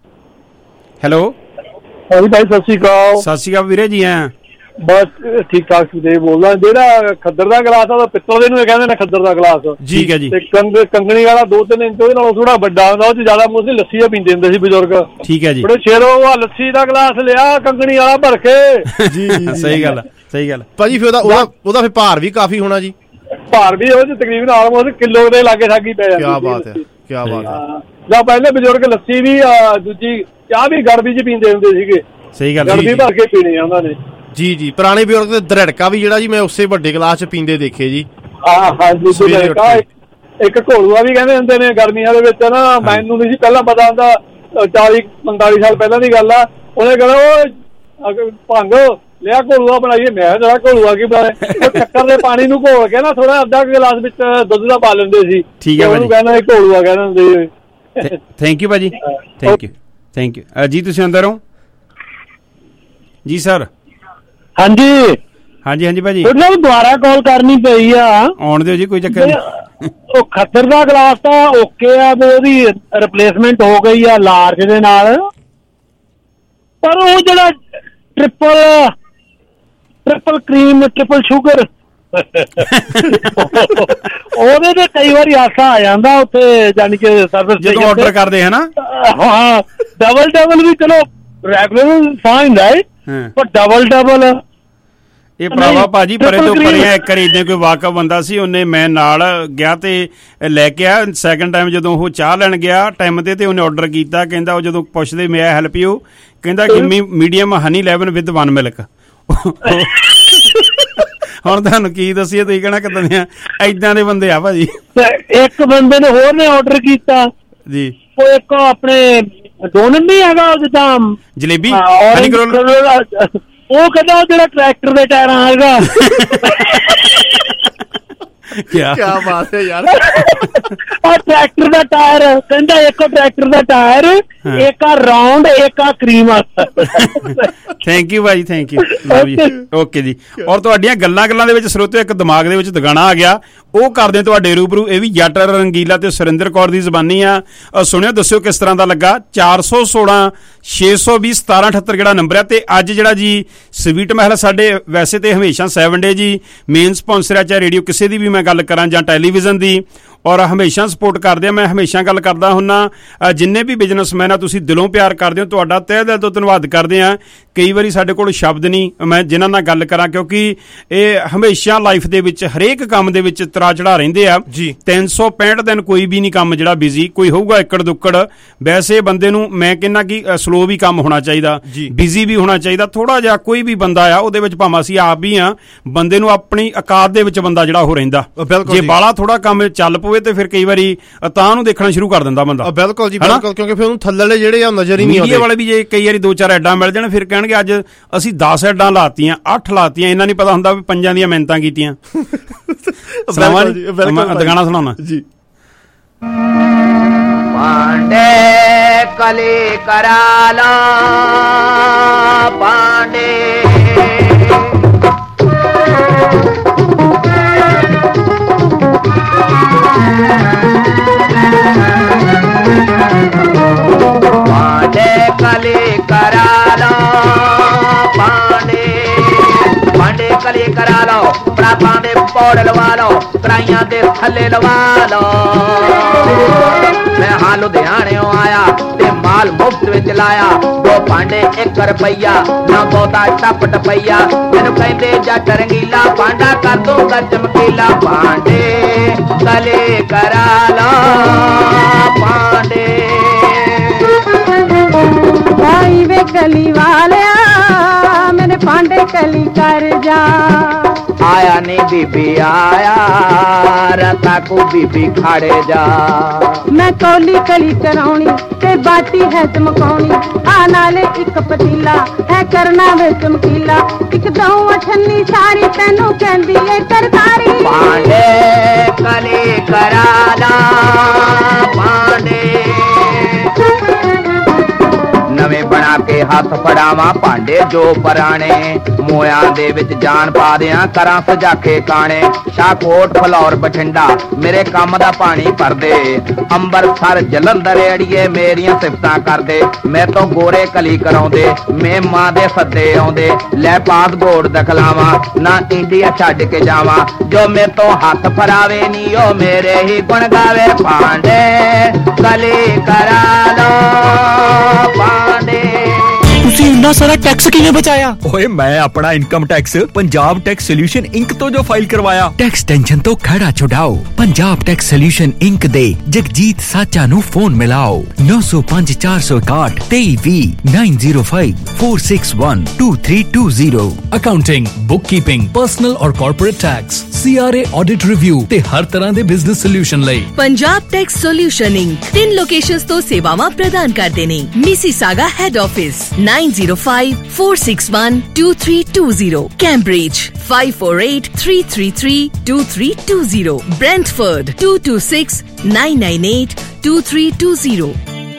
ਹੈਲੋ ਹਾਂਜੀ ਭਾਈ ਸਤਿ ਸ਼੍ਰੀ ਅਕਾਲ। ਸਤਿ ਸ਼੍ਰੀ ਅਕਾਲ ਵੀਰੇ ਜੀ। ਹਾਂ ਬਸ ਠੀਕ ਠਾਕ ਸੁਦੇਵ ਬੋਲਦਾ। ਜਿਹੜਾ ਖੱਦਰ ਦਾ ਗਲਾਸ ਆ ਉਹ ਪਿੱਤਲ ਦੇ ਨੂੰ ਕਹਿੰਦੇ ਨੇ ਖੱਦਰ ਦਾ ਗਲਾਸ। ਠੀਕ ਹੈ ਜੀ। ਤੇ ਕੰਗਣੀ ਵਾਲਾ ਦੋ ਤਿੰਨ ਇੰਚ ਉਹਦੇ ਨਾਲੋਂ ਥੋੜਾ ਵੱਡਾ ਹੁੰਦਾ, ਉਹ ਚ ਜ਼ਿਆਦਾ ਮੋਸਟਲੀ ਲੱਸੀ ਪੀਂਦੇ ਹੁੰਦੇ ਸੀ ਬਜ਼ੁਰਗ। ਠੀਕ ਹੈ ਜੀ। ਬੜੇ ਸ਼ੇਰੋ ਆ ਲੱਸੀ ਦਾ ਗਲਾਸ ਲਿਆ ਕੰਗਣੀ ਵਾਲਾ ਭਰ ਕੇ। ਜੀ ਸਹੀ ਗੱਲ ਸਹੀ ਗੱਲ ਭਾਜੀ। ਫਿਰ ਉਹਦਾ ਉਹਦਾ ਫਿਰ ਭਾਰ ਵੀ ਕਾਫੀ ਹੋਣਾ ਜੀ। ਭਾਰ ਵੀ ਉਹ ਤਕਰੀਬਨ ਆਲਮੋਸਟ ਕਿਲੋ ਦੇ ਲਾਗੇ ਸਾਗੀ ਪੈ ਜਾਂਦੀ। ਕੀ ਬਾਤ ਹੈ, ਕੀ ਬਾਤ ਹੈ। ਜਾਂ ਪਹਿਲੇ ਬਜ਼ੁਰਗ ਲੱਸੀ ਵੀ ਦੂਜੀ ਚਾਹ ਵੀ ਗੜਬੀ ਚ ਪੀਂਦੇ ਹੁੰਦੇ ਸੀਗੇ। ਸਹੀ ਗੱਲ। ਗੜਬੀ ਭਰ ਕੇ ਪੀਣੀ ਆ ਉਹਨਾਂ ਨੇ। ਜੀ ਜੀ। ਪੁਰਾਣੇ ਬਜ਼ੁਰਗ ਤੇ ਦਰੜਕਾ ਵੀ ਜਿਹੜਾ ਜੀ ਮੈਂ ਉਸੇ ਵੱਡੇ ਗਲਾਸ ਚ ਪੀਂਦੇ ਦੇਖੇ ਜੀ। ਹਾਂ ਹਾਂਜੀ। ਦਰੜਕਾ ਇੱਕ ਘੋਲੂਆ ਵੀ ਕਹਿੰਦੇ ਹੁੰਦੇ ਨੇ ਗਰਮੀਆਂ ਦੇ ਵਿੱਚ ਨਾ। ਮੈਨੂੰ ਨਹੀਂ ਸੀ ਪਹਿਲਾਂ ਪਤਾ ਹੁੰਦਾ, ਚਾਲੀ ਪੰਤਾਲੀ ਸਾਲ ਪਹਿਲਾਂ ਦੀ ਗੱਲ ਆ। ਉਹਨੇ ਕਹਿੰਦਾ ਉਹ ਭੰਗ ਲਿਆ ਘੋਲੂਆ ਬਣਾਈਏ। ਮੈਂ ਜਿਹੜਾ ਘੋਲੂਆ ਕੀ ਬਣਾਇਆ? ਉਹ ਚੱਕਰ ਦੇ ਪਾਣੀ ਨੂੰ ਘੋਲ ਕੇ ਨਾ ਥੋੜਾ ਅੱਧਾ ਗਲਾਸ ਵਿੱਚ ਦੁੱਧ ਦਾ ਪਾ ਲੈਂਦੇ ਸੀ। ਠੀਕ ਹੈ ਉਹਨੂੰ ਕਹਿੰਦਾ ਇਹ ਘੋਲੂਆ ਕਹਿੰਦੇ ਹੁੰਦੇ। ਥੈਂਕ ਯੂ ਭਾਜੀ, ਥੈਂਕ ਯੂ ਥੈਂਕ ਯੂ। ਜੀ ਤੁਸੀਂ ਅੰਦਰ ਹੋ। ਜੀ ਸਰ। ਹਾਂਜੀ ਹਾਂਜੀ ਹਾਂਜੀ ਭਾਜੀ। ਉਹਨਾਂ ਨੂੰ ਦੁਬਾਰਾ ਕਾਲ ਕਰਨੀ ਪਈ ਆ। ਆਉਣ ਦਿਓ ਜੀ, ਕੋਈ ਚੱਕਰ ਨਹੀਂ। ਉਹ ਖੱਦਰ ਦਾ ਗਲਾਸ ਤਾਂ ਓਕੇ ਆ, ਉਹਦੀ ਰਿਪਲੇਸਮੈਂਟ ਹੋ ਗਈ ਆ ਲਾਰਜ ਦੇ ਨਾਲ। ਪਰ ਉਹ ਜਿਹੜਾ triple triple cream triple sugar ਉਹਦੇ ਤੇ ਕਈ ਵਾਰੀ ਆਸਾ ਆ ਜਾਂਦਾ ਉੱਥੇ, ਜਾਨੀ ਕਿ ਸਰਵਿਸ ਜਦੋਂ ਆਰਡਰ ਕਰਦੇ ਹੈ ਨਾ। ਹਾਂ ਡਬਲ ਡਬਲ ਵੀ ਚਲੋ ਰੈਗੂਲਰ ਫਾਈਨ ਹੈ, ਪਰ ਡਬਲ ਡਬਲ ਇਹ ਭਰਾਵਾ ਭਾਜੀ ਪਰੇ ਤੋਂ ਪਰਿਆ। ਇੱਕ ਵਾਰੀ ਇਦਾਂ ਕੋਈ ਵਾਕਫ ਬੰਦਾ ਸੀ, ਉਹਨੇ ਮੈਂ ਨਾਲ ਗਿਆ ਤੇ ਲੈ ਕੇ ਆ। ਸੈਕਿੰਡ ਟਾਈਮ ਜਦੋਂ ਉਹ ਚਾਹ ਲੈਣ ਗਿਆ ਟਾਈਮ ਤੇ ਤੇ ਉਹਨੇ ਆਰਡਰ ਕੀਤਾ, ਕਹਿੰਦਾ ਉਹ ਜਦੋਂ ਪੁੱਛਦੇ ਮੈਂ ਹੈਲਪ ਯੂ, ਕਹਿੰਦਾ give medium honey eleven with one milk. ਹੁਣ ਤੁਹਾਨੂੰ ਕੀ ਦੱਸੀਏ, ਤੁਸੀਂ ਕਹਿਣਾ ਕਿੱਦਾਂ ਦੇ ਆ, ਏਦਾਂ ਦੇ ਬੰਦੇ ਆ ਭਾਜੀ। ਇੱਕ ਬੰਦੇ ਨੇ ਹੋਰ ਨੇ ਆਰਡਰ ਕੀਤਾ ਜੀ, ਉਹ ਇੱਕ ਆਪਣੇ ਡੋਨਟ ਨਹੀਂ ਹੈਗਾ ਜਿੱਦਾਂ ਜਲੇਬੀ ਉਹ ਕਹਿੰਦਾ ਉਹ ਜਿਹੜਾ ਟਰੈਕਟਰ ਦੇ ਟਾਇਰਾਂ ਹੈਗਾ। ਕਿਆ ਬਾਤ ਹੈ ਯਾਰ। ਉਹ ਟਰੈਕਟਰ ਦਾ ਟਾਇਰ ਕਹਿੰਦਾ ਇੱਕ ਟਰੈਕਟਰ ਦਾ ਟਾਇਰ, ਇੱਕ ਆ ਰਾਉਂਡ, ਇੱਕ ਆ ਕਰੀਮ। ਥੈਂਕ ਯੂ ਭਾਜੀ, thank you, love you, okay ਜੀ। ਔਰ ਤੁਹਾਡੀਆਂ ਗੱਲਾਂ ਗੱਲਾਂ ਦੇ ਵਿੱਚ ਸਰੋਤਿਓ ਇੱਕ ਦਿਮਾਗ ਦੇ ਵਿੱਚ ਦਗਾਣਾ ਆ ਗਿਆ, ਉਹ ਕਰਦੇ ਤੁਹਾਡੇ ਰੂਬਰੂ। ਇਹ ਵੀ ਜੱਟ ਰੰਗੀਲਾ ਤੇ ਸੁਰਿੰਦਰ ਕੌਰ ਦੀ ਜ਼ਬਾਨੀ ਆ। ਸੁਣਿਓ, ਦੱਸਿਓ ਕਿਸ ਤਰ੍ਹਾਂ ਦਾ ਲੱਗਾ। ਚਾਰ ਸੌ ਸੋਲਾਂ ਛੇ ਸੌ ਵੀਹ ਸਤਾਰਾਂ ਅਠੱਤਰ ਜਿਹੜਾ ਨੰਬਰ ਹੈ। ਤੇ ਅੱਜ ਜਿਹੜਾ ਜੀ ਸਵੀਟ ਮਹਿਲ ਸਾਡੇ ਵੈਸੇ ਤੇ ਹਮੇਸ਼ਾ ਸੈਵਨ ਡੇ ਜੀ ਮੇਨ ਸਪਾਂਸਰ ਆ, ਚਾਹੇ ਰੇਡੀਓ ਕਿਸੇ ਦੀ ਵੀ ਮੈਂ ਗੱਲ ਕਰਾਂ ਜਾਂ ਟੈਲੀਵਿਜ਼ਨ ਦੀ, ਔਰ ਹਮੇਸ਼ਾ ਸਪੋਰਟ ਕਰਦੇ ਆ। ਮੈਂ ਹਮੇਸ਼ਾ ਗੱਲ ਕਰਦਾ ਹੁੰਦਾ, ਜਿੰਨੇ ਵੀ ਬਿਜ਼ਨਸਮੈਨ ਆ ਤੁਸੀਂ ਦਿਲੋਂ ਪਿਆਰ ਕਰਦੇ ਹੋ, ਤੁਹਾਡਾ ਤਹਿ ਦਿਲ ਤੋਂ ਧੰਨਵਾਦ ਕਰਦੇ ਆ। ਕਈ ਵਾਰੀ ਸਾਡੇ ਕੋਲ ਸ਼ਬਦ ਨਹੀਂ ਮੈਂ ਜਿਨ੍ਹਾਂ ਨਾਲ ਗੱਲ ਕਰਾਂ, ਕਿਉਂਕਿ ਇਹ ਹਮੇਸ਼ਾ ਲਾਈਫ ਦੇ ਵਿੱਚ ਹਰੇਕ ਕੰਮ ਦੇ ਵਿੱਚ ਤਰਾ ਚੜਾ ਰਹਿੰਦੇ ਆ ਜੀ। ਤਿੰਨ ਸੌ ਪੈਂਹਠ ਦਿਨ ਕੋਈ ਵੀ ਨਹੀਂ ਕੰਮ ਜਿਹੜਾ ਬਿਜ਼ੀ, ਕੋਈ ਹੋਊਗਾ ਇੱਕੜ ਦੁੱਕੜ। ਵੈਸੇ ਬੰਦੇ ਨੂੰ ਮੈਂ ਕਹਿੰਦਾ ਕਿ ਸਲੋ ਵੀ ਕੰਮ ਹੋਣਾ ਚਾਹੀਦਾ, ਬਿਜ਼ੀ ਵੀ ਹੋਣਾ ਚਾਹੀਦਾ ਥੋੜਾ ਜਿਹਾ। ਕੋਈ ਵੀ ਬੰਦਾ ਆ ਉਹਦੇ ਵਿੱਚ, ਭਾਵੇਂ ਅਸੀਂ ਆਪ ਵੀ ਆ, ਬੰਦੇ ਨੂੰ ਆਪਣੀ ਔਕਾਤ ਦੇ ਵਿੱਚ ਬੰਦਾ ਜਿਹੜਾ ਉਹ ਰਹਿੰਦਾ। ਜੇ ਬਾਲਾ ਥੋੜਾ ਕੰਮ ਚੱਲ ਪਵੇ ਤੇ ਫਿਰ ਕਈ ਵਾਰੀ ਤਾਂ ਨੂੰ ਦੇਖਣਾ ਸ਼ੁਰੂ ਕਰ ਦਿੰਦਾ ਬੰਦਾ। ਬਿਲਕੁਲ ਜੀ ਬਿਲਕੁਲ, ਕਿਉਂਕਿ ਫਿਰ ਉਹਨੂੰ ਥੱਲੇ ਜਿਹੜੇ ਆ ਨਜ਼ਰ ਹੀ ਨਹੀਂ ਆਉਂਦੇ। ਮੀਡੀਆ ਵਾਲੇ ਵੀ ਜੇ ਕਈ ਵਾਰੀ ਦੋ ਚਾਰ ਐਡਾਂ ਮਿਲ ਜਾਣ ਫਿਰ ਕਹਿਣਗੇ ਅੱਜ ਅਸੀਂ ਦਸ ਐਡਾਂ ਲਾਤੀਆਂ, ਅੱਠ ਲਾਤੀਆਂ, ਇਹਨਾਂ ਨਹੀਂ ਪਤਾ ਹੁੰਦਾ ਵੀ ਪੰਜਾਂ ਦੀਆਂ ਮਿਹਨਤਾਂ ਕੀਤੀਆਂ। ਗਾਣਾ ਸੁਣਾਉਣਾ ਜੀ। ਪਾਂਡੇ ਕਲੀ ਕਰਾਲਾ ਪਾਂਡੇ ਪਾਂਡੇ ਕਲੀ ਕਰਾਲਾ ਪਾਂਡੇ ਪਾਂਡੇ ਕਲੀ ਕਰਾ ਲਓ, ਪ੍ਰਾਪਾਂ ਦੇ ਪੌੜ ਲਵਾ ਲਓ, ਕਰਾਈਆਂ ਦੇ ਥੱਲੇ ਲਵਾ ਲਓ। ਮੈਂ ਹਾਂ ਲੁਧਿਆਣਿਓਂ ਆਇਆ ਤੇ ਮਾਲ ਮੁਫਤ ਵਿੱਚ ਲਾਇਆ, ਦੋ ਭਾਂਡੇ ਇੱਕ ਰੁਪਈਆ ਨਾ ਬਹੁਤਾ ਟੱਪ ਟਪਈਆ। ਮੈਨੂੰ ਕਹਿੰਦੇ ਜੱਟ ਰੰਗੀਲਾ ਭਾਂਡਾ ਕਰ ਦੂੰਗਾ ਚਮਕੀਲਾ। ਭਾਂਡੇ ਕਲੇ ਕਰਾ ਲਾ ਭਾਂਡੇ ਭਾਈ ਵੇ ਕਲੀ ਵਾਲਿਆ ਮੇਰੇ ਭਾਂਡੇ ਕਲੀ ਕਰ ਜਾ। ਆਇਆ ਨੀ ਬੀਬੀ ਆਇਆ ਰਤਾ ਕੋ ਬੀਬੀ ਖਾੜੇ ਜਾ। ਮੈਂ ਕੌਲੀ ਕਲੀ ਕਰਾਉਣੀ ਤੇ ਬਾਟੀ ਹੈ ਚਮਕਾਉਣੀ, ਆ ਨਾਲੇ ਇੱਕ ਪਤੀਲਾ ਹੈ ਕਰਨਾ ਵੇ ਚਮਕੀਲਾ। ਇੱਕ ਦੋ ਅਠੰਨੀ ਸਾਰੀ ਤੈਨੂੰ ਕਹਿੰਦੀ ਏ ਤਰਕਾਰੀ। ਭਾਂਡੇ ਕਲੀ ਕਰਾ ਲਾ ਭਾਂਡੇ ਨਵੇਂ ਬਣਾ ਕੇ ਹੱਥ ਫੜਾਵਾਂ ਭਾਂਡੇ ਜੋ ਪੁਰਾਣੇ। ਮੋਇਆਂ ਦੇ ਵਿੱਚ ਜਾਨ ਪਾ ਦਿਆਂ ਕਰਾਂ ਸਜਾਖੇ ਕਾਣੇ। ਸ਼ਾਹਕੋਟ ਫਲੌਰ ਬਠਿੰਡਾ ਮੇਰੇ ਕੰਮ ਦਾ ਪਾਣੀ ਭਰਦੇ। ਅੰਬਰਸਰ ਜਲੰਧਰ ਅੜੀਏ ਮੇਰੀਆਂ ਸਿਫਤਾਂ ਕਰਦੇ। ਮੈਂ ਤੋਂ ਗੋਰੇ ਕਲੀ ਕਰਾਉਂਦੇ ਮੇਮਾਂ ਦੇ ਸੱਦੇ ਆਉਂਦੇ। ਲੈ ਪਾਸ ਗੋੜ ਦਖਲਾਵਾਂ ਨਾ ਇੰਡੀਆ ਛੱਡ ਕੇ ਜਾਵਾਂ। ਜੋ ਮੇਰੇ ਤੋਂ ਹੱਥ ਫੜਾਵੇ ਨੀ ਉਹ ਮੇਰੇ ਹੀ ਗੁਣ ਗਾਵੇ। ਭਾਂਡੇ ਕਲੀ ਕਰਾ ਲੋ ਭਾਂਡੇ। ਤੁਸੀਂ ਇੰਨਾ ਸਾਰਾ ਟੈਕਸ ਕਿਵੇਂ ਬਚਾਇਆ? ਓਏ ਮੈਂ ਆਪਣਾ income tax Punjab tax solution inc ਤੋਂ ਜੋ ਫਾਈਲ ਕਰਵਾਇਆ। ਟੈਕਸ ਟੈਨਸ਼ਨ ਤੋਂ ਖੜਾ ਛੁਡਾਓ। ਪੰਜਾਬ ਟੈਕਸ ਸੋਲਿਊਸ਼ਨ ਇੰਕ ਦੇ ਜਗਜੀਤ ਸਾਚਾ ਨੂੰ ਫੋਨ ਮਿਲਾਓ ਨੌ ਸੌ ਪੰਜ ਚਾਰ ਸੌ ਇਕਾਹਠ ਤੇਈ ਵੀਹ nine zero five four six one two three two zero. Accounting, bookkeeping, personal ਔਰ corporate tax, C R A audit review ਤੇ ਹਰ ਤਰ੍ਹਾਂ ਦੇ ਬਿਜ਼ਨਸ ਸੋਲਿਊਸ਼ਨ ਲਈ ਪੰਜਾਬ ਟੈਕਸ ਸੋਲਿਊਸ਼ਨ ਇੰਕ ਤਿੰਨ ਲੋਕੇਸ਼ਨਸ ਤੋਂ ਸੇਵਾਵਾਂ ਪ੍ਰਦਾਨ ਕਰਦੇ ਨੇ। Mississauga head office nine zero five four six one two three two zero, Cambridge five four eight three three three two three two zero, Brentford two two six nine nine eight two three two zero।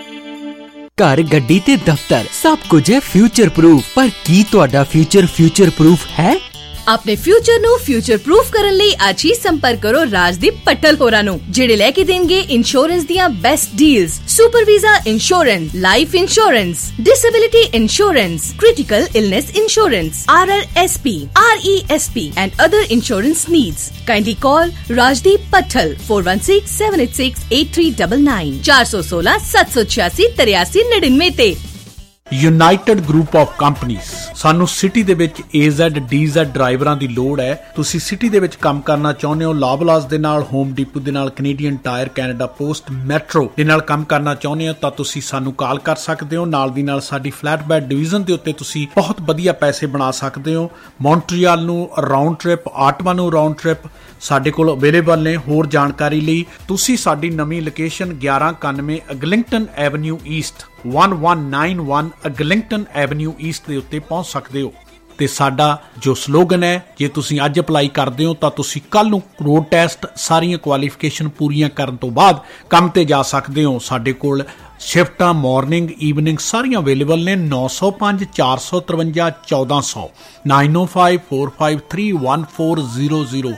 ਘਰ, ਗੱਡੀ ਤੇ ਦਫ਼ਤਰ ਸਭ ਕੁਝ ਹੈ future proof, ਪਰ ਕੀ ਤੁਹਾਡਾ future future proof ਹੈ? ਆਪਣੇ ਫਿਊਚਰ ਨੂੰ ਫਿਊਚਰ ਪ੍ਰੂਫ ਕਰਨ ਲਈ ਅੱਜ ਹੀ ਸੰਪਰਕ ਕਰੋ ਰਾਜਦੀਪ ਪੱਟਲ ਹੋਰਾਂ ਨੂੰ, ਜਿਹੜੇ ਲੈ ਕੇ ਦੇਣਗੇ ਇੰਸ਼ੋਰੈਂਸ ਦੀਆਂ best deals. Super visa insurance, life insurance, disability insurance, critical illness insurance, R R S P, R E S P and other insurance needs. Kindly call Rajdeep Pattal four one six seven eight six eight three nine nine ਚਾਰ ਸੌ ਸੋਲਾਂ ਸੱਤ ਸੌ ਛਿਆਸੀ ਤਰਿਆਸੀ ਨੜਿਨਵੇਂ ਤੇ। United group of ਕੰਪਨੀਆਂ। ਸਾਨੂੰ ਸਿਟੀ ਦੇ ਵਿੱਚ A Z D Z ਡਰਾਈਵਰਾਂ ਦੀ ਲੋੜ ਹੈ। ਤੁਸੀਂ ਸਿਟੀ ਦੇ ਵਿੱਚ ਕੰਮ ਕਰਨਾ ਚਾਹੁੰਦੇ ਹੋ, ਲਾਬਲਾਸ ਦੇ ਨਾਲ, ਹੋਮ ਡੀਪੂ ਦੇ ਨਾਲ, Canadian Tire, Canada Post, Metro ਦੇ ਨਾਲ ਕੰਮ ਕਰਨਾ ਚਾਹੁੰਦੇ ਹੋ ਤਾਂ ਤੁਸੀਂ ਸਾਨੂੰ ਕਾਲ ਕਰ ਸਕਦੇ ਹੋ। ਨਾਲ ਦੀ ਨਾਲ ਸਾਡੀ ਫਲੈਟ ਬੈਡ ਡਿਵੀਜ਼ਨ ਦੇ ਉੱਤੇ ਤੁਸੀਂ ਬਹੁਤ ਵਧੀਆ ਪੈਸੇ ਬਣਾ ਸਕਦੇ ਹੋ। ਮੌਂਟਰੀਅਲ ਨੂੰ ਰਾਉਂਡ ਟ੍ਰਿਪ, ਆਟਵਾ ਨੂੰ ਰਾਉਂਡ ਟ੍ਰਿਪ ਸਾਡੇ ਕੋਲ ਅਵੇਲੇਬਲ ਨੇ। ਹੋਰ ਜਾਣਕਾਰੀ ਲਈ ਤੁਸੀਂ ਸਾਡੀ ਨਵੀਂ ਲੋਕੇਸ਼ਨ ਗਿਆਰਾਂ ਇਕਾਨਵੇਂ Eglinton Avenue East one one nine one Eglinton Avenue East ਦੇ ਉੱਤੇ ਪਹੁੰਚ ਸਕਦੇ ਹੋ। ਤੇ ਸਾਡਾ ਜੋ ਸਲੋਗਨ ਹੈ, ਜੇ ਤੁਸੀਂ ਅੱਜ ਅਪਲਾਈ ਕਰਦੇ ਹੋ ਤਾਂ ਤੁਸੀਂ ਕੱਲ ਨੂੰ ਰੋਡ ਟੈਸਟ ਸਾਰੀਆਂ ਕੁਆਲੀਫਿਕੇਸ਼ਨ ਪੂਰੀਆਂ ਕਰਨ ਤੋਂ ਬਾਅਦ ਕੰਮ ਤੇ ਜਾ ਸਕਦੇ ਹੋ। ਸਾਡੇ ਕੋਲ ਸ਼ਿਫਟਾਂ ਮਾਰਨਿੰਗ ਈਵਨਿੰਗ ਸਾਰੀਆਂ ਅਵੇਲੇਬਲ ਨੇ। ਨੌ ਸੌ ਪੰਜ ਚਾਰ ਸੌ ਤਰਵੰਜਾ ਚੌਦਾਂ ਸੌ nine O five four five three one four zero zero.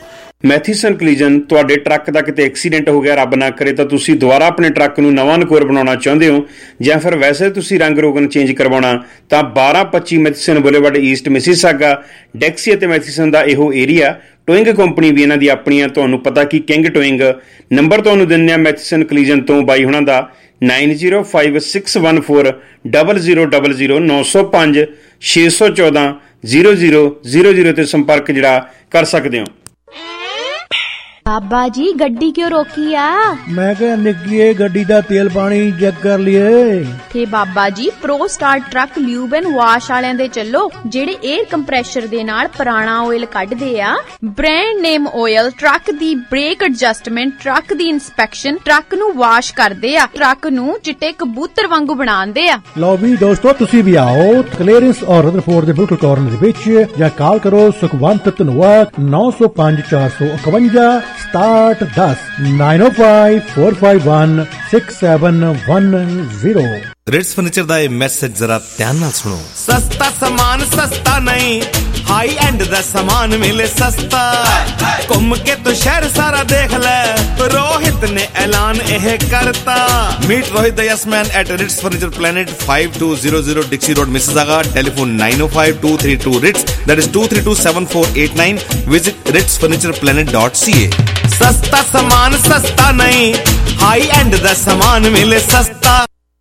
Matheson collision ਤੁਹਾਡੇ ਟਰੱਕ ਦਾ ਕਿਤੇ ਐਕਸੀਡੈਂਟ ਹੋ ਗਿਆ, ਰੱਬ ਨਾ ਕਰੇ, ਤਾਂ ਤੁਸੀਂ ਦੁਬਾਰਾ ਆਪਣੇ ਟਰੱਕ ਨੂੰ ਨਵਾਂ ਨਕੋਰ ਬਣਾਉਣਾ ਚਾਹੁੰਦੇ ਹੋ, ਜਾਂ ਫਿਰ ਵੈਸੇ ਤੁਸੀਂ ਰੰਗ ਰੋਗਨ ਚੇਂਜ ਕਰਵਾਉਣਾ, ਤਾਂ ਬਾਰਾਂ ਪੱਚੀ Matheson Boulevard East Mississauga Dixie ਅਤੇ ਮੈਥੀਸਨ ਦਾ ਇਹੋ ਏਰੀਆ। ਟੋਇੰਗ ਕੰਪਨੀ ਵੀ ਇਹਨਾਂ ਦੀ ਆਪਣੀ ਆ, ਤੁਹਾਨੂੰ ਪਤਾ ਕਿ ਕਿੰਗ ਟੋਇੰਗ। ਨੰਬਰ ਤੁਹਾਨੂੰ ਦਿੰਦੇ ਆ ਮੈਥੀਸਨ ਕਲੀਜਨ ਤੋਂ ਬਾਈ ਹੁਣਾਂ ਦਾ nine zero five six one four double zero double zero ਨੌ ਸੌ ਪੰਜ ਛੇ ਸੌ ਚੌਦਾਂ ਜ਼ੀਰੋ ਜ਼ੀਰੋ ਜ਼ੀਰੋ ਜ਼ੀਰੋ ਤੇ ਸੰਪਰਕ ਜਿਹੜਾ ਕਰ ਸਕਦੇ ਹੋ। बाबा जी गड्डी क्यों रोकी आ? मैं क्या निकलिए गड्डी दा तेल पानी चेक कर लिए थे बाबा जी pro star truck lube and wash वालियां दे चलो जेड़े एयर कंप्रेशर दे नाल पुराना ऑयल कढदे आ। ब्रांड नेम ऑयल ट्रक दी ब्रेक एडजस्टमेंट, ट्रक दी इंस्पेक्शन, ट्रक नू वाश करदे आ, ट्रक नू चिट्टे कबूतर वांगू बनांदे आ। लो भी दोस्तों तुसी भी आओ क्लीयरेंस और रदरफोर्ड दे बिल्कुल कॉर्नर दे विच या कॉल करो सुखवंत धनोआ नौ सौ पांच चार सौ इकवंजा स्टार्ट दस nine O five four five one six seven one zero. Ritz furniture दा मैसेज जरा ध्यान नाल सुनो। सस्ता सामान सस्ता नहीं, हाई एंड दा सामान मिले सस्ता। घूम के तो शहर सारा देख ले, रोहित ने ऐलान यह करता। Meet Rohit the yes man at Ritz Furniture Planet five two zero zero Dixie Road Mississauga. Telephone nine O five two three two Ritz that is two three two seven four eight nine. Visit Ritz Furniture Planet dot C A. सस्ता सामान सस्ता नहीं, high and दा सामान मिले सस्ता।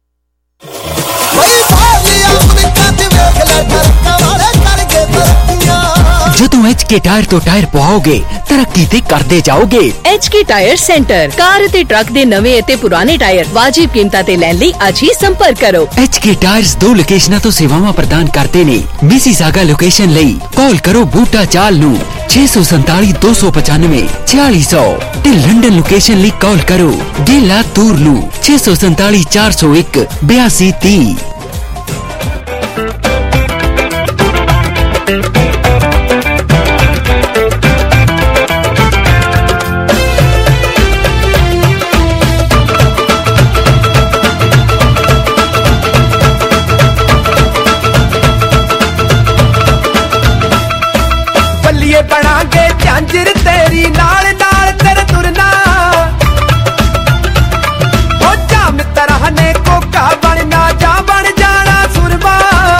ਜਦੋਂ H K tyre ਤੋਂ ਟਾਇਰ ਪਵਾਓਗੇ ਤਰੱਕੀ ਤੇ ਕਰਦੇ ਜਾਓਗੇ। H K tyre centre car ਅਤੇ ਟਰੱਕ ਦੇ ਨਵੇਂ ਅਤੇ ਪੁਰਾਣੇ ਟਾਇਰ ਵਾਜਿਬ ਕੀਮਤਾਂ ਤੇ ਲੈਣ ਲਈ ਅੱਜ ਹੀ ਸੰਪਰਕ ਕਰੋ। ਐਚ ਕੇ ਟਾਇਰਸ ਦੋ ਲੋਕੇਸ਼ਨਾਂ ਤੋਂ ਸੇਵਾਵਾਂ ਪ੍ਰਦਾਨ ਕਰਦੇ ਨੇ। ਮਿਸੀਸਾਗਾ ਲੋਕੇਸ਼ਨ ਲਈ ਕਾਲ ਕਰੋ ਬੂਟਾ ਚਾਲ ਨੂੰ ਛੇ ਸੌ ਸੰਤਾਲੀ ਦੋ ਸੌ ਪਚਾਨਵੇਂ ਛਿਆਲੀ ਸੌ ਤੇ ਲੰਡਨ ਲੋਕੇਸ਼ਨ ਲਈ ਕਾਲ ਕਰੋ ਡੇਲਾ ਤੂਰ ਨੂੰ ਛੇ ਸੌ ਸੰਤਾਲੀ ਚਾਰ ਸੌ ਇੱਕ ਬਿਆਸੀ ਤੀਹ। बनागे झांझर तेरी नाल नाल तेरे तुरना हो जा मित्र ने कोका बनना जा बन जाना सुरमा।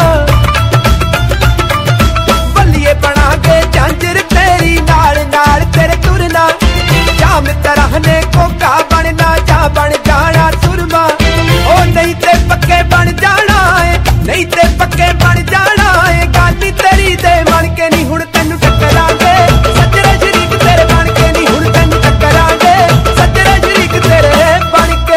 बल्लिए बनागे झांझर तेरी नाल नाल तेरे तुरना जा मित्र ने कोका बनना जा बन जाना सुरमा। ओ नहीं ते पक्के बन जाना है, नहीं ते पक्के बन जाना है। गाली तेरी दे मन के नहीं हुण तेनू टकरांगे सजरे शरीक तेरे बन के नहीं हुण तेनू टकरांगे सजरे शरीक तेरे बन के।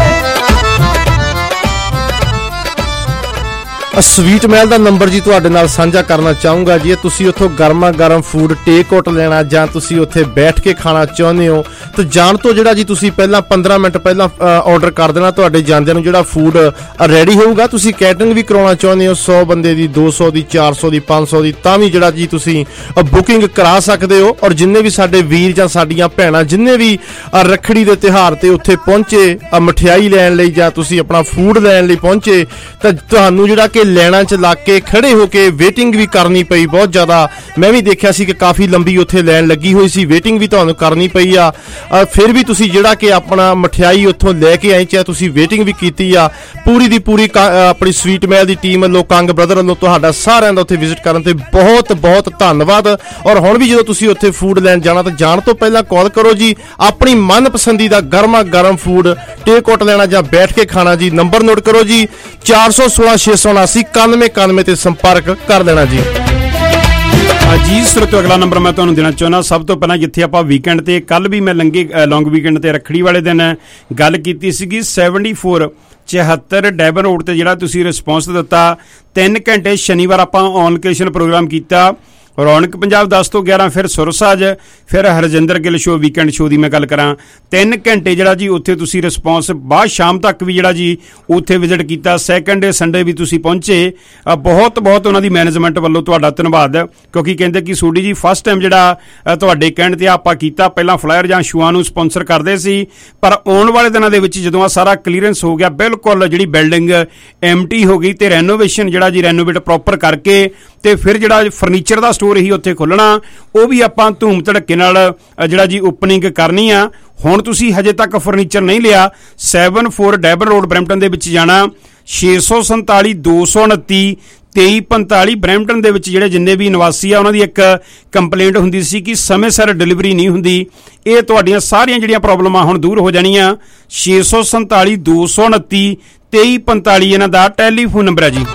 ਸਵੀਟ ਮਹਿਲ ਦਾ ਨੰਬਰ ਜੀ ਤੁਹਾਡੇ ਨਾਲ ਸਾਂਝਾ ਕਰਨਾ ਚਾਹੂੰਗਾ ਜੀ। ਤੁਸੀਂ ਉੱਥੋਂ ਗਰਮਾ ਗਰਮ ਫੂਡ ਟੇਕ ਆਊਟ ਲੈਣਾ ਜਾਂ ਤੁਸੀਂ ਉੱਥੇ ਬੈਠ ਕੇ ਖਾਣਾ ਚਾਹੁੰਦੇ ਹੋ ਤਾਂ ਜਾਣ ਤੋਂ ਜਿਹੜਾ ਜੀ ਤੁਸੀਂ ਪਹਿਲਾਂ ਪੰਦਰਾਂ ਮਿੰਟ ਪਹਿਲਾਂ ਆਰਡਰ ਕਰ ਦੇਣਾ। ਤੁਹਾਡੇ ਜਾਂਦਿਆਂ ਨੂੰ ਜਿਹੜਾ ਫੂਡ ਰੈਡੀ ਹੋਊਗਾ। ਤੁਸੀਂ ਕੈਟਰਿੰਗ ਵੀ ਕਰਾਉਣਾ ਚਾਹੁੰਦੇ ਹੋ ਸੌ ਬੰਦੇ ਦੀ, ਦੋ ਸੌ ਦੀ, ਚਾਰ ਸੌ ਦੀ, ਪੰਜ ਸੌ ਦੀ, ਤਾਂ ਵੀ ਜਿਹੜਾ ਜੀ ਤੁਸੀਂ ਬੁਕਿੰਗ ਕਰਾ ਸਕਦੇ ਹੋ। ਔਰ ਜਿੰਨੇ ਵੀ ਸਾਡੇ ਵੀਰ ਜਾਂ ਸਾਡੀਆਂ ਭੈਣਾਂ ਜਿੰਨੇ ਵੀ ਰੱਖੜੀ ਦੇ ਤਿਉਹਾਰ ਤੇ ਉੱਥੇ ਪਹੁੰਚੇ ਮਠਿਆਈ ਲੈਣ ਲਈ ਜਾਂ ਤੁਸੀਂ ਆਪਣਾ ਫੂਡ ਲੈਣ ਲਈ ਪਹੁੰਚੇ ਤਾਂ ਤੁਹਾਨੂੰ ਜਿਹੜਾ ਕਿ ਲੈਣਾ ਚ ਲੱਗ ਕੇ ਖੜੇ ਹੋ ਕੇ ਵੇਟਿੰਗ ਵੀ ਕਰਨੀ ਪਈ ਬਹੁਤ ਜ਼ਿਆਦਾ। ਮੈਂ ਵੀ ਦੇਖਿਆ ਸੀ ਕਿ ਕਾਫੀ ਲੰਬੀ ਉੱਥੇ ਲਾਈਨ ਲੱਗੀ ਹੋਈ ਸੀ, ਵੇਟਿੰਗ ਵੀ ਤੁਹਾਨੂੰ ਕਰਨੀ ਪਈ ਆ। ਫਿਰ ਵੀ ਤੁਸੀਂ ਜਿਹੜਾ ਕਿ ਆਪਣਾ ਮਠਿਆਈ ਉੱਥੋਂ ਲੈ ਕੇ ਆਏ, ਚਾਹੇ ਤੁਸੀਂ ਵੇਟਿੰਗ ਵੀ ਕੀਤੀ ਆ। ਪੂਰੀ ਦੀ ਪੂਰੀ ਆਪਣੀ ਸਵੀਟ ਮਹਿਲ ਦੀ ਟੀਮ ਵੱਲੋਂ, ਕੰਗ ਬ੍ਰਦਰ ਵੱਲੋਂ ਤੁਹਾਡਾ ਸਾਰਿਆਂ ਦਾ ਉੱਥੇ ਵਿਜ਼ਿਟ ਕਰਨ ਤੇ ਬਹੁਤ ਬਹੁਤ ਧੰਨਵਾਦ। ਔਰ ਹੁਣ ਵੀ ਜਦੋਂ ਤੁਸੀਂ ਉੱਥੇ ਫੂਡ ਲੈਣ ਜਾਣਾ ਤਾਂ ਜਾਣ ਤੋਂ ਪਹਿਲਾਂ ਕਾਲ ਕਰੋ ਜੀ। ਆਪਣੀ ਮਨਪਸੰਦੀ ਦਾ ਗਰਮਾ ਗਰਮ ਫੂਡ ਟੇਕ ਆਊਟ ਲੈਣਾ ਜਾਂ ਬੈਠ ਕੇ ਖਾਣਾ ਜੀ। ਨੰਬਰ ਨੋਟ ਕਰੋ ਜੀ ਚਾਰ ਸੌ ਸੋਲਾਂ ਛੇ ਸੌ ਉਨਾਸੀ ਇਕਾਨਵੇਂ ਇਕਾਨਵੇਂ ਤੇ ਸੰਪਰਕ ਕਰ ਲੈਣਾ ਜੀ। ਜੀ ਸਰੋਤਿਓ ਅਗਲਾ ਨੰਬਰ ਮੈਂ ਤੁਹਾਨੂੰ ਦੇਣਾ ਚਾਹੁੰਦਾ। ਸਭ ਤੋਂ ਪਹਿਲਾਂ ਜਿੱਥੇ ਆਪਾਂ ਵੀਕਐਂਡ ਤੇ ਕੱਲ ਵੀ ਮੈਂ ਲੰਗੇ ਲੌਂਗ ਵੀਕਐਂਡ ਤੇ ਰੱਖੜੀ ਵਾਲੇ ਦਿਨ ਗੱਲ ਕੀਤੀ ਸੀਗੀ ਸੈਵਨਟੀ ਫੋਰ ਚੁਹੱਤਰ ਡੈਬਨ ਰੋਡ ਤੇ ਜਿਹੜਾ ਤੁਸੀਂ ਰਿਸਪੌਂਸ ਦਿੱਤਾ। ਤਿੰਨ ਘੰਟੇ ਸ਼ਨੀਵਾਰ ਆਪਾਂ ਔਨ ਲੋਕੇਸ਼ਨ ਪ੍ਰੋਗਰਾਮ ਕੀਤਾ। ਰੌਣਕ ਪੰਜਾਬ ਦਸ ਤੋਂ ਗਿਆਰਾਂ, ਫਿਰ ਸੁਰਸਾਜ, ਫਿਰ Harjinder Gill show weekend show ਦੀ ਮੈਂ ਗੱਲ ਕਰਾਂ ਤਿੰਨ ਘੰਟੇ ਜਿਹੜਾ ਜੀ ਉੱਥੇ ਤੁਸੀਂ ਰਿਸਪੌਂਸ ਬਾਅਦ ਸ਼ਾਮ ਤੱਕ ਵੀ ਜਿਹੜਾ ਜੀ ਉੱਥੇ ਵਿਜ਼ਿਟ ਕੀਤਾ। ਸੈਕਿੰਡ ਡੇ ਸੰਡੇ ਵੀ ਤੁਸੀਂ ਪਹੁੰਚੇ। ਬਹੁਤ ਬਹੁਤ ਉਹਨਾਂ ਦੀ ਮੈਨੇਜਮੈਂਟ ਵੱਲੋਂ ਤੁਹਾਡਾ ਧੰਨਵਾਦ, ਕਿਉਂਕਿ ਕਹਿੰਦੇ ਕਿ ਸੋਡੀ ਜੀ ਫਸਟ ਟਾਈਮ ਜਿਹੜਾ ਤੁਹਾਡੇ ਕਹਿਣ ਤੇ ਆਪਾਂ ਕੀਤਾ। ਪਹਿਲਾਂ ਫਲਾਇਰ ਜਾਂ ਸ਼ੋਆਂ ਨੂੰ ਸਪਾਂਸਰ ਕਰਦੇ ਸੀ, ਪਰ ਆਉਣ ਵਾਲੇ ਦਿਨਾਂ ਦੇ ਵਿੱਚ ਜਦੋਂ ਆ ਸਾਰਾ ਕਲੀਅਰੈਂਸ ਹੋ ਗਿਆ, ਬਿਲਕੁਲ ਜਿਹੜੀ ਬਿਲਡਿੰਗ ਐਮਟੀ ਹੋ ਗਈ ਤੇ ਰੈਨੋਵੇਸ਼ਨ ਜਿਹੜਾ ਜੀ ਰੈਨੋਵੇਟ ਪ੍ਰੋਪਰ ਕਰਕੇ ਤੇ ਫਿਰ ਜਿਹੜਾ ਫਰਨੀਚਰ ਦਾ ਸਟੋਰ ਹੀ ਉੱਥੇ ਖੁੱਲਣਾ, ਉਹ ਵੀ ਆਪਾਂ ਧੂਮ ਧੜੱਕੇ ਨਾਲ ਜਿਹੜਾ ਜੀ ਓਪਨਿੰਗ ਕਰਨੀ ਆ। ਹੁਣ ਤੁਸੀਂ ਹਜੇ ਤੱਕ ਫਰਨੀਚਰ ਨਹੀਂ ਲਿਆ, ਸੈਵਨ ਫੋਰ ਡੈਬਨ ਰੋਡ ਬਰੈਂਪਟਨ ਦੇ ਵਿੱਚ ਜਾਣਾ, ਛੇ ਸੌ ਸੰਤਾਲੀ ਦੋ ਸੌ ਉਨੱਤੀ ਤੇਈ ਪੰਤਾਲੀ ਬਰੈਂਪਟਨ ਦੇ ਵਿੱਚ ਜਿਹੜੇ ਜਿੰਨੇ ਵੀ ਨਿਵਾਸੀ ਆ ਉਹਨਾਂ ਦੀ ਇੱਕ ਕੰਪਲੇਂਟ ਹੁੰਦੀ ਸੀ ਕਿ ਸਮੇਂ ਸਿਰ ਡਿਲੀਵਰੀ ਨਹੀਂ ਹੁੰਦੀ। ਇਹ ਤੁਹਾਡੀਆਂ ਸਾਰੀਆਂ ਜਿਹੜੀਆਂ ਪ੍ਰੋਬਲਮਾਂ ਹੁਣ ਦੂਰ ਹੋ ਜਾਣੀਆਂ। ਛੇ ਸੌ ਸੰਤਾਲੀ ਦੋ ਸੌ ਉਨੱਤੀ ਤੇਈ ਪੰਤਾਲੀ ਇਹਨਾਂ ਦਾ ਟੈਲੀਫੋਨ ਨੰਬਰ ਹੈ ਜੀ।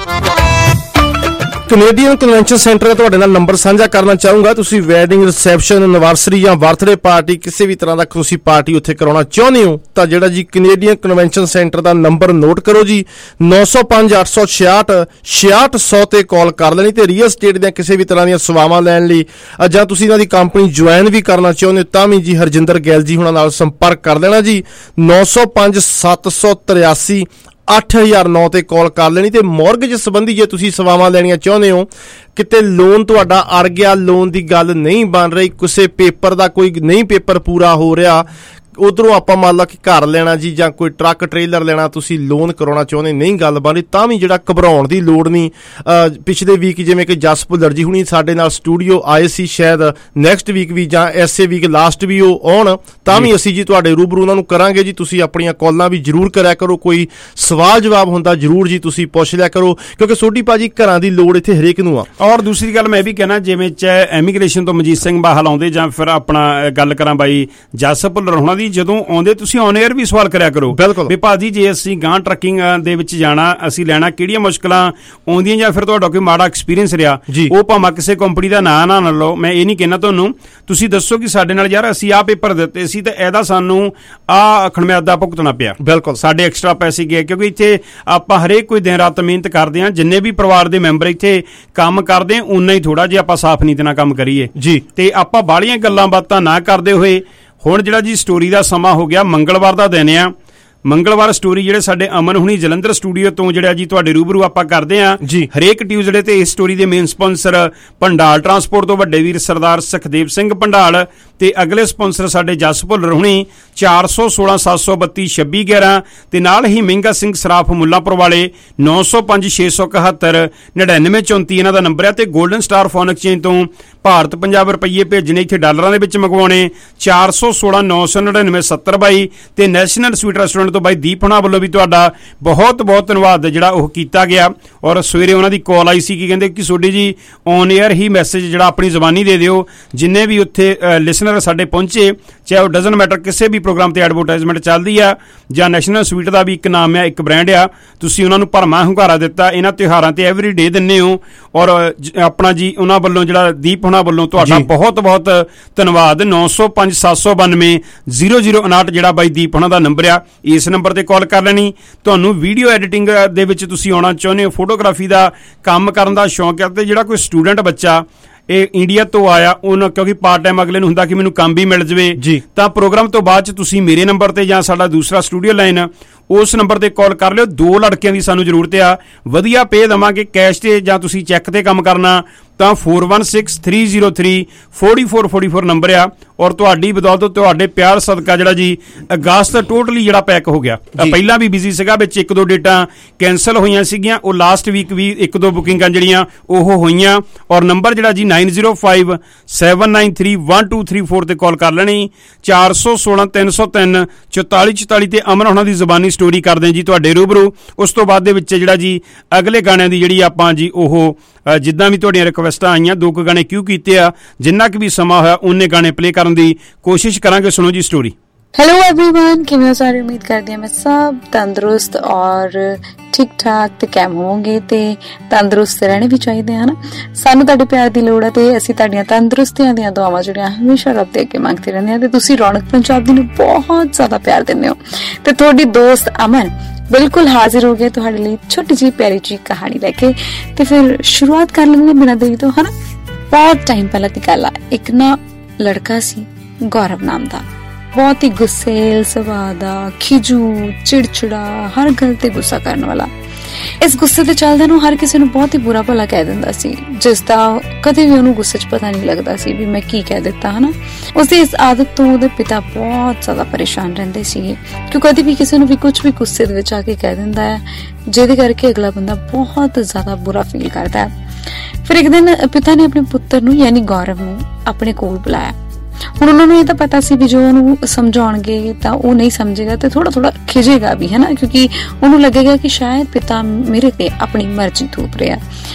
ਕੈਨੇਡੀਅਨ ਕਨਵੈਨਸ਼ਨ ਸੈਂਟਰ ਦਾ ਤੁਹਾਡੇ ਨਾਲ ਨੰਬਰ ਸਾਂਝਾ ਕਰਨਾ ਚਾਹੂੰਗਾ। ਤੁਸੀਂ ਵੈਡਿੰਗ, ਰਿਸੈਪਸ਼ਨ, ਐਨਵਰਸਰੀ ਜਾਂ ਬਰਥਡੇ ਪਾਰਟੀ, ਕਿਸੇ ਵੀ ਤਰ੍ਹਾਂ ਦਾ ਤੁਸੀਂ ਪਾਰਟੀ ਉੱਥੇ ਕਰਾਉਣਾ ਚਾਹੁੰਦੇ ਹੋ ਤਾਂ ਜਿਹੜਾ ਜੀ ਕੈਨੇਡੀਅਨ ਕਨਵੈਨਸ਼ਨ ਸੈਂਟਰ ਦਾ ਨੰਬਰ ਨੋਟ ਕਰੋ ਜੀ, ਨੌ ਸੌ ਪੰਜ ਅੱਠ ਸੌ ਛਿਆਹਠ ਛਿਆਹਠ ਸੌ ਤੇ ਕਾਲ ਕਰ ਲੈਣੀ। ਤੇ ਰੀਅਲ ਸਟੇਟ ਦੀਆਂ ਕਿਸੇ ਵੀ ਤਰ੍ਹਾਂ ਦੀਆਂ ਸੇਵਾਵਾਂ ਲੈਣ ਲਈ ਜਾਂ ਤੁਸੀਂ ਇਹਨਾਂ ਦੀ ਕੰਪਨੀ ਜੁਆਇਨ ਵੀ ਕਰਨਾ ਚਾਹੁੰਦੇ ਹੋ ਤਾਂ ਵੀ ਜੀ ਹਰਜਿੰਦਰ ਗੈਲ ਜੀ ਹੁਣਾਂ ਨਾਲ ਸੰਪਰਕ ਕਰ ਲੈਣਾ ਜੀ। ਨੌ ਸੌ ਪੰਜ ਸੱਤ ਸੌ ਤਰਿਆਸੀ ਅੱਠ ਹਜ਼ਾਰ ਨੌ ਤੇ ਕਾਲ ਕਰ ਲੈਣੀ। ਤੇ ਮੌਰਗੇਜ ਸੰਬੰਧੀ ਜੇ ਤੁਸੀਂ ਸੇਵਾਵਾਂ ਲੈਣੀਆਂ ਚਾਹੁੰਦੇ ਹੋ, ਕਿਤੇ ਲੋਨ ਤੁਹਾਡਾ ਅੜ ਗਿਆ, ਲੋਨ ਦੀ ਗੱਲ ਨਹੀਂ ਬਣ ਰਹੀ, ਕਿਸੇ ਪੇਪਰ ਦਾ ਕੋਈ ਨਹੀਂ ਪੇਪਰ ਪੂਰਾ ਹੋ ਰਿਹਾ, ਉਧਰੋਂ ਆਪਾਂ ਮੰਨ ਲਾ ਕਿ ਘਰ ਲੈਣਾ ਜੀ ਜਾਂ ਕੋਈ ਟਰੱਕ ਟ੍ਰੇਲਰ ਲੈਣਾ, ਤੁਸੀਂ ਲੋਨ ਕਰਾਉਣਾ ਚਾਹੁੰਦੇ, ਨਹੀਂ ਗੱਲ ਬਣ ਰਹੀ, ਤਾਂ ਵੀ ਜਿਹੜਾ ਘਬਰਾਉਣ ਦੀ ਲੋੜ ਨਹੀਂ। ਪਿਛਲੇ ਵੀਕ ਜਿਵੇਂ ਕਿ ਜਸ ਭੁੱਲਰ ਜੀ ਹੁਣੀ ਸਾਡੇ ਨਾਲ ਸਟੂਡੀਓ ਆਏ ਸੀ, ਸ਼ਾਇਦ ਨੈਕਸਟ ਵੀਕ ਵੀ ਜਾਂ ਐਸੇ ਵੀਕ ਲਾਸਟ ਵੀ ਉਹ ਆਉਣ, ਤਾਂ ਵੀ ਅਸੀਂ ਜੀ ਤੁਹਾਡੇ ਰੂਬਰੂ ਉਹਨਾਂ ਨੂੰ ਕਰਾਂਗੇ ਜੀ। ਤੁਸੀਂ ਆਪਣੀਆਂ ਕਾਲਾਂ ਵੀ ਜ਼ਰੂਰ ਕਰਿਆ ਕਰੋ, ਕੋਈ ਸਵਾਲ ਜਵਾਬ ਹੁੰਦਾ ਜ਼ਰੂਰ ਜੀ ਤੁਸੀਂ ਪੁੱਛ ਲਿਆ ਕਰੋ, ਕਿਉਂਕਿ ਸੋਢੀ ਭਾਜੀ ਘਰਾਂ ਦੀ ਲੋੜ ਇੱਥੇ ਹਰੇਕ ਨੂੰ ਆ। ਔਰ ਦੂਸਰੀ ਗੱਲ ਮੈਂ ਵੀ ਕਹਿਣਾ, ਜਿਵੇਂ ਚਾਹੇ ਐਮੀਗ੍ਰੇਸ਼ਨ ਤੋਂ ਮਨਜੀਤ ਸਿੰਘ ਬਾਹਲ ਆਉਂਦੇ ਜਾਂ ਫਿਰ ਆਪਣਾ ਗੱਲ ਕਰਾਂ ਬਾਈ ਜਸ ਭੁੱਲਰ ਹੋਣਾ ਦੀ, ਜਦੋਂ ਆਉਂਦੇ ਤੁਸੀਂ ਔਨ 에ਅਰ ਵੀ ਸਵਾਲ ਕਰਿਆ ਕਰੋ ਵੀ ਭਾਜੀ ਜੇ ਅਸੀਂ ਗਾਂ ਟਰੱਕਿੰਗ ਦੇ ਵਿੱਚ ਜਾਣਾ, ਅਸੀਂ ਲੈਣਾ, ਕਿਹੜੀਆਂ ਮੁਸ਼ਕਲਾਂ ਆਉਂਦੀਆਂ ਜਾਂ ਫਿਰ ਤੁਹਾਡਾ ਕੋਈ ਮਾੜਾ ਐਕਸਪੀਰੀਅੰਸ ਰਿਹਾ, ਉਹ ਭਾਵੇਂ ਕਿਸੇ ਕੰਪਨੀ ਦਾ ਨਾਂ ਨਾ ਨਾ ਲਓ, ਮੈਂ ਇਹ ਨਹੀਂ ਕਹਿਣਾ ਤੁਹਾਨੂੰ, ਤੁਸੀਂ ਦੱਸੋ ਕਿ ਸਾਡੇ ਨਾਲ ਯਾਰ ਅਸੀਂ ਆਹ ਪੇਪਰ ਦਿੱਤੇ ਸੀ ਤੇ ਇਹਦਾ ਸਾਨੂੰ ਆਹ ਖਣਮਿਆਦਾ ਭੁਗਤਣਾ ਪਿਆ, ਬਿਲਕੁਲ ਸਾਡੇ ਐਕਸਟਰਾ ਪੈਸੇ ਗਏ, ਕਿਉਂਕਿ ਇੱਥੇ ਆਪਾਂ ਹਰੇਕ ਕੋਈ ਦਿਨ ਰਾਤ ਮਿਹਨਤ ਕਰਦੇ ਹਾਂ, ਜਿੰਨੇ ਵੀ ਪਰਿਵਾਰ ਦੇ ਮੈਂਬਰ ਇੱਥੇ ਕੰਮ ਕਰਦੇ ਆ ਉਨਾ ਹੀ ਥੋੜਾ, ਜੇ ਆਪਾਂ ਸਾਫ਼ ਨੀਤੀ ਨਾਲ ਕੰਮ ਕਰੀਏ ਜੀ ਤੇ ਆਪਾਂ ਬਾਹਲੀਆਂ ਗੱਲਾਂ ਬਾਤਾਂ ਨਾ ਕਰਦੇ ਹੋਏ। ਹੁਣ ਜਿਹੜਾ ਜੀ ਸਟੋਰੀ ਦਾ ਸਮਾਂ ਹੋ ਗਿਆ, ਮੰਗਲਵਾਰ ਦਾ ਦਿਨ ਆ, ਮੰਗਲਵਾਰ ਸਟੋਰੀ ਜਿਹੜੇ ਸਾਡੇ ਅਮਨ ਹੁਣੀ ਜਲੰਧਰ ਸਟੂਡੀਓ ਤੋਂ ਜਿਹੜਾ ਜੀ ਤੁਹਾਡੇ ਰੂਬਰੂ ਆਪਾਂ ਕਰਦੇ ਆਂ ਜੀ ਹਰੇਕ ਟਿਊਜ਼ਡੇ ਤੇ। ਇਸ ਸਟੋਰੀ ਦੇ ਮੇਨ ਸਪਾਂਸਰ ਭੰਡਾਲ ਟਰਾਂਸਪੋਰਟ ਤੋਂ ਵੱਡੇ ਵੀਰ ਸਰਦਾਰ ਸੁਖਦੇਵ ਸਿੰਘ ਭੰਡਾਲ ਤੇ ਅਗਲੇ ਸਪਾਂਸਰ ਸਾਡੇ ਜਸ ਭੁੱਲਰ ਹੁਣੀ ਚਾਰ ਸੌ ਸੋਲਾਂ ਸੱਤ ਸੌ ਬੱਤੀ ਛੱਬੀ ਗਿਆਰਾਂ ਤੇ ਨਾਲ ਹੀ ਮਹਿੰਗਾ ਸਿੰਘ ਸਰਾਫ ਮੁੱਲਾਂਪੁਰ ਵਾਲੇ ਨੌ ਸੌ ਪੰਜ ਛੇ ਸੌ ਇਕਹੱਤਰ ਨੜਿਨਵੇਂ ਚੌਂਤੀ ਇਹਨਾਂ ਦਾ ਨੰਬਰ ਹੈ। ਤੇ ਗੋਲਡਨ ਸਟਾਰ ਫੋਨ ਐਕਸਚੇਂਜ ਤੋਂ ਭਾਰਤ ਪੰਜਾਬ ਰੁਪਈਏ ਭੇਜਣੇ, ਇੱਥੇ ਡਾਲਰਾਂ ਦੇ ਵਿੱਚ ਮੰਗਵਾਉਣੇ, ਚਾਰ ਸੌ ਸੋਲਾਂ ਨੌ ਸੌ ਨੜਿਨਵੇਂ ਸੱਤਰ ਬਾਈ ਤੇ ਨੈਸ਼ਨਲ ਸਵੀਟ ਰੈਸਟੋਰੈਂਟ ਤੋਂ ਬਾਈ ਦੀਪ ਹੁਣਾਂ ਵੱਲੋਂ ਵੀ ਤੁਹਾਡਾ ਬਹੁਤ ਬਹੁਤ ਧੰਨਵਾਦ ਜਿਹੜਾ ਉਹ ਕੀਤਾ ਗਿਆ। ਔਰ ਸਵੇਰੇ ਉਹਨਾਂ ਦੀ ਕਾਲ ਆਈ ਸੀ ਕਿ ਕਹਿੰਦੇ ਕਿ ਸੋਢੀ ਜੀ ਔਨ 에ਅਰ ਹੀ ਮੈਸੇਜ ਜਿਹੜਾ ਆਪਣੀ ਜ਼ਬਾਨੀ ਦੇ ਦਿਓ, ਜਿੰਨੇ ਵੀ ਉੱਥੇ ਲਿਸਨਰ ਸਾਡੇ ਪਹੁੰਚੇ, ਚਾਹੇ ਉਹ ਡਜ਼ਨ ਮੈਟਰ ਕਿਸੇ ਵੀ ਪ੍ਰੋਗਰਾਮ ਤੇ ਐਡਵਰਟਾਈਜ਼ਮੈਂਟ ਚੱਲਦੀ ਆ ਜਾਂ ਨੈਸ਼ਨਲ ਸਵੀਟ ਦਾ ਵੀ ਇੱਕ ਨਾਮ ਆ, ਇੱਕ ਬ੍ਰਾਂਡ ਆ, ਤੁਸੀਂ ਉਹਨਾਂ ਨੂੰ ਭਰਮਾ ਹੁੰਗਾਰਾ ਦਿੱਤਾ, ਇਹਨਾਂ ਤਿਉਹਾਰਾਂ ਤੇ ਐਵਰੀ ਡੇ ਦਿੰਦੇ ਹੋ। ਔਰ ਆਪਣਾ ਜੀ ਉਹਨਾਂ ਵੱਲੋਂ ਜਿਹੜਾ ਦੀਪ ਹੁਣਾਂ ਵੱਲੋਂ ਤੁਹਾਡਾ ਬਹੁਤ ਬਹੁਤ ਧੰਨਵਾਦ। ਨੌ ਸੌ ਪੰਜ ਸੱਤ ਸੌ ਬਾਨਵੇਂ ਜ਼ੀਰੋ ਜ਼ੀਰੋ ਉਨਾਹਠ ਜਿਹੜਾ ਬਾਈ ਦੀਪ ਹੁਣਾਂ ਦਾ ਨੰਬਰ ਆ, ਇਸ ਨੰਬਰ ਤੇ ਕਾਲ ਕਰ ਲੈਣੀ। ਤੁਹਾਨੂੰ ਵੀਡੀਓ ਐਡੀਟਿੰਗ ਦੇ ਵਿੱਚ ਤੁਸੀਂ ਆਉਣਾ ਚਾਹੁੰਦੇ ਹੋ, ਫੋਟੋਗ੍ਰਾਫੀ ਦਾ ਕੰਮ ਕਰਨ ਦਾ ਸ਼ੌਂਕ ਹੈ, ਤੇ ਜਿਹੜਾ ਕੋਈ ਸਟੂਡੈਂਟ ਬੱਚਾ ਇਹ ਇੰਡੀਆ ਤੋਂ ਆਇਆ, ਉਹਨੂੰ ਕਿਉਂਕਿ ਪਾਰਟ ਟਾਈਮ ਅਗਲੇ ਨੂੰ ਹੁੰਦਾ ਕਿ ਮੈਨੂੰ ਕੰਮ ਵੀ ਮਿਲ ਜਵੇ, ਤਾਂ ਪ੍ਰੋਗਰਾਮ ਤੋਂ ਬਾਅਦ ਚ ਤੁਸੀਂ ਮੇਰੇ ਨੰਬਰ ਤੇ ਜਾਂ ਸਾਡਾ ਦੂਸਰਾ ਸਟੂਡੀਓ ਲਾਈਨ ਉਸ ਨੰਬਰ ਤੇ ਕਾਲ ਕਰ ਲਿਓ। ਦੋ ਲੜਕਿਆਂ ਦੀ ਸਾਨੂੰ ਜ਼ਰੂਰਤ ਆ, ਵਧੀਆ ਪੇ ਦੇਵਾਂਗੇ, ਕੈਸ਼ ਤੇ ਜਾਂ ਤੁਸੀਂ ਚੈੱਕ ਤੇ ਕੰਮ ਕਰਨਾ ਤਾਂ four one six three zero three four four four four number ਆ। ਔਰ ਤੁਹਾਡੀ ਬਦੌਲਤ, ਤੁਹਾਡੇ ਪਿਆਰ ਸਦਕਾ ਜਿਹੜਾ ਜੀ ਅਗਸਤ ਟੋਟਲੀ ਜਿਹੜਾ ਪੈਕ ਹੋ ਗਿਆ। ਪਹਿਲਾਂ ਵੀ ਬਿਜ਼ੀ ਸੀਗਾ, ਵਿੱਚ ਇੱਕ ਦੋ ਡੇਟਾਂ ਕੈਂਸਲ ਹੋਈਆਂ ਸੀਗੀਆਂ, ਉਹ ਲਾਸਟ ਵੀਕ ਵੀ ਇੱਕ ਦੋ ਬੁਕਿੰਗਾਂ ਜਿਹੜੀਆਂ ਉਹ ਹੋਈਆਂ। ਔਰ ਨੰਬਰ ਜਿਹੜਾ ਜੀ nine zero five seven nine three one two three four ਤੇ ਕਾਲ ਕਰ ਲੈਣੀ। ਚਾਰ ਸੌ ਸੋਲਾਂ ਤਿੰਨ ਸੌ ਤਿੰਨ ਚੁਤਾਲੀ ਚੁਤਾਲੀ ਤੇ ਅਮਨ ਉਹਨਾਂ ਦੀ ਜ਼ਬਾਨੀ ਸਟੋਰੀ ਕਰਦੇ ਜੀ ਤੁਹਾਡੇ ਰੂਬਰੂ। ਉਸ ਤੋਂ ਬਾਅਦ ਦੇ ਵਿੱਚ ਜਿਹੜਾ ਜੀ ਅਗਲੇ ਗਾਣਿਆਂ ਦੀ ਜਿਹੜੀ ਆਪਾਂ ਜੀ ਉਹ ਜਿੱਦਾਂ ਵੀ ਤੁਹਾਡੀਆਂ ਰਿਕਵੈਸਟਾਂ ਆਈਆਂ, ਦੋ ਕੁ ਗਾਣੇ ਕਿਉਂ ਕੀਤੇ ਆ, ਜਿੰਨਾ ਕਿ ਵੀ ਸਮਾਂ ਹੋਇਆ ਉਹਨੇ ਗਾਣੇ ਪਲੇ ਕਰਨ ਦੀ ਕੋਸ਼ਿਸ਼ ਕਰਾਂਗੇ। ਸੁਣੋ ਜੀ ਸਟੋਰੀ। हेलो एवरीवन, किवें हो सारे? उम्मीद करदी हां मैं सब तंदुरुस्त और ठीक ठाक ते कायम होवोगे ते तंदुरुस्त रहने भी चाहिए है ना। सानू तुहाडे प्यार दी लोड़ है ते असीं तुहाडीआं तंदुरुस्तियां दीआं दुआवां जिहड़ियां हमेशा रब दे अगे मंगदे रहंदे हां ते तुसीं रौनक पंजाब दी नूं बहुत ज्यादा प्यार दिंदे हो। ते तुहाडी दोस्त अमन बिल्कुल हाजिर हो गए तुहाडे लई छोटी जी प्यारी जी कहानी लैके। ते फिर शुरुआत कर लैंदे बिना देरी तो, है ना। बहुत टाइम पहला दी गल आ, एक ना लड़का सी गौरव नाम दा, बहुत ही गुस्सेल सुभाਅ ਦਾ, ਖਿਜੂ, ਚਿੜਚਿੜਾ, ਹਰ ਗੱਲ ਤੇ ਗੁੱਸਾ ਕਰਨ ਵਾਲਾ। ਇਸ ਗੁੱਸੇ ਦੇ ਚੱਲਦੇ ਨੂੰ ਹਰ ਕਿਸੇ ਨੂੰ ਬਹੁਤ ਹੀ ਬੁਰਾ ਭਲਾ ਕਹਿ ਦਿੰਦਾ ਸੀ, ਜਿਸ ਦਾ ਕਦੇ ਵੀ ਉਹਨੂੰ ਗੁੱਸੇ 'ਚ ਪਤਾ ਨਹੀਂ ਲੱਗਦਾ ਸੀ ਵੀ ਮੈਂ ਕੀ ਕਹਿ ਦਿੱਤਾ, ਹਨਾ। ਉਸਦੀ ਇਸ ਆਦਤ ਤੋਂ ਉਹਦੇ ਪਿਤਾ ਬਹੁਤ ਜ਼ਿਆਦਾ ਪਰੇਸ਼ਾਨ ਰਹਿੰਦੇ ਸੀਗੇ, ਕਿਉਂ ਕਦੇ ਵੀ ਕਿਸੇ ਨੂੰ ਵੀ ਕੁਝ ਵੀ ਗੁੱਸੇ ਦੇ ਵਿੱਚ ਆ ਕੇ ਕਹਿ ਦਿੰਦਾ ਹੈ, ਜਿਹਦੇ ਕਰਕੇ ਅਗਲਾ ਬੰਦਾ ਬਹੁਤ ਜ਼ਿਆਦਾ ਬੁਰਾ ਫੀਲ ਕਰਦਾ ਹੈ। ਫਿਰ ਇੱਕ ਦਿਨ ਪਿਤਾ ਨੇ ਆਪਣੇ ਪੁੱਤਰ ਨੂੰ ਯਾਨੀ ਗੌਰਵ ਨੂੰ ਆਪਣੇ ਕੋਲ ਬੁਲਾਇਆ। ਹੁਣ ਉਹਨਾਂ ਨੂੰ ਇਹ ਤਾਂ ਪਤਾ ਸੀ ਵੀ ਜੋ ਉਹਨੂੰ ਸਮਝਾਉਣਗੇ ਤਾਂ ਉਹ ਨਹੀਂ ਸਮਝੇਗਾ ਤੇ ਥੋੜਾ ਥੋੜਾ ਖਿਜੇਗਾ ਵੀ, ਹਨਾ, ਕਿਉਂਕਿ ਉਹਨੂੰ ਲੱਗੇਗਾ ਕਿ ਸ਼ਾਇਦ ਪਿਤਾ ਮੇਰੇ ਤੇ ਆਪਣੀ ਮਰਜ਼ੀ ਥੋਪ ਰਿਹਾ।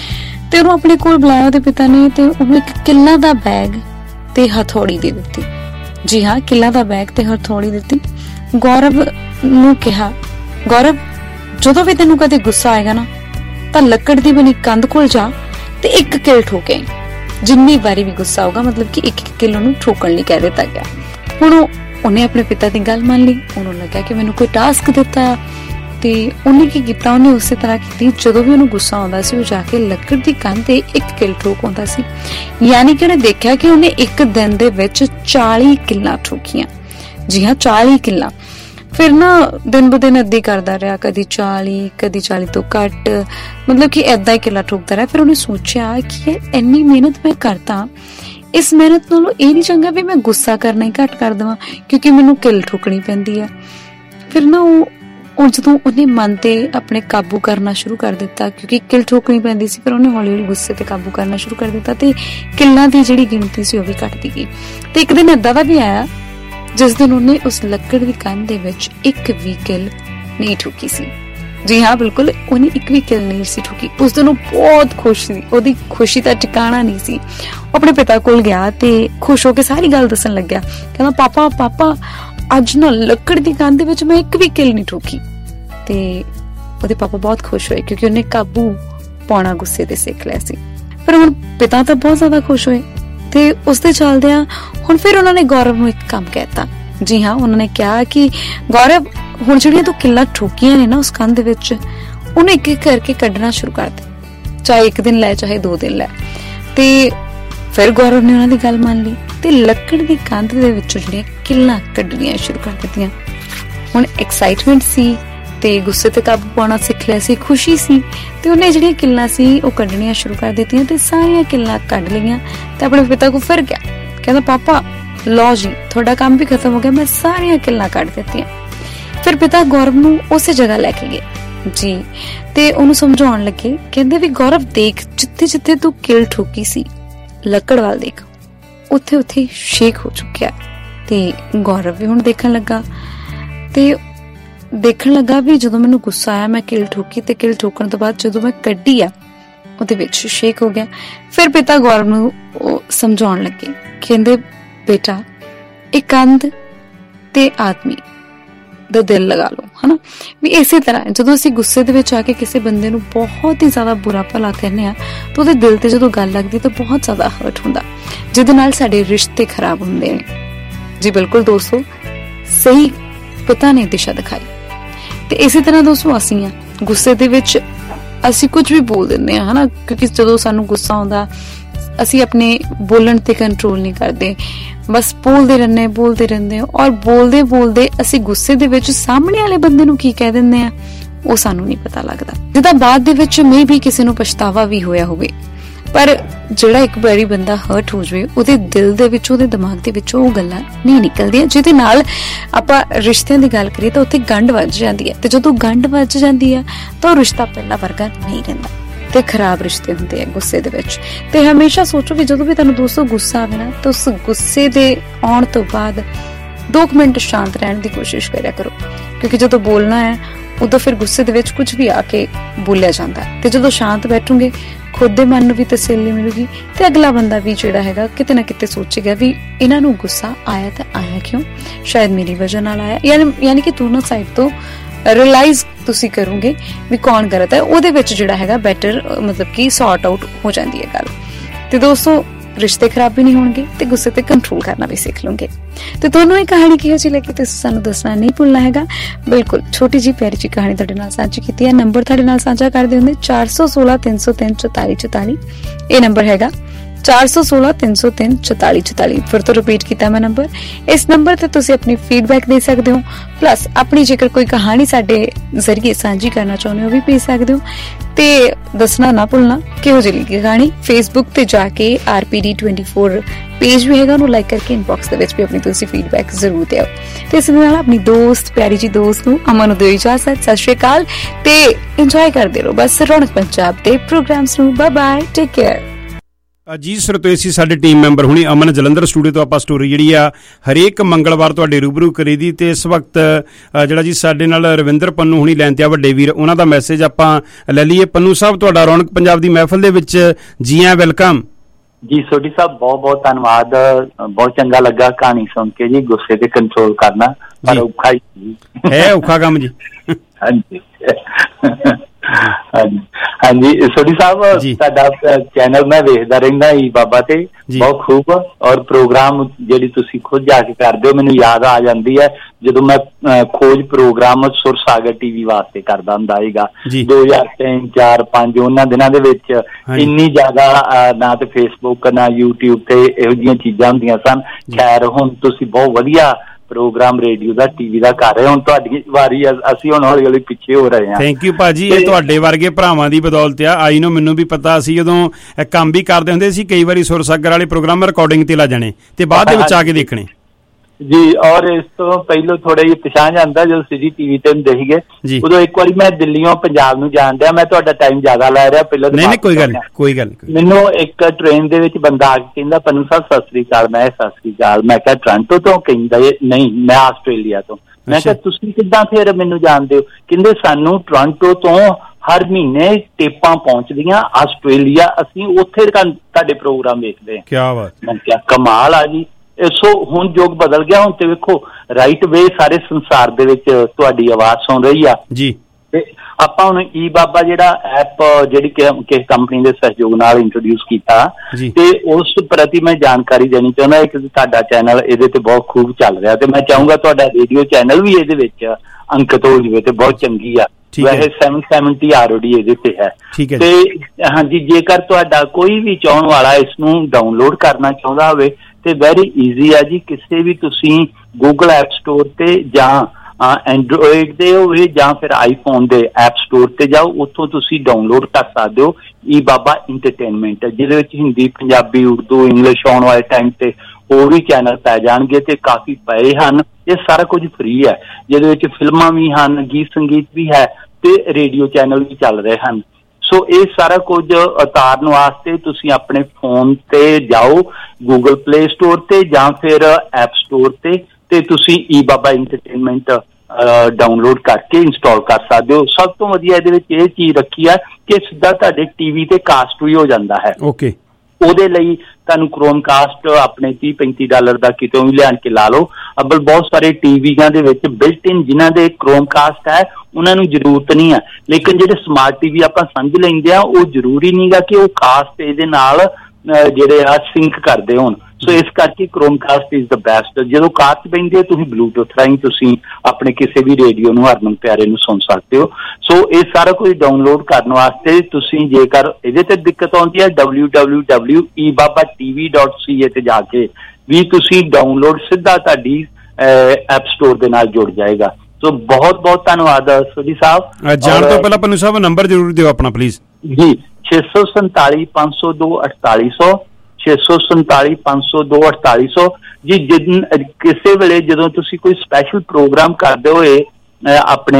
ਤੇ ਉਹਨੂੰ ਆਪਣੇ ਕੋਲ ਬੁਲਾਇਆ ਉਹਦੇ ਪਿਤਾ ਨੇ ਤੇ ਉਹਨੂੰ ਇੱਕ ਕਿੱਲਾਂ ਦਾ ਬੈਗ ਤੇ ਹਥੌੜੀ ਦੇ ਦਿੱਤੀ। ਜੀ ਹਾਂ, ਕਿੱਲਾਂ ਦਾ ਬੈਗ ਤੇ ਹਥੌੜੀ ਦਿੱਤੀ। ਗੌਰਵ ਨੂੰ ਕਿਹਾ, ਗੌਰਵ ਜਦੋਂ ਵੀ ਤੈਨੂੰ ਕਦੇ ਗੁੱਸਾ ਆਏਗਾ ਨਾ ਤਾਂ ਲੱਕੜ ਦੀ ਬਣੀ ਕੰਧ ਕੋਲ ਜਾ ਤੇ ਇੱਕ ਕਿੱਲ ਠੋਕੇ। ਜਿੰਨੀ ਵਾਰੀ ਵੀ ਗੁੱਸਾ ਆਊਗਾ, ਮਤਲਬ ਕਿ ਇੱਕ ਇੱਕ ਕਿੱਲ ਉਹਨੂੰ ਠੋਕਣ ਲਈ ਕਹਿ ਦਿੱਤਾ ਗਿਆ। ਹੁਣ ਉਹਨੇ ਆਪਣੇ ਪਿਤਾ ਦੀ ਗੱਲ ਮੰਨ ਲਈ। ਉਹਨੂੰ ਲੱਗਾ ਕਿ ਮੈਨੂੰ ਕੋਈ ਟਾਸਕ ਦਿੱਤਾ ਤੇ ਉਹਨੇ ਕੀ ਕੀਤਾ, ਉਹਨੇ ਉਸੇ ਤਰ੍ਹਾਂ ਕੀਤੀ। ਜਦੋਂ ਵੀ ਉਹਨੂੰ ਗੁੱਸਾ ਆਉਂਦਾ ਸੀ ਉਹ ਜਾ ਕੇ ਲੱਕੜ ਦੀ ਕੰਧ ਤੇ ਇੱਕ ਕਿੱਲ ਠੋਕ ਆਉਂਦਾ ਸੀ। ਯਾਨੀ ਕਿ ਉਹਨੇ ਦੇਖਿਆ ਕਿ ਉਹਨੇ ਇੱਕ ਦਿਨ ਦੇ ਵਿੱਚ ਚਾਲੀ ਕਿੱਲਾਂ ਠੋਕੀਆਂ। ਜੀ ਹਾਂ, ਚਾਲੀ ਕਿੱਲਾਂ। ਫਿਰ ਨਾ ਦਿਨ ਬ ਦਿਨ ਏਦਾਂ ਹੀ ਕਰਦਾ ਰਿਹਾ, ਕਦੀ ਚਾਲੀ, ਕਦੀ ਚਾਲੀ ਤੋਂ ਘੱਟ, ਮਤਲਬ ਕਿ ਏਦਾਂ ਹੀ ਕਿੱਲਾ ਠੋਕਦਾ ਰਿਹਾ। ਫਿਰ ਉਹਨੇ ਸੋਚਿਆ ਕਿ ਇੰਨੀ ਮਿਹਨਤ ਮੈਂ ਕਰਦਾ, ਇਸ ਮਿਹਨਤ ਨਾਲੋਂ ਇਹ ਨਹੀਂ ਚੰਗਾ ਵੀ ਮੈਂ ਗੁੱਸਾ ਕਰਨਾ ਹੀ ਘੱਟ ਕਰ ਦੇਵਾਂ, ਕਿਉਂਕਿ ਮੈਨੂੰ ਕਿੱਲ ਠੋਕਣੀ ਪੈਂਦੀ ਹੈ। ਫਿਰ ਨਾ ਉਹ ਉਹ ਜਦੋਂ ਉਹਨੇ ਮਨ ਤੇ ਆਪਣੇ ਕਾਬੂ ਕਰਨਾ ਸ਼ੁਰੂ ਕਰ ਦਿੱਤਾ, ਕਿਉਂਕਿ ਕਿੱਲ ਠੋਕਣੀ ਪੈਂਦੀ ਸੀ, ਫਿਰ ਉਹਨੇ ਹੌਲੀ ਹੌਲੀ ਗੁੱਸੇ ਤੇ ਕਾਬੂ ਕਰਨਾ ਸ਼ੁਰੂ ਕਰ ਦਿੱਤਾ ਤੇ ਕਿੱਲਾਂ ਦੀ ਜਿਹੜੀ ਗਿਣਤੀ ਸੀ ਉਹ ਵੀ ਘਟਦੀ ਗਈ। ਤੇ ਇੱਕ ਦਿਨ ਏਦਾਂ ਦਾ ਵੀ ਆਇਆ ਜਿਸ ਦਿਨ ਉਹਨੇ ਉਸ ਲੱਕੜ ਦੀ ਕੰਧ ਦੇ ਵਿੱਚ ਇੱਕ ਵੀ ਕਿੱਲ ਨਹੀਂ ਠੋਕੀ ਸੀ। ਜੀ ਹਾਂ, ਬਿਲਕੁਲ, ਉਹਨੇ ਇੱਕ ਵੀ ਕਿੱਲ ਨਹੀਂ ਸੀ ਠੋਕੀ। ਉਸ ਦਿਨ ਉਹ ਬਹੁਤ ਖੁਸ਼ ਸੀ, ਉਹਦੀ ਖੁਸ਼ੀ ਦਾ ਟਿਕਾਣਾ ਨਹੀਂ ਸੀ। ਉਹ ਆਪਣੇ ਪਿਤਾ ਕੋਲ ਗਿਆ ਤੇ ਖੁਸ਼ ਹੋ ਕੇ ਸਾਰੀ ਗੱਲ ਦੱਸਣ ਲੱਗਿਆ। ਕਹਿੰਦਾ, ਪਾਪਾ ਪਾਪਾ ਅੱਜ ਨਾ ਲੱਕੜ ਦੀ ਕੰਧ ਦੇ ਵਿੱਚ ਮੈਂ ਇੱਕ ਵੀ ਕਿੱਲ ਨਹੀਂ ਠੋਕੀ। ਤੇ ਉਹਦੇ ਪਾਪਾ ਬਹੁਤ ਖੁਸ਼ ਹੋਏ ਕਿਉਂਕਿ ਉਹਨੇ ਕਾਬੂ ਪਾਉਣਾ ਗੁੱਸੇ ਤੇ ਸਿੱਖ ਲਿਆ ਸੀ। ਪਰ ਹੁਣ ਪਿਤਾ ਤਾਂ ਬਹੁਤ ਜ਼ਿਆਦਾ ਖੁਸ਼ ਹੋਏ ਤੇ ਉਸਦੇ ਚੱਲਦਿਆਂ ਹੁਣ ਫਿਰ ਉਹਨਾਂ ਨੇ ਗੌਰਵ ਨੂੰ ਇੱਕ ਕੰਮ ਕਹਿਤਾ। ਜੀ ਹਾਂ, ਉਹਨਾਂ ਨੇ ਕਿਹਾ ਕਿ ਗੌਰਵ, ਹੁਣ ਜਿਹੜੀਆਂ ਤੂੰ ਕਿੱਲਾਂ ਠੋਕੀਆਂ ਨੇ ਨਾ ਉਸ ਕੰਧ ਦੇ ਵਿੱਚ, ਉਹਨੂੰ ਇੱਕ ਇੱਕ ਕਰਕੇ ਕੱਢਣਾ ਸ਼ੁਰੂ ਕਰ ਦੇ, ਚਾਹੇ ਇੱਕ ਦਿਨ ਲੈ ਚਾਹੇ ਦੋ ਦਿਨ ਲੈ। ਤੇ ਫਿਰ ਗੌਰਵ ਨੇ ਉਹਨਾਂ ਦੀ ਗੱਲ ਮੰਨ ਲਈ ਤੇ ਲੱਕੜ ਦੀ ਕੰਧ ਦੇ ਵਿੱਚੋਂ ਜਿਹੜੀਆਂ ਕਿੱਲਾਂ ਕੱਢਣੀਆਂ ਸ਼ੁਰੂ ਕਰ ਦਿੱਤੀਆਂ। ਹੁਣ ਐਕਸਾਈਟਮੈਂਟ ਸੀ ਤੇ ਗੁੱਸੇ ਤੇ ਕਾਬੂ ਪਾਉਣਾ ਸਿੱਖ ਲਿਆ ਸੀ, ਖੁਸ਼ੀ ਸੀ ਤੇ ਉਹਨੇ ਜਿਹੜੀਆਂ ਕਿੱਲਾਂ ਸੀ ਉਹ ਕੱਢਣੀਆਂ ਸ਼ੁਰੂ ਕਰ ਦਿੱਤੀਆਂ ਤੇ ਸਾਰੀਆਂ ਕਿੱਲਾਂ ਕੱਢ ਲਈਆਂ ਤੇ ਆਪਣੇ ਪਿਤਾ ਕੋਲ ਫਿਰ ਗਿਆ। ਕਹਿੰਦਾ, ਪਾਪਾ ਲਓ ਜੀ, ਤੁਹਾਡਾ ਕੰਮ ਵੀ ਖਤਮ ਹੋ ਗਿਆ, ਮੈਂ ਸਾਰੀਆਂ ਕਿੱਲਾਂ ਕੱਢ ਦਿੱਤੀਆਂ। ਫਿਰ ਪਿਤਾ ਗੌਰਵ ਨੂੰ ਉਸੇ ਜਗ੍ਹਾ ਲੈ ਕੇ ਗਏ ਜੀ ਤੇ ਉਹਨੂੰ ਸਮਝਾਉਣ ਲੱਗੇ। ਕਹਿੰਦੇ ਵੀ ਗੌਰਵ ਦੇਖ, ਜਿੱਥੇ ਜਿੱਥੇ ਤੂੰ ਕਿੱਲ ਠੋਕੀ ਸੀ ਲੱਕੜ ਵੱਲ ਦੇਖ, ਉੱਥੇ ਉੱਥੇ ਸ਼ੇਕ ਹੋ ਚੁੱਕਿਆ। ਤੇ ਗੌਰਵ ਵੀ ਹੁਣ ਦੇਖਣ ਲੱਗਾ ਤੇ ਦੇਖਣ ਲੱਗਾ ਵੀ ਜਦੋਂ ਮੈਨੂੰ ਗੁੱਸਾ ਆਇਆ ਮੈਂ ਕਿੱਲ ਠੋਕੀ ਤੇ ਕਿੱਲ ਠੋਕਣ ਤੋਂ ਬਾਅਦ ਜਦੋਂ ਮੈਂ ਕੱਢੀ ਆ ਉਹਦੇ ਵਿੱਚ ਸ਼ੇਕ ਹੋ ਗਿਆ। ਫਿਰ ਪਿਤਾ ਗੌਰਵ ਨੂੰ ਉਹ ਸਮਝਾਉਣ ਲੱਗੇ। ਕਹਿੰਦੇ, ਬੇਟਾ, ਇਹ ਕੰਧ ਤੇ ਆਦਮੀ ਦਾ ਦਿਲ ਲਗਾ ਲਓ, ਹਨਾ, ਵੀ ਇਸੇ ਤਰ੍ਹਾਂ ਜਦੋਂ ਅਸੀਂ ਗੁੱਸੇ ਦੇ ਵਿੱਚ ਆ ਕੇ ਕਿਸੇ ਬੰਦੇ ਨੂੰ ਬਹੁਤ ਹੀ ਜ਼ਿਆਦਾ ਬੁਰਾ ਭਲਾ ਕਹਿੰਦੇ ਆ ਤਾਂ ਉਹਦੇ ਦਿਲ ਤੇ ਜਦੋਂ ਗੱਲ ਲੱਗਦੀ ਤਾਂ ਬਹੁਤ ਜ਼ਿਆਦਾ ਹਰਟ ਹੁੰਦਾ, ਜਿਹਦੇ ਨਾਲ ਸਾਡੇ ਰਿਸ਼ਤੇ ਖਰਾਬ ਹੁੰਦੇ ਨੇ। ਜੀ ਬਿਲਕੁਲ ਦੋਸਤੋ, ਸਹੀ ਪਿਤਾ ਨੇ ਦਿਸ਼ਾ ਦਿਖਾਈ। ਤੇ ਇਸੇ ਤਰ੍ਹਾਂ ਦੋਸਤੋ ਅਸੀਂ ਆ ਗੁੱਸੇ ਦੇ ਵਿੱਚ ਅਸੀਂ ਕੁਝ ਵੀ ਬੋਲ ਦਿੰਦੇ ਆ, ਹਨਾ, ਕਿਉਂਕਿ ਜਦੋਂ ਸਾਨੂੰ ਗੁੱਸਾ ਆਉਂਦਾ ਅਸੀਂ ਆਪਣੇ ਬੋਲਣ ਤੇ ਕੰਟਰੋਲ ਨਹੀਂ ਕਰਦੇ, ਬਸ ਬੋਲਦੇ ਰਹਿੰਦੇ ਬੋਲਦੇ ਰਹਿੰਦੇ ਔਰ ਬੋਲਦੇ ਬੋਲਦੇ ਅਸੀਂ ਗੁੱਸੇ ਦੇ ਵਿੱਚ ਸਾਹਮਣੇ ਵਾਲੇ ਬੰਦੇ ਨੂੰ ਕੀ ਕਹਿ ਦਿੰਦੇ ਆ ਉਹ ਸਾਨੂੰ ਨਹੀਂ ਪਤਾ ਲੱਗਦਾ, ਜਿਹਦਾ ਬਾਅਦ ਦੇ ਵਿੱਚ ਮੇ ਵੀ ਕਿਸੇ ਨੂੰ ਪਛਤਾਵਾ ਵੀ ਹੋਇਆ ਹੋਵੇ। ਪਰ ਜਿਹੜਾ ਇੱਕ ਵਾਰੀ ਬੰਦਾ ਹਰਟ ਹੋ ਜਾਵੇ ਉਹਦੇ ਦਿਲ ਦੇ ਵਿੱਚ, ਉਹਦੇ ਦਿਮਾਗ ਦੇ ਵਿੱਚੋਂ ਉਹ ਗੱਲਾਂ ਨਹੀਂ ਨਿਕਲਦੀਆਂ, ਜਿਹਦੇ ਨਾਲ ਆਪਾਂ ਰਿਸ਼ਤਿਆਂ ਦੀ ਗੱਲ ਕਰੀਏ ਤਾਂ ਉੱਥੇ ਗੰਢ ਵੱਜ ਜਾਂਦੀ ਹੈ। ਤੇ ਜਦੋਂ ਗੰਢ ਵੱਜ ਜਾਂਦੀ ਹੈ ਤਾਂ ਉਹ ਰਿਸ਼ਤਾ ਪਹਿਲਾਂ ਵਰਗਾ ਨਹੀਂ ਰਹਿੰਦਾ ਤੇ ਖਰਾਬ ਰਿਸ਼ਤੇ ਹੁੰਦੇ ਆ ਗੁੱਸੇ ਦੇ ਵਿੱਚ। ਤੇ ਹਮੇਸ਼ਾ ਸੋਚੋ ਕਿ ਜਦੋਂ ਵੀ ਤੁਹਾਨੂੰ ਦੋਸਤੋ ਗੁੱਸਾ ਆਵੇ ਨਾ ਤਾਂ ਉਸ ਗੁੱਸੇ ਦੇ ਆਉਣ ਤੋਂ ਬਾਅਦ ਦੋ ਮਿੰਟ ਸ਼ਾਂਤ ਰਹਿਣ ਦੀ ਕੋਸ਼ਿਸ਼ ਕਰਿਆ ਕਰੋ, ਕਿਉਂਕਿ ਜਦੋਂ ਬੋਲਣਾ ਹੈ ਉਦੋਂ ਫਿਰ ਗੁੱਸੇ ਦੇ ਵਿੱਚ ਕੁਝ ਵੀ ਆ ਕੇ ਬੋਲਿਆ ਜਾਂਦਾ ਤੇ ਜਦੋਂ ਸ਼ਾਂਤ ਬੈਠੋਗੇ ਖੁਦ ਦੇ ਮਨ ਨੂੰ ਵੀ ਤਸੱਲੀ ਮਿਲੂਗੀ ਤੇ ਅਗਲਾ ਬੰਦਾ ਵੀ ਜਿਹੜਾ ਹੈਗਾ ਕਿਤੇ ਨਾ ਕਿਤੇ ਸੋਚੇਗਾ ਵੀ ਇਹਨਾਂ ਨੂੰ ਗੁੱਸਾ ਆਇਆ ਤਾਂ ਆਇਆ ਕਿਉਂ, ਸ਼ਾਇਦ ਮੇਰੀ ਵਜ੍ਹਾ ਨਾਲ ਆਇਆ। ਯਾਨੀ ਯਾਨੀ ਕਿ ਦੋਨੋਂ ਸਾਈਡ ਤੋਂ ਰਿਅਲਾਈਜ਼ ਤੁਸੀਂ ਕਰੋਗੇ ਵੀ ਕੌਣ ਗਲਤ ਹੈ, ਉਹਦੇ ਵਿੱਚ ਜਿਹੜਾ ਹੈਗਾ ਬੈਟਰ ਮਤਲਬ ਕਿ ਸੌਰਟ ਆਊਟ ਹੋ ਜਾਂਦੀ ਹੈ ਗੱਲ। ਤੇ ਦੋਸਤੋ ਰਿਸ਼ਤੇ ਖਰਾਬ ਵੀ ਨਹੀਂ ਹੋਣਗੇ ਤੇ ਗੁੱਸੇ ਤੇ ਕੰਟਰੋਲ ਕਰਨਾ ਵੀ ਸਿੱਖ ਲਓਗੇ। ਤੇ ਤੁਹਾਨੂੰ ਇਹ ਕਹਾਣੀ ਕਿਹੋ ਜਿਹੀ ਲੱਗੀ ਤੁਸੀਂ ਸਾਨੂੰ ਦੱਸਣਾ ਨਹੀਂ ਭੁੱਲਣਾ ਹੈਗਾ। ਬਿਲਕੁਲ ਛੋਟੀ ਜਿਹੀ ਪਿਆਰੀ ਜਿਹੀ ਕਹਾਣੀ ਤੁਹਾਡੇ ਨਾਲ ਸਾਂਝੀ ਕੀਤੀ ਹੈ। ਨੰਬਰ ਤੁਹਾਡੇ ਨਾਲ ਸਾਂਝਾ ਕਰਦੇ ਹੁੰਦੇ ਚਾਰ ਸੌ ਸੋਲਾਂ ਤਿੰਨ ਸੌ ਤਿੰਨ ਚੁਤਾਲੀ ਚੁਤਾਲੀ, ਇਹ ਨੰਬਰ ਹੈਗਾ ਚਾਰ ਸੌ ਸੋਲਾਂ ਤਿੰਨ ਸੌ ਤਿੰਨ ਚੁਤਾਲੀ ਚੁਤਾਲੀ। ਫਿਰ ਤੋਂ ਰਿਪੀਟ ਕੀਤਾ ਮੈਂ ਨੰਬਰ। ਇਸ ਨੰਬਰ ਤੇ ਤੁਸੀਂ ਆਪਣੀ ਫੀਡਬੈਕ ਦੇ ਸਕਦੇ ਹੋ, ਪਲੱਸ ਆਪਣੀ ਜੇਕਰ ਕੋਈ ਕਹਾਣੀ ਸਾਡੇ ਜ਼ਰੀਏ ਸਾਂਝੀ ਕਰਨਾ ਚਾਹੁੰਦੇ ਹੋ ਵੀ ਭੇਜ ਸਕਦੇ ਹੋ। ਤੇ ਦੱਸਣਾ ਨਾ ਭੁੱਲਣਾ ਕਿਹੋ ਜਿਹੀ ਲੱਗੀ ਕਹਾਣੀ। ਫੇਸਬੁੱਕ ਤੇ ਜਾ ਕੇ R P D twenty four page ਵੀ ਹੈਗਾ, ਉਹਨੂੰ ਲਾਈਕ ਕਰਕੇ ਇਨਬਾਕਸ ਦੇ ਵਿੱਚ ਵੀ ਆਪਣੀ ਤੁਸੀਂ ਫੀਡਬੈਕ ਜ਼ਰੂਰ ਦਿਓ। ਤੇ ਇਸ ਨਾਲ ਆਪਣੀ ਦੋਸਤ ਪਿਆਰੀ ਜੀ ਦੋਸਤ ਨੂੰ ਅਮਨ ਨੂੰ ਦਿਓ ਇਜਾਜ਼ਤ। ਸਤਿ ਸ਼੍ਰੀ ਅਕਾਲ ਤੇ ਇੰਜੋਏ ਕਰਦੇ ਰਹੋ ਬਸ ਰੌਣਕ ਪੰਜਾਬ ਦੇ ਪ੍ਰੋਗਰਾਮਸ ਨੂੰ। Bye bye, take care. ਜੀ ਸਰਤੋਏ ਸੀ ਸਾਡੇ ਟੀਮ ਮੈਂਬਰ ਹੁਣੀ ਅਮਨ ਜਲੰਧਰ ਸਟੂਡੀਓ ਤੋਂ ਆਪਾਂ ਸਟੋਰੀ ਜਿਹੜੀ ਆ ਹਰੇਕ ਮੰਗਲਵਾਰ ਤੁਹਾਡੇ ਰੂਬਰੂ ਕਰੀ ਦੀ ਤੇ ਇਸ ਵਕਤ ਜਿਹੜਾ ਜੀ ਸਾਡੇ ਨਾਲ ਰਵਿੰਦਰ ਪੰਨੂ ਹੁਣੀ ਲੈਣ ਤੇ ਆ ਵੱਡੇ ਵੀਰ ਉਹਨਾਂ ਦਾ ਮੈਸੇਜ ਆਪਾਂ ਲੈ ਲਈਏ। ਪੰਨੂ ਸਾਹਿਬ ਤੁਹਾਡਾ ਰੌਣਕ ਪੰਜਾਬ ਦੀ ਮਹਿਫਲ ਦੇ ਵਿੱਚ ਜੀ ਆਇਆਂ, ਵੈਲਕਮ ਜੀ। ਸੋਢੀ ਸਾਹਿਬ ਬਹੁਤ ਬਹੁਤ ਧੰਨਵਾਦ, ਬਹੁਤ ਚੰਗਾ ਲੱਗਾ ਕਹਾਣੀ ਸੁਣ ਕੇ ਜੀ। ਗੁੱਸੇ ਤੇ ਕੰਟਰੋਲ ਕਰਨਾ ਪਰ ਔਖਾ ਹੀ ਹੈ, ਔਖਾ ਕੰਮ ਜੀ। ਹਾਂਜੀ ਹਾਂਜੀ ਹਾਂਜੀ ਸੋਢੀ ਸਾਹਿਬ ਤੁਹਾਡਾ ਚੈਨਲ ਮੈਂ ਵੇਖਦਾ ਰਹਿੰਦਾ ਈ ਬਾਬਾ ਤੇ ਬਹੁਤ ਖੂਬ, ਔਰ ਪ੍ਰੋਗਰਾਮ ਜਿਹੜੀ ਤੁਸੀਂ ਖੁਦ ਜਾ ਕੇ ਕਰਦੇ ਹੋ ਮੈਨੂੰ ਯਾਦ ਆ ਜਾਂਦੀ ਹੈ ਜਦੋਂ ਮੈਂ ਖੋਜ ਪ੍ਰੋਗਰਾਮ ਸੁਰ ਸਾਗਰ ਟੀਵੀ ਵਾਸਤੇ ਕਰਦਾ ਹੁੰਦਾ ਸੀਗਾ ਦੋ ਹਜ਼ਾਰ ਤਿੰਨ ਚਾਰ ਪੰਜ ਉਹਨਾਂ ਦਿਨਾਂ ਦੇ ਵਿੱਚ। ਇੰਨੀ ਜ਼ਿਆਦਾ ਨਾ ਤੇ ਫੇਸਬੁੱਕ ਨਾ ਯੂਟਿਊਬ ਤੇ ਇਹੋ ਜਿਹੀਆਂ ਚੀਜ਼ਾਂ ਹੁੰਦੀਆਂ ਸਨ। ਖੈਰ ਹੁਣ ਤੁਸੀਂ ਬਹੁਤ ਵਧੀਆ ਪ੍ਰੋਗਰਾਮ ਰੇਡੀਓ ਦਾ ਟੀਵੀ ਦਾ ਕਰ ਰਹੇ, ਹੁਣ ਤੁਹਾਡੀ ਵਾਰੀ, ਅਸੀਂ ਹੁਣ ਹੌਲੀ ਹੌਲੀ ਪਿੱਛੇ ਹੋ ਰਹੇ ਹਾਂ। ਥੈਂਕ ਯੂ ਭਾਜੀ, ਇਹ ਤੁਹਾਡੇ ਵਰਗੇ ਭਰਾਵਾਂ ਦੀ ਬਦੌਲਤ ਆ। ਆਈ ਨੂੰ ਮੈਨੂੰ ਵੀ ਪਤਾ ਸੀ ਜਦੋਂ ਕੰਮ ਵੀ ਕਰਦੇ ਹੁੰਦੇ ਸੀ ਕਈ ਵਾਰੀ ਸੁਰ ਸਾਗਰ ਵਾਲੇ ਪ੍ਰੋਗਰਾਮ ਰਿਕਾਰਡਿੰਗ ਤੇ ਲਾ ਜਾਣੇ ਤੇ ਬਾਅਦ ਦੇ ਵਿੱਚ ਆ ਕੇ ਦੇਖਣੇ ਜੀ। ਔਰ ਇਸ ਤੋਂ ਪਹਿਲੋਂ ਥੋੜਾ ਜਿਹਾ ਪਛਾਣ ਜਾਂਦਾ ਜਦੋਂ ਸਿਟੀ ਟੀਵੀ ਤੇ ਹੁੰਦੇ ਸੀਗੇ ਉਦੋਂ ਇੱਕ ਵਾਰੀ ਮੈਂ ਦਿੱਲੀੋਂ ਪੰਜਾਬ ਨੂੰ ਜਾਣ ਡਿਆ, ਮੈਂ ਤੁਹਾਡਾ ਟਾਈਮ ਜ਼ਿਆਦਾ ਲੈ ਰਿਹਾ ਪਹਿਲਾਂ। ਨਹੀਂ ਨਹੀਂ ਕੋਈ ਗੱਲ ਕੋਈ ਗੱਲ ਮੈਨੂੰ ਇੱਕ ਟ੍ਰੇਨ ਦੇ ਵਿੱਚ ਬੰਦਾ ਆ ਕੇ ਕਹਿੰਦਾ ਪੰਨੂ ਸਾਹਿਬ ਸਤਿ ਸ੍ਰੀ ਅਕਾਲ। ਮੈਂ ਸਤਿ ਸ੍ਰੀ ਅਕਾਲ। ਮੈਂ ਕਿਹਾ ਟੋਰਾਂਟੋ ਤੋਂ? ਕਹਿੰਦਾ ਨਹੀਂ ਮੈਂ ਆਸਟ੍ਰੇਲੀਆ ਤੋਂ। ਮੈਂ ਕਿਹਾ ਤੁਸੀਂ ਕਿੱਦਾਂ ਫਿਰ ਮੈਨੂੰ ਜਾਣਦੇ ਹੋ? ਕਹਿੰਦੇ ਸਾਨੂੰ ਟੋਰਾਂਟੋ ਤੋਂ ਹਰ ਮਹੀਨੇ ਟੇਪਾਂ ਪਹੁੰਚਦੀਆਂ ਆਸਟ੍ਰੇਲੀਆ, ਅਸੀਂ ਉੱਥੇ ਤੁਹਾਡੇ ਪ੍ਰੋਗਰਾਮ ਵੇਖਦੇ ਹਾਂ। ਕਿਆ ਬਾਤ। ਮੈਂ ਕਿਹਾ ਕਮਾਲ ਆ ਜੀ। ਸੋ ਹੁਣ ਯੁੱਗ ਬਦਲ ਗਿਆ, ਹੁਣ ਤੇ ਵੇਖੋ ਰਾਈਟ ਵੇ ਸਾਰੇ ਸੰਸਾਰ ਦੇ ਵਿੱਚ ਤੁਹਾਡੀ ਆਵਾਜ਼ ਸੁਣ ਰਹੀ ਆ ਜੀ। ਤੇ ਆਪਾਂ ਹੁਣ ਈ ਬਾਬਾ ਜਿਹੜਾ ਐਪ ਜਿਹੜੀ ਕਿਸੇ ਕੰਪਨੀ ਦੇ ਸਹਿਯੋਗ ਨਾਲ ਇੰਟਰੋਡਿਊਸ ਕੀਤਾ ਤੇ ਉਸ ਪ੍ਰਤੀ ਮੈਂ ਜਾਣਕਾਰੀ ਦੇਣੀ ਚਾਹੁੰਦਾ ਕਿ ਤੁਹਾਡਾ ਚੈਨਲ ਇਹਦੇ ਤੇ ਬਹੁਤ ਖੂਬ ਚੱਲ ਰਿਹਾ ਤੇ ਮੈਂ ਚਾਹੂੰਗਾ ਤੁਹਾਡਾ ਰੇਡੀਓ ਚੈਨਲ ਵੀ ਇਹਦੇ ਵਿੱਚ ਅੰਕਿਤ ਹੋ ਜਾਵੇ ਤੇ ਬਹੁਤ ਚੰਗੀ ਆ। ਵੈਸੇ ਸੱਤ ਸੌ ਸੱਤਰ ਆਰ ਓ ਡੀ ਇਹਦੇ ਤੇ ਹੈ ਤੇ ਹਾਂਜੀ, ਜੇਕਰ ਤੁਹਾਡਾ ਕੋਈ ਵੀ ਚਾਹਣ ਵਾਲਾ ਇਸ ਨੂੰ ਡਾਊਨਲੋਡ ਕਰਨਾ ਚਾਹੁੰਦਾ ਹੋਵੇ ਤੇ ਵੈਰੀ ਈਜ਼ੀ ਆ ਜੀ। ਕਿਸੇ ਵੀ ਤੁਸੀਂ ਗੂਗਲ ਐਪ ਸਟੋਰ ਤੇ ਜਾਂ ਐਂਡਰੋਇਡ ਦੇ ਹੋਵੇ ਜਾਂ ਫਿਰ ਆਈਫੋਨ ਦੇ ਐਪ ਸਟੋਰ ਤੇ ਜਾਓ, ਉੱਥੋਂ ਤੁਸੀਂ ਡਾਊਨਲੋਡ ਕਰ ਸਕਦੇ ਹੋ ਈ ਬਾਬਾ ਇੰਟਰਟੇਨਮੈਂਟ, ਜਿਹਦੇ ਵਿੱਚ ਹਿੰਦੀ, ਪੰਜਾਬੀ, ਉਰਦੂ, ਇੰਗਲਿਸ਼ ਆਉਣ ਵਾਲੇ ਟਾਈਮ ਤੇ ਹੋਰ ਵੀ ਚੈਨਲ ਪੈ ਜਾਣਗੇ ਤੇ ਕਾਫੀ ਪਏ ਹਨ। ਇਹ ਸਾਰਾ ਕੁਝ ਫ੍ਰੀ ਹੈ, ਜਿਹਦੇ ਵਿੱਚ ਫਿਲਮਾਂ ਵੀ ਹਨ, ਗੀਤ ਸੰਗੀਤ ਵੀ ਹੈ ਤੇ ਰੇਡੀਓ ਚੈਨਲ ਵੀ ਚੱਲ ਰਹੇ ਹਨ। ਸੋ ਇਹ ਸਾਰਾ ਕੁਝ ਉਤਾਰਨ ਵਾਸਤੇ ਤੁਸੀਂ ਆਪਣੇ ਫੋਨ ਤੇ ਜਾਓ ਗੂਗਲ ਪਲੇ ਸਟੋਰ ਤੇ ਜਾਂ ਫਿਰ ਐਪ ਸਟੋਰ ਤੇ ਤੇ ਤੁਸੀਂ ਈ ਬਾਬਾ ਇੰਟਰਟੇਨਮੈਂਟ ਡਾਊਨਲੋਡ ਕਰਕੇ ਇੰਸਟਾਲ ਕਰ ਸਕਦੇ ਹੋ। ਸਭ ਤੋਂ ਵਧੀਆ ਇਹਦੇ ਵਿੱਚ ਇਹ ਚੀਜ਼ ਰੱਖੀ ਹੈ ਕਿ ਸਿੱਧਾ ਤੁਹਾਡੇ ਟੀਵੀ ਤੇ ਕਾਸਟ ਵੀ ਹੋ ਜਾਂਦਾ ਹੈ। ਓਕੇ, ਉਹਦੇ ਲਈ ਤੁਹਾਨੂੰ ਕ੍ਰੋਮਕਾਸਟ ਆਪਣੇ ਤੀਹ ਪੈਂਤੀ ਡਾਲਰ ਦਾ ਕਿਤੋਂ ਵੀ ਲਿਆਣ ਕੇ ਲਾ ਲਓ। ਅੱਬਲ ਬਹੁਤ ਸਾਰੇ ਟੀਵੀਆਂ ਦੇ ਵਿੱਚ ਬਿਲਟ ਇਨ ਜਿਨ੍ਹਾਂ ਦੇ ਕ੍ਰੋਮਕਾਸਟ ਹੈ ਉਹਨਾਂ ਨੂੰ ਜ਼ਰੂਰਤ ਨਹੀਂ ਹੈ, ਲੇਕਿਨ ਜਿਹੜੇ ਸਮਾਰਟ ਟੀਵੀ ਆਪਾਂ ਸਮਝ ਲੈਂਦੇ ਆ ਉਹ ਜ਼ਰੂਰੀ ਨਹੀਂ ਗਾ ਕਿ ਉਹ ਖਾਸ ਤੇ ਇਹਦੇ ਨਾਲ ਜਿਹੜੇ ਆ ਸਿੰਕ ਕਰਦੇ ਹੋਣ। ਸੋ ਇਸ ਕਰਕੇ ਕ੍ਰੋਮਕਾਸਟ ਇਜ਼ ਦ ਬੈਸਟ। ਜਦੋਂ ਕਾਰ 'ਚ ਬਹਿੰਦੇ ਹੋ ਤੁਸੀਂ ਬਲੂਟੁੱਥ ਰਾਹੀਂ ਤੁਸੀਂ ਆਪਣੇ ਕਿਸੇ ਵੀ ਰੇਡੀਓ ਨੂੰ, ਹਰਮਨ ਪਿਆਰੇ ਨੂੰ ਸੁਣ ਸਕਦੇ ਹੋ। ਸੋ ਇਹ ਸਾਰਾ ਕੁਝ ਡਾਊਨਲੋਡ ਕਰਨ ਵਾਸਤੇ ਤੁਸੀਂ ਜੇਕਰ ਇਹਦੇ ਤੇ ਦਿੱਕਤ ਆਉਂਦੀ ਹੈ W W W dot E Baba T V dot C A ਤੇ ਜਾ ਕੇ ਵੀ ਤੁਸੀਂ ਡਾਊਨਲੋਡ ਸਿੱਧਾ ਤੁਹਾਡੀ ਐਪ ਸਟੋਰ ਦੇ ਨਾਲ ਜੁੜ ਜਾਏਗਾ। ਸੋ ਬਹੁਤ ਬਹੁਤ ਧੰਨਵਾਦ ਸੋਢੀ ਸਾਹਿਬ। ਜਾਣ ਤੋਂ ਪਹਿਲਾਂ ਪੰਨੂ ਸਾਹਿਬ ਨੰਬਰ ਜ਼ਰੂਰ ਦਿਓ ਆਪਣਾ ਪਲੀਜ਼। ਜੀ ਛੇ ਸੌ ਸੰਤਾਲੀ ਪੰਜ ਸੌ ਦੋ ਅਠਤਾਲੀ ਸੌ ਛੇ ਸੌ ਸੰਤਾਲੀ ਪੰਜ ਸੌ ਦੋ ਅਠਤਾਲੀ ਸੌ ਜੀ। ਜਿਨ ਕਿਸੇ ਵੇਲੇ ਜਦੋਂ ਤੁਸੀਂ ਕੋਈ ਸਪੈਸ਼ਲ ਪ੍ਰੋਗਰਾਮ ਕਰਦੇ ਹੋਏ ਆਪਣੇ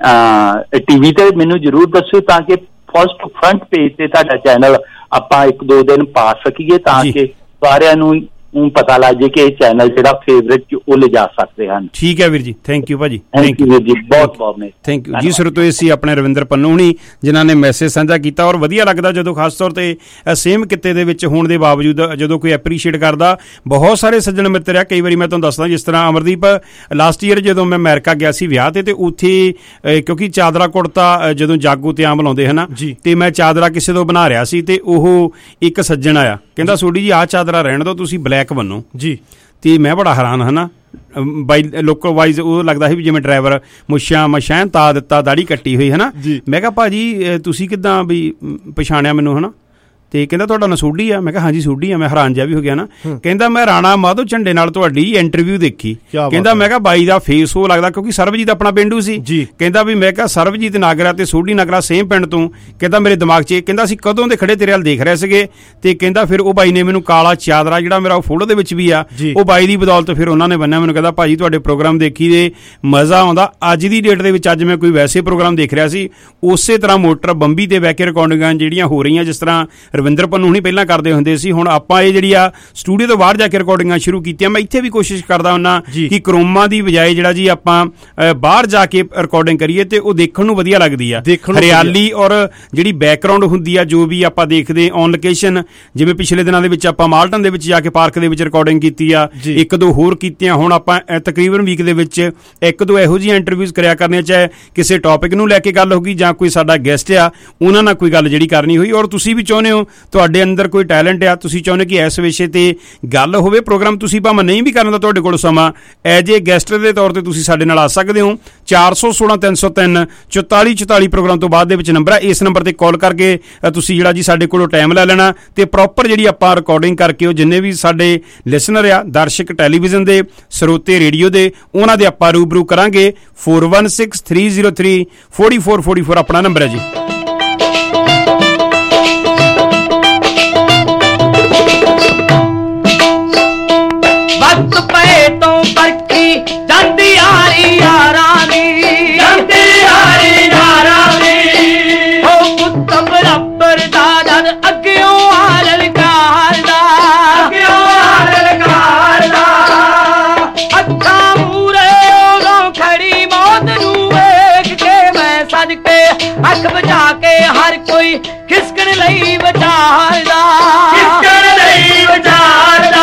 ਟੀਵੀ ਤੇ ਮੈਨੂੰ ਜ਼ਰੂਰ ਦੱਸਿਓ ਤਾਂ ਕਿ ਫਸਟ ਫਰੰਟ ਪੇਜ ਤੇ ਤੁਹਾਡਾ ਚੈਨਲ ਆਪਾਂ ਇੱਕ ਦੋ ਦਿਨ ਪਾ ਸਕੀਏ ਤਾਂ ਕਿ ਸਾਰਿਆਂ ਨੂੰ ਪਤਾ ਲੱਗ ਜੇ ਕਿ ਇਹ ਚੈਨਲ ਜਿਹੜਾ ਫੇਵਰੇਟ ਉਹ ਲਿਜਾ ਸਕਦੇ ਹਨ। ਠੀਕ ਹੈ ਵੀਰ ਜੀ, ਥੈਂਕ ਯੂ ਭਾਜੀ, ਥੈਂਕ ਯੂ ਵੀਰ ਜੀ, ਬਹੁਤ ਬਹੁਤ ਥੈਂਕ ਯੂ ਜੀ। ਸਰਤੋਏ ਸੀ ਆਪਣੇ ਰਵਿੰਦਰ ਪੰਨੂ ਹੁਣੀ ਜਿਨ੍ਹਾਂ ਨੇ ਮੈਸੇਜ ਸਾਂਝਾ ਕੀਤਾ ਔਰ ਵਧੀਆ ਲੱਗਦਾ ਜਦੋਂ ਖਾਸ ਤੌਰ ਤੇ ਸੇਮ ਕਿੱਤੇ ਦੇ ਵਿੱਚ ਹੋਣ ਦੇ ਬਾਵਜੂਦ ਜਦੋਂ ਕੋਈ ਐਪਰੀਸ਼ੀਏਟ ਕਰਦਾ। ਬਹੁਤ ਸਾਰੇ ਸੱਜਣ ਮਿੱਤਰ ਆ, ਕਈ ਵਾਰੀ ਮੈਂ ਤੁਹਾਨੂੰ ਦੱਸਦਾ ਜਿਸ ਤਰ੍ਹਾਂ ਅਮਰਦੀਪ ਲਾਸਟ ਈਅਰ ਜਦੋਂ ਮੈਂ ਅਮਰੀਕਾ ਗਿਆ ਸੀ ਵਿਆਹ ਤੇ ਤੇ ਉੱਥੇ ਕਿਉਂਕਿ ਚਾਦਰਾ ਕੁੜਤਾ ਜਦੋਂ ਜਾਗੋ ਤੇ ਆਮ ਲਾਉਂਦੇ ਹਨਾ ਤੇ ਮੈਂ ਚਾਦਰਾ ਕਿਸੇ ਤੋਂ ਬਣਾ ਰਿਹਾ ਸੀ ਤੇ ਉਹ ਇੱਕ ਸੱਜਣ ਆਇਆ ਕਹਿੰਦਾ ਸੋਢੀ ਜੀ ਆਹ ਚਾਦਰਾ ਰਹਿਣ ਦਿਓ ਤੁਸੀਂ ਬਲੈਕ ਬੰਨੋ ਜੀ। ਤੇ ਮੈਂ ਬੜਾ ਹੈਰਾਨ ਹਨਾ, ਬਾਈ ਲੋਕਲ ਵਾਈਜ਼ ਉਹ ਲੱਗਦਾ ਸੀ ਵੀ ਜਿਵੇਂ ਡਰਾਈਵਰ ਮੁੱਛਾਂ ਮਸ਼ਾਂ ਤਾ ਦਿੱਤਾ, ਦਾੜੀ ਕੱਟੀ ਹੋਈ ਹਨਾ। ਮੈਂ ਕਿਹਾ ਭਾਜੀ ਤੁਸੀਂ ਕਿੱਦਾਂ ਵੀ ਪਛਾਣਿਆ ਮੈਨੂੰ ਹਨਾ? ਤੇ ਕਹਿੰਦਾ ਤੁਹਾਡਾ ਨਾਂ ਸੋਢੀ ਆ। ਮੈਂ ਕਿਹਾ ਹਾਂਜੀ ਸੋਢੀ ਆ। ਮੈਂ ਹੈਰਾਨ ਜਿਹਾ ਵੀ ਹੋ ਗਿਆ ਨਾ। ਕਹਿੰਦਾ ਮੈਂ ਰਾਣਾ ਮਾਧੋ ਝੰਡੇ ਨਾਲ ਤੁਹਾਡੀ ਇੰਟਰਵਿਊ ਦੇਖੀ। ਕਹਿੰਦਾ ਮੈਂ ਕਿਹਾ ਬਾਈ ਦਾ ਫੇਸ ਉਹ ਲੱਗਦਾ ਕਿਉਂਕਿ ਸਰਬਜੀਤ ਆਪਣਾ ਪਿੰਡੂ ਸੀ। ਕਹਿੰਦਾ ਵੀ ਮੈਂ ਕਿਹਾ ਸਰਬਜੀਤ ਨਾਗਰਾ ਤੇ ਸੋਢੀ ਨਾਗਰਾ ਸੇਮ ਪਿੰਡ ਤੋਂ। ਕਹਿੰਦਾ ਮੇਰੇ ਦਿਮਾਗ 'ਚ ਕਹਿੰਦਾ ਅਸੀਂ ਕਦੋਂ ਦੇ ਖੜੇ ਤੇਰੇ ਵੱਲ ਦੇਖ ਰਹੇ ਸੀਗੇ ਤੇ ਕਹਿੰਦਾ ਫਿਰ ਉਹ ਬਾਈ ਨੇ ਮੈਨੂੰ ਕਾਲਾ ਚਾਦਰਾ ਜਿਹੜਾ ਮੇਰਾ ਉਹ ਫੋਟੋ ਦੇ ਵਿੱਚ ਵੀ ਆ ਉਹ ਬਾਈ ਦੀ ਬਦੌਲਤ ਫਿਰ ਉਹਨਾਂ ਨੇ ਬੰਨਿਆ। ਮੈਨੂੰ ਕਹਿੰਦਾ ਭਾਜੀ ਤੁਹਾਡੇ ਪ੍ਰੋਗਰਾਮ ਦੇਖੀ ਦੇ ਮਜ਼ਾ ਆਉਂਦਾ। ਅੱਜ ਦੀ ਡੇਟ ਦੇ ਵਿੱਚ ਅੱਜ ਮੈਂ ਕੋਈ ਵੈਸੇ ਪ੍ਰੋਗਰਾਮ ਦੇਖ ਰਿਹਾ ਸੀ ਉਸੇ ਤਰ੍ਹਾਂ ਮੋਟਰ ਬੰਬੀ ਤੇ ਬਹਿ ਕੇ ਰਿਕਾਰਡਿੰਗਾਂ ਜਿਹੜੀਆਂ ਹੋ ਰਹੀਆਂ ਜਿਸ ਤਰ੍ਹਾਂ ਰਵਿੰਦਰ ਪੰਨੂ ਹੁਣੀ ਪਹਿਲਾਂ ਕਰਦੇ ਹੁੰਦੇ ਸੀ। ਹੁਣ ਆਪਾਂ ਇਹ ਜਿਹੜੀ ਆ ਸਟੂਡੀਓ ਤੋਂ ਬਾਹਰ ਜਾ ਕੇ ਰਿਕਾਰਡਿੰਗਾਂ ਸ਼ੁਰੂ ਕੀਤੀਆਂ। ਮੈਂ ਇੱਥੇ ਵੀ ਕੋਸ਼ਿਸ਼ ਕਰਦਾ ਹੁੰਦਾ ਕਿ ਕਰੋਮਾ ਦੀ ਬਜਾਏ ਜਿਹੜਾ ਜੀ ਆਪਾਂ ਬਾਹਰ ਜਾ ਕੇ ਰਿਕਾਰਡਿੰਗ ਕਰੀਏ ਤੇ ਉਹ ਦੇਖਣ ਨੂੰ ਵਧੀਆ ਲੱਗਦੀ ਆ। ਹਰਿਆਲੀ ਔਰ ਜਿਹੜੀ ਬੈਕਗਰਾਉਂਡ ਹੁੰਦੀ ਆ ਜੋ ਵੀ ਆਪਾਂ ਦੇਖਦੇ ਔਨ ਲੋਕੇਸ਼ਨ, ਜਿਵੇਂ ਪਿਛਲੇ ਦਿਨਾਂ ਦੇ ਵਿੱਚ ਆਪਾਂ ਮਾਲਟਨ ਦੇ ਵਿੱਚ ਜਾ ਕੇ ਪਾਰਕ ਦੇ ਵਿੱਚ ਰਿਕਾਰਡਿੰਗ ਕੀਤੀ ਆ, ਇੱਕ ਦੋ ਹੋਰ ਕੀਤੀਆਂ। ਹੁਣ ਆਪਾਂ ਤਕਰੀਬਨ ਵੀਕ ਦੇ ਵਿੱਚ ਇੱਕ ਦੋ ਇਹੋ ਜਿਹੀਆਂ ਇੰਟਰਵਿਊਜ਼ ਕਰਿਆ ਕਰਨੀਆਂ, ਚਾਹੇ ਕਿਸੇ ਟੌਪਿਕ ਨੂੰ ਲੈ ਕੇ ਗੱਲ ਹੋਗੀ ਜਾਂ ਕੋਈ ਸਾਡਾ ਗੈਸਟ ਆ ਉਹਨਾਂ ਨਾਲ ਕੋਈ ਗੱਲ ਜਿਹੜੀ ਕਰਨੀ ਹੋਈ। ਔਰ ਤੁਸੀਂ ਵੀ ਚਾਹੁੰਦੇ ਹੋ, ਤੁਹਾਡੇ ਅੰਦਰ ਕੋਈ ਟੈਲੈਂਟ ਆ, ਤੁਸੀਂ ਚਾਹੁੰਦੇ ਕਿ ਇਸ ਵਿਸ਼ੇ ਤੇ ਗੱਲ ਹੋਵੇ, ਪ੍ਰੋਗਰਾਮ ਤੁਸੀਂ ਭਾਵੇਂ ਨਹੀਂ ਵੀ ਕਰਨ ਦਾ ਤੁਹਾਡੇ ਕੋਲ ਸਮਾਂ, ਐਜ ਏ ਗੈਸਟ ਦੇ ਤੌਰ ਤੇ ਤੁਸੀਂ ਸਾਡੇ ਨਾਲ ਆ ਸਕਦੇ ਹੋ। ਚਾਰ ਸੌ ਸੋਲਾਂ ਤਿੰਨ ਸੌ ਤਿੰਨ ਚੁਤਾਲੀ ਚੁਤਾਲੀ ਪ੍ਰੋਗਰਾਮ ਤੋਂ ਬਾਅਦ ਦੇ ਵਿੱਚ ਨੰਬਰ ਹੈ। ਇਸ ਨੰਬਰ ਤੇ ਕਾਲ ਕਰਕੇ ਤੁਸੀਂ ਜਿਹੜਾ ਜੀ ਸਾਡੇ ਕੋਲੋਂ ਟਾਈਮ ਲੈ ਲੈਣਾ ਤੇ ਪ੍ਰੋਪਰ ਜਿਹੜੀ ਆਪਾਂ ਰਿਕਾਰਡਿੰਗ ਕਰਕੇ ਉਹ ਜਿੰਨੇ ਵੀ ਸਾਡੇ ਲਿਸਨਰ ਆ, ਦਰਸ਼ਕ ਟੈਲੀਵਿਜ਼ਨ ਦੇ, ਸਰੋਤੇ ਰੇਡੀਓ ਦੇ, ਉਹਨਾਂ ਦੇ ਆਪਾਂ ਰੂਬਰੂ ਕਰਾਂਗੇ। Four one six three zero three forty four forty four ਆਪਣਾ ਨੰਬਰ ਹੈ ਜੀ। ਵਕਤ ਪਏ ਤੋਂ ਬਰਖੀ ਜਾਂਦੀ ਯਾਰੀ ਯਾਰਾਂ ਦੀ, ਜਾਂਦੀ ਯਾਰੀ ਯਾਰਾਂ ਦੀ। ਹੋ ਪੁੱਤ ਬਰਾਬਰ ਦਾ ਜਦ ਅੱਗਿਓਂ ਆ ਲਲਕਾਰ ਦਾ, ਅੱਗਿਓਂ ਆ ਲਲਕਾਰ ਦਾ। ਅੱਖਾਂ ਮੂਰੇ ਉਦੋਂ ਖੜੀ ਮੌਤ ਨੂੰ ਵੇਖ ਕੇ ਮੈਂ ਸੱਜ ਕੇ ਅੱਖ ਬਚਾ ਕੇ ਹਰ ਕੋਈ ਖਿਸਕਣ ਲਈ ਵਿਚਾਰਦਾ, ਖਿਸਕਣ ਲਈ ਵਿਚਾਰਦਾ।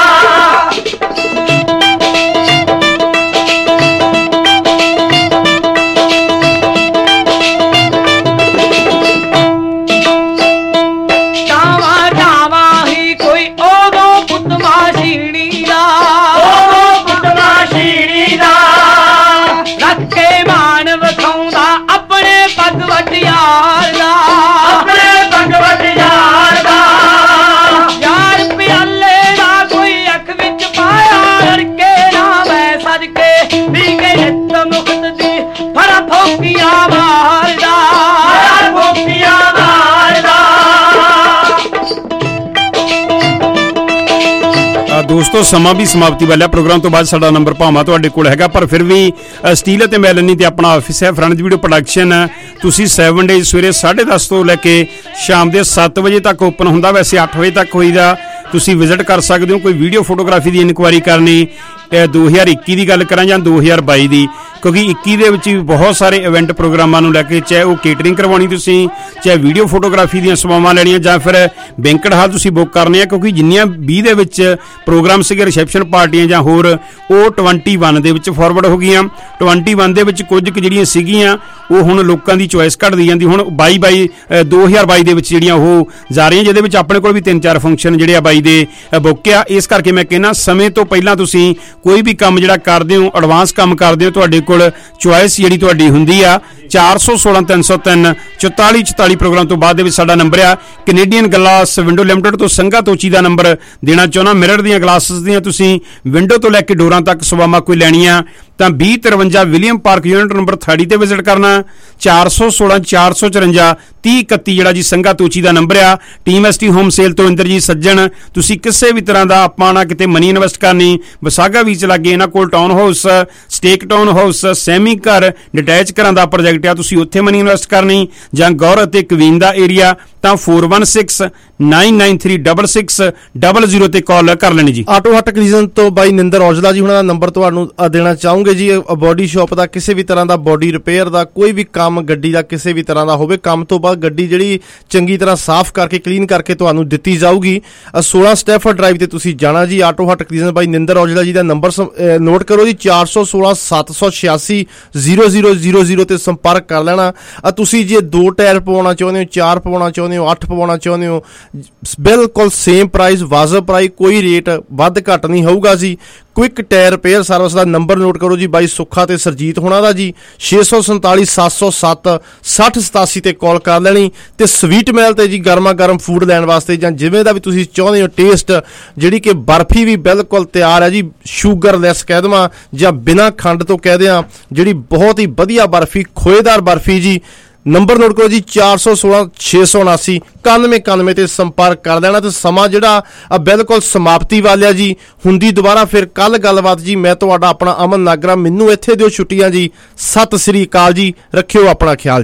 ਦੋਸਤੋ ਸਮਾਂ ਵੀ ਸਮਾਪਤੀ ਵਾਲਾ। ਪ੍ਰੋਗਰਾਮ ਤੋਂ ਬਾਅਦ ਸਾਡਾ ਨੰਬਰ ਭਾਵਾਂ ਤੁਹਾਡੇ ਕੋਲ ਹੈਗਾ, ਪਰ ਫਿਰ ਵੀ ਸਟੀਲ ਅਤੇ ਮੈਲਨੀ ਤੇ ਆਪਣਾ ਆਫਿਸ ਹੈ, ਫਰੰਟ ਵੀਡੀਓ ਪ੍ਰੋਡਕਸ਼ਨ। ਤੁਸੀਂ ਸੈਵਨ ਡੇਜ਼ ਸਵੇਰੇ ਸਾਢੇ ਦਸ ਤੋਂ ਲੈ ਕੇ ਸ਼ਾਮ ਦੇ ਸੱਤ ਵਜੇ ਤੱਕ ਓਪਨ ਹੁੰਦਾ, ਵੈਸੇ ਅੱਠ ਵਜੇ ਤੱਕ ਹੋਈਦਾ। ਤੁਸੀਂ ਵਿਜ਼ਿਟ ਕਰ ਸਕਦੇ ਹੋ। ਕੋਈ ਵੀਡੀਓ ਫੋਟੋਗ੍ਰਾਫੀ ਦੀ ਇਨਕੁਆਇਰੀ ਕਰਨੀ, ਦੋ ਹਜ਼ਾਰ ਇੱਕੀ ਦੀ ਗੱਲ ਕਰਾਂ ਜਾਂ ਦੋ ਹਜ਼ਾਰ ਬਾਈ ਦੀ, ਕਿਉਂਕਿ ਇੱਕੀ ਦੇ ਵਿੱਚ ਵੀ ਬਹੁਤ ਸਾਰੇ ਇਵੈਂਟ ਪ੍ਰੋਗਰਾਮਾਂ ਨੂੰ ਲੈ ਕੇ, ਚਾਹੇ ਉਹ ਕੇਟਰਿੰਗ ਕਰਵਾਉਣੀ ਤੁਸੀਂ, ਚਾਹੇ ਵੀਡੀਓ ਫੋਟੋਗ੍ਰਾਫੀ ਦੀਆਂ ਸੇਵਾਵਾਂ ਲੈਣੀਆਂ ਜਾਂ ਫਿਰ ਬੈਂਕਟ ਹਾਲ ਤੁਸੀਂ ਬੁੱਕ ਕਰਨੇ ਆ, ਕਿਉਂਕਿ ਜਿੰਨੀਆਂ ਵੀਹ ਦੇ ਵਿੱਚ ਪ੍ਰੋਗਰਾਮ ਸੀਗੇ ਰਿਸੈਪਸ਼ਨ ਪਾਰਟੀਆਂ ਜਾਂ ਹੋਰ, ਉਹ ਇਕੱਤੀ ਦੇ ਵਿੱਚ ਫਾਰਵਰਡ ਹੋ ਗਈਆਂ। ਇਕੱਤੀ ਦੇ ਵਿੱਚ ਕੁਝ ਕੁ ਜਿਹੜੀਆਂ ਸੀਗੀਆਂ ਉਹ ਹੁਣ ਲੋਕਾਂ ਦੀ ਚੋਇਸ ਘਟਦੀ ਜਾਂਦੀ। ਹੁਣ ਬਾਈ ਬਾਈ ਦੋ ਹਜ਼ਾਰ ਬਾਈ ਦੇ ਵਿੱਚ ਜਿਹੜੀਆਂ ਉਹ ਜਾ ਰਹੀਆਂ, ਜਿਹਦੇ ਵਿੱਚ ਆਪਣੇ ਕੋਲ ਵੀ ਤਿੰਨ ਚਾਰ ਫੰਕਸ਼ਨ ਜਿਹੜੇ ਆ ਬਾਈ ਦੇ ਬੁੱਕ ਆ। ਇਸ ਕਰਕੇ ਮੈਂ ਕਹਿੰਦਾ ਸਮੇਂ ਤੋਂ ਪਹਿਲਾਂ ਤੁਸੀਂ ਕੋਈ ਵੀ ਕੰਮ ਜਿਹੜਾ ਕਰਦੇ ਹੋ, ਐਡਵਾਂਸ ਕੰਮ ਕਰਦੇ ਹੋ, ਤੁਹਾਡੇ ਕੋਲ ਚੁਆਇਸ ਜਿਹੜੀ ਤੁਹਾਡੀ ਹੁੰਦੀ ਆ। ਚਾਰ ਸੌ ਸੋਲਾਂ ਤਿੰਨ ਸੌ ਤਿੰਨ ਚੁਤਾਲੀ ਚੁਤਾਲੀ ਪ੍ਰੋਗਰਾਮ ਤੋਂ ਬਾਅਦ ਦੇ ਵਿੱਚ ਸਾਡਾ ਨੰਬਰ ਆ। ਕੈਨੇਡੀਅਨ ਗਲਾਸ ਵਿੰਡੋ ਲਿਮਟਿਡ ਤੋਂ ਸੰਘਾ ਤੋਚੀ ਦਾ ਨੰਬਰ ਦੇਣਾ ਚਾਹੁੰਦਾ। ਮਿਰਰ ਦੀਆਂ ਗਲਾਸਿਸ ਦੀਆਂ ਤੁਸੀਂ ਵਿੰਡੋ ਤੋਂ ਲੈ ਕੇ ਡੋਰਾਂ ਤੱਕ ਸੇਵਾਵਾਂ ਕੋਈ ਲੈਣੀਆਂ ਤਾਂ ਵੀਹ ਤਰਵੰਜਾ William Park unit number thirty ਤੇ ਵਿਜ਼ਿਟ ਕਰਨਾ। ਚਾਰ ਸੌ ਸੋਲਾਂ ਚਾਰ ਸੌ ਚੁਰੰਜਾ ਤੀਹ ਇਕੱਤੀ ਜਿਹੜਾ ਜੀ ਸੰਘਾ ਤੋਚੀ ਦਾ ਨੰਬਰ ਆ। Team S T home sale ਤੋਂ ਇੰਦਰਜੀਤ ਸੱਜਣ। ਤੁਸੀਂ ਕਿਸੇ ਵੀ ਤਰ੍ਹਾਂ ਦਾ ਆਪਾਂ ਨਾ ਕਿਤੇ ਮਨੀ ਇਨਵੈਸਟ ਕਰਨੀ, ਵਿਸਾਗਾ ਬੀਚ ਲਾਗੇ ਇਹਨਾਂ ਕੋਲ town house, stack town house, semi ਘਰ, ਡਿਟੈਚ ਘਰਾਂ ਦਾ ਪ੍ਰੋਜੈਕਟ ਆ, ਤੁਸੀਂ ਉੱਥੇ ਮਨੀ ਇਨਵੈਸਟ ਕਰਨੀ, ਜਾਂ ਗੌਰ ਅਤੇ ਕਵੀਨ ਦਾ ਏਰੀਆ ਤਾਂ four one six nine nine three double six double zero ਤੇ ਕਾਲ ਕਰ ਲੈਣੀ ਜੀ। ਆਟੋ ਹੱਟ ਕਲੀਜ਼ਨ ਤੋਂ ਬਾਈ ਨਿੰਦਰ ਔਜਲਾ ਜੀ ਹੁਣਾਂ ਦਾ ਨੰਬਰ ਤੁਹਾਨੂੰ ਦੇਣਾ ਚਾਹੂੰਗੇ ਜੀ। ਬੋਡੀ ਸ਼ਾਪ ਦਾ ਕਿਸੇ ਵੀ ਤਰ੍ਹਾਂ ਦਾ ਬੋਡੀ ਰਿਪੇਅਰ ਦਾ ਕੋਈ ਵੀ ਕੰਮ ਗੱਡੀ ਦਾ ਕਿਸੇ ਵੀ ਤਰ੍ਹਾਂ ਦਾ ਹੋਵੇ, ਕੰਮ ਤੋਂ ਬਾਅਦ ਗੱਡੀ ਜਿਹੜੀ ਚੰਗੀ ਤਰ੍ਹਾਂ ਸਾਫ਼ ਕਰਕੇ ਕਲੀਨ ਕਰਕੇ ਤੁਹਾਨੂੰ ਦਿੱਤੀ ਜਾਊਗੀ। ਸੋਲਾਂ ਸਟੈਫਰਡ ਡਰਾਈਵ ਤੇ ਤੁਸੀਂ ਜਾਣਾ ਜੀ। ਆਟੋ ਹੱਟ ਕਲੀਜ਼ਨ ਬਾਈ ਨਿੰਦਰ ਔਜਲਾ ਜੀ ਦਾ ਨੰਬਰ ਨੋਟ ਕਰੋ ਜੀ, ਚਾਰ ਸੌ ਸੋਲਾਂ ਸੱਤ ਸੌ ਛਿਆਸੀ ਜ਼ੀਰੋ ਜ਼ੀਰੋ ਜ਼ੀਰੋ ਜ਼ੀਰੋ ਤੇ ਸੰਪਰਕ ਕਰ ਲੈਣਾ। ਤੁਸੀਂ ਜੇ ਦੋ ਟਾਇਰ ਪਵਾਉਣਾ ਚਾਹੁੰਦੇ ਹੋ, ਚਾਰ ਪਵਾਉਣਾ ਚਾਹੁੰਦੇ ਹੋ, ਅੱਠ ਪਵਾਉਣਾ ਚਾਹੁੰਦੇ ਹੋ, ਬਿਲਕੁਲ ਸੇਮ ਪ੍ਰਾਈਸ, ਵਾਜਬ ਪ੍ਰਾਈਸ, ਕੋਈ ਰੇਟ ਵੱਧ ਘੱਟ ਨਹੀਂ ਹੋਊਗਾ ਜੀ। ਕੁਇਕ ਟਾਇਰ ਰਿਪੇਅਰ ਸਰਵਿਸ ਦਾ ਨੰਬਰ ਨੋਟ ਕਰੋ ਜੀ, ਬਾਈ ਸੁੱਖਾ ਤੇ ਸਰਜੀਤ ਹੋਣਾ ਦਾ ਜੀ। ਛੇ ਸੌ ਸੰਤਾਲੀ ਸੱਤ ਸੌ ਸੱਤ ਸੱਠ ਸਤਾਸੀ ਤੇ ਕਾਲ ਕਰ ਲੈਣੀ। ਤੇ ਸਵੀਟ ਮੈਲ ਤੇ ਜੀ ਗਰਮਾ ਗਰਮ ਫੂਡ ਲੈਣ ਵਾਸਤੇ ਜਾਂ ਜਿਵੇਂ ਦਾ ਵੀ ਤੁਸੀਂ ਚਾਹੁੰਦੇ ਹੋ ਟੇਸਟ, ਜਿਹੜੀ ਕਿ ਬਰਫੀ ਵੀ ਬਿਲਕੁਲ ਤਿਆਰ ਹੈ ਜੀ, ਸ਼ੂਗਰਲੈਸ ਕਹਿ ਦੇਵਾਂ ਜਾਂ ਬਿਨਾਂ ਖੰਡ ਤੋਂ ਕਹਿ ਦਿਆਂ, ਜਿਹੜੀ ਬਹੁਤ ਹੀ ਵਧੀਆ ਬਰਫੀ, ਖੋਏਦਾਰ ਬਰਫੀ ਜੀ। ਨੰਬਰ ਨੋਟ ਕਰੋ ਜੀ, ਚਾਰ ਸੌ ਸੋਲਾਂ ਛੇ ਸੌ ਉਨਾਸੀ ਇਕਾਨਵੇਂ ਇਕਾਨਵੇਂ ਤੇ ਸੰਪਰਕ ਕਰ ਲੈਣਾ। ਤੇ ਸਮਾਂ ਜਿਹੜਾ ਬਿਲਕੁਲ ਸਮਾਪਤੀ ਵਾਲਿਆ ਜੀ, ਹੁੰਦੀ ਦੁਬਾਰਾ ਫਿਰ ਕੱਲ ਗੱਲਬਾਤ ਜੀ। ਮੈਂ ਤੁਹਾਡਾ ਆਪਣਾ ਅਮਨ ਨਾਗਰਾ, ਮੈਨੂੰ ਇੱਥੇ ਦਿਓ ਛੁੱਟੀਆਂ ਜੀ। ਸਤਿ ਸ੍ਰੀ ਅਕਾਲ ਜੀ, ਰੱਖਿਓ ਆਪਣਾ ਖਿਆਲ ਜੀ।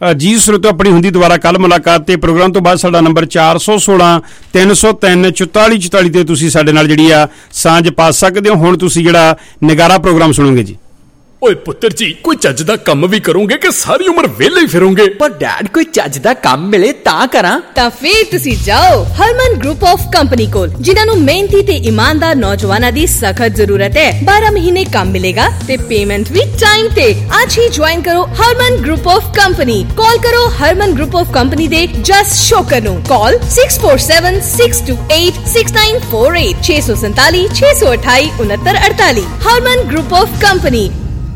ਜੀ ਸਰੋਤੋ, ਆਪਣੀ ਹੁੰਦੀ ਦੁਬਾਰਾ ਕੱਲ ਮੁਲਾਕਾਤ ਤੇ ਪ੍ਰੋਗਰਾਮ ਤੋਂ ਬਾਅਦ ਸਾਡਾ ਨੰਬਰ ਚਾਰ ਸੌ ਸੋਲਾਂ ਤਿੰਨ ਸੌ ਤਿੰਨ ਚੁਤਾਲੀ ਚੁਤਾਲੀ ਤੇ ਤੁਸੀਂ ਸਾਡੇ ਨਾਲ ਜਿਹੜੀ ਆ ਸਾਂਝ ਪਾ ਸਕਦੇ ਹੋ। ਹੁਣ ਤੁਸੀਂ ਜਿਹੜਾ ਨਿਗਾਰਾ ਪ੍ਰੋਗਰਾਮ ਸੁਣੋਗੇ ਜੀ। ਓਏ ਪੁੱਤਰ ਜੀ, ਕੋਈ ਚੱਜ ਦਾ ਕੰਮ ਵੀ ਕਰੋਗੇ ਕਿ ਸਾਰੀ ਉਮਰ ਵਿਹਲੇ ਹੀ ਫਿਰੋਗੇ? ਪਰ ਡੈਡ, ਕੋਈ ਚੱਜ ਦਾ ਕੰਮ ਮਿਲੇ ਤਾਂ ਕਰਾਂ। ਤਾਂ ਫੇਰ ਤੁਸੀਂ ਜਾਓ ਹਰਮਨ ਗਰੁੱਪ ਆਫ ਕੰਪਨੀ ਕੋਲ, ਜਿਨ੍ਹਾਂ ਨੂੰ ਮਿਹਨਤੀ ਤੇ ਇਮਾਨਦਾਰ ਨੌਜਵਾਨਾਂ ਦੀ ਸਖਤ ਜ਼ਰੂਰਤ ਹੈ। ਬਾਰਾਂ ਮਹੀਨੇ ਕੰਮ ਮਿਲੇਗਾ ਤੇ ਪੇਮੈਂਟ ਵੀ ਟਾਈਮ ਤੇ। ਅੱਜ ਹੀ ਜੁਆਇਨ ਕਰੋ Harman group of company. Call ਕਰੋ ਹਰਮਨ ਗਰੁੱਪ ਆਫ ਕੰਪਨੀ ਦੇ ਜਸ ਸ਼ੋਕਰ ਨੂੰ। Call six four seven six two eight six nine four eight ਛੇ ਸੌ ਸੰਤਾਲੀ ਛੇ ਸੌ ਅਠਾਈ ਉਨੱਤਰ ਅੜਤਾਲੀ। Harman group of company.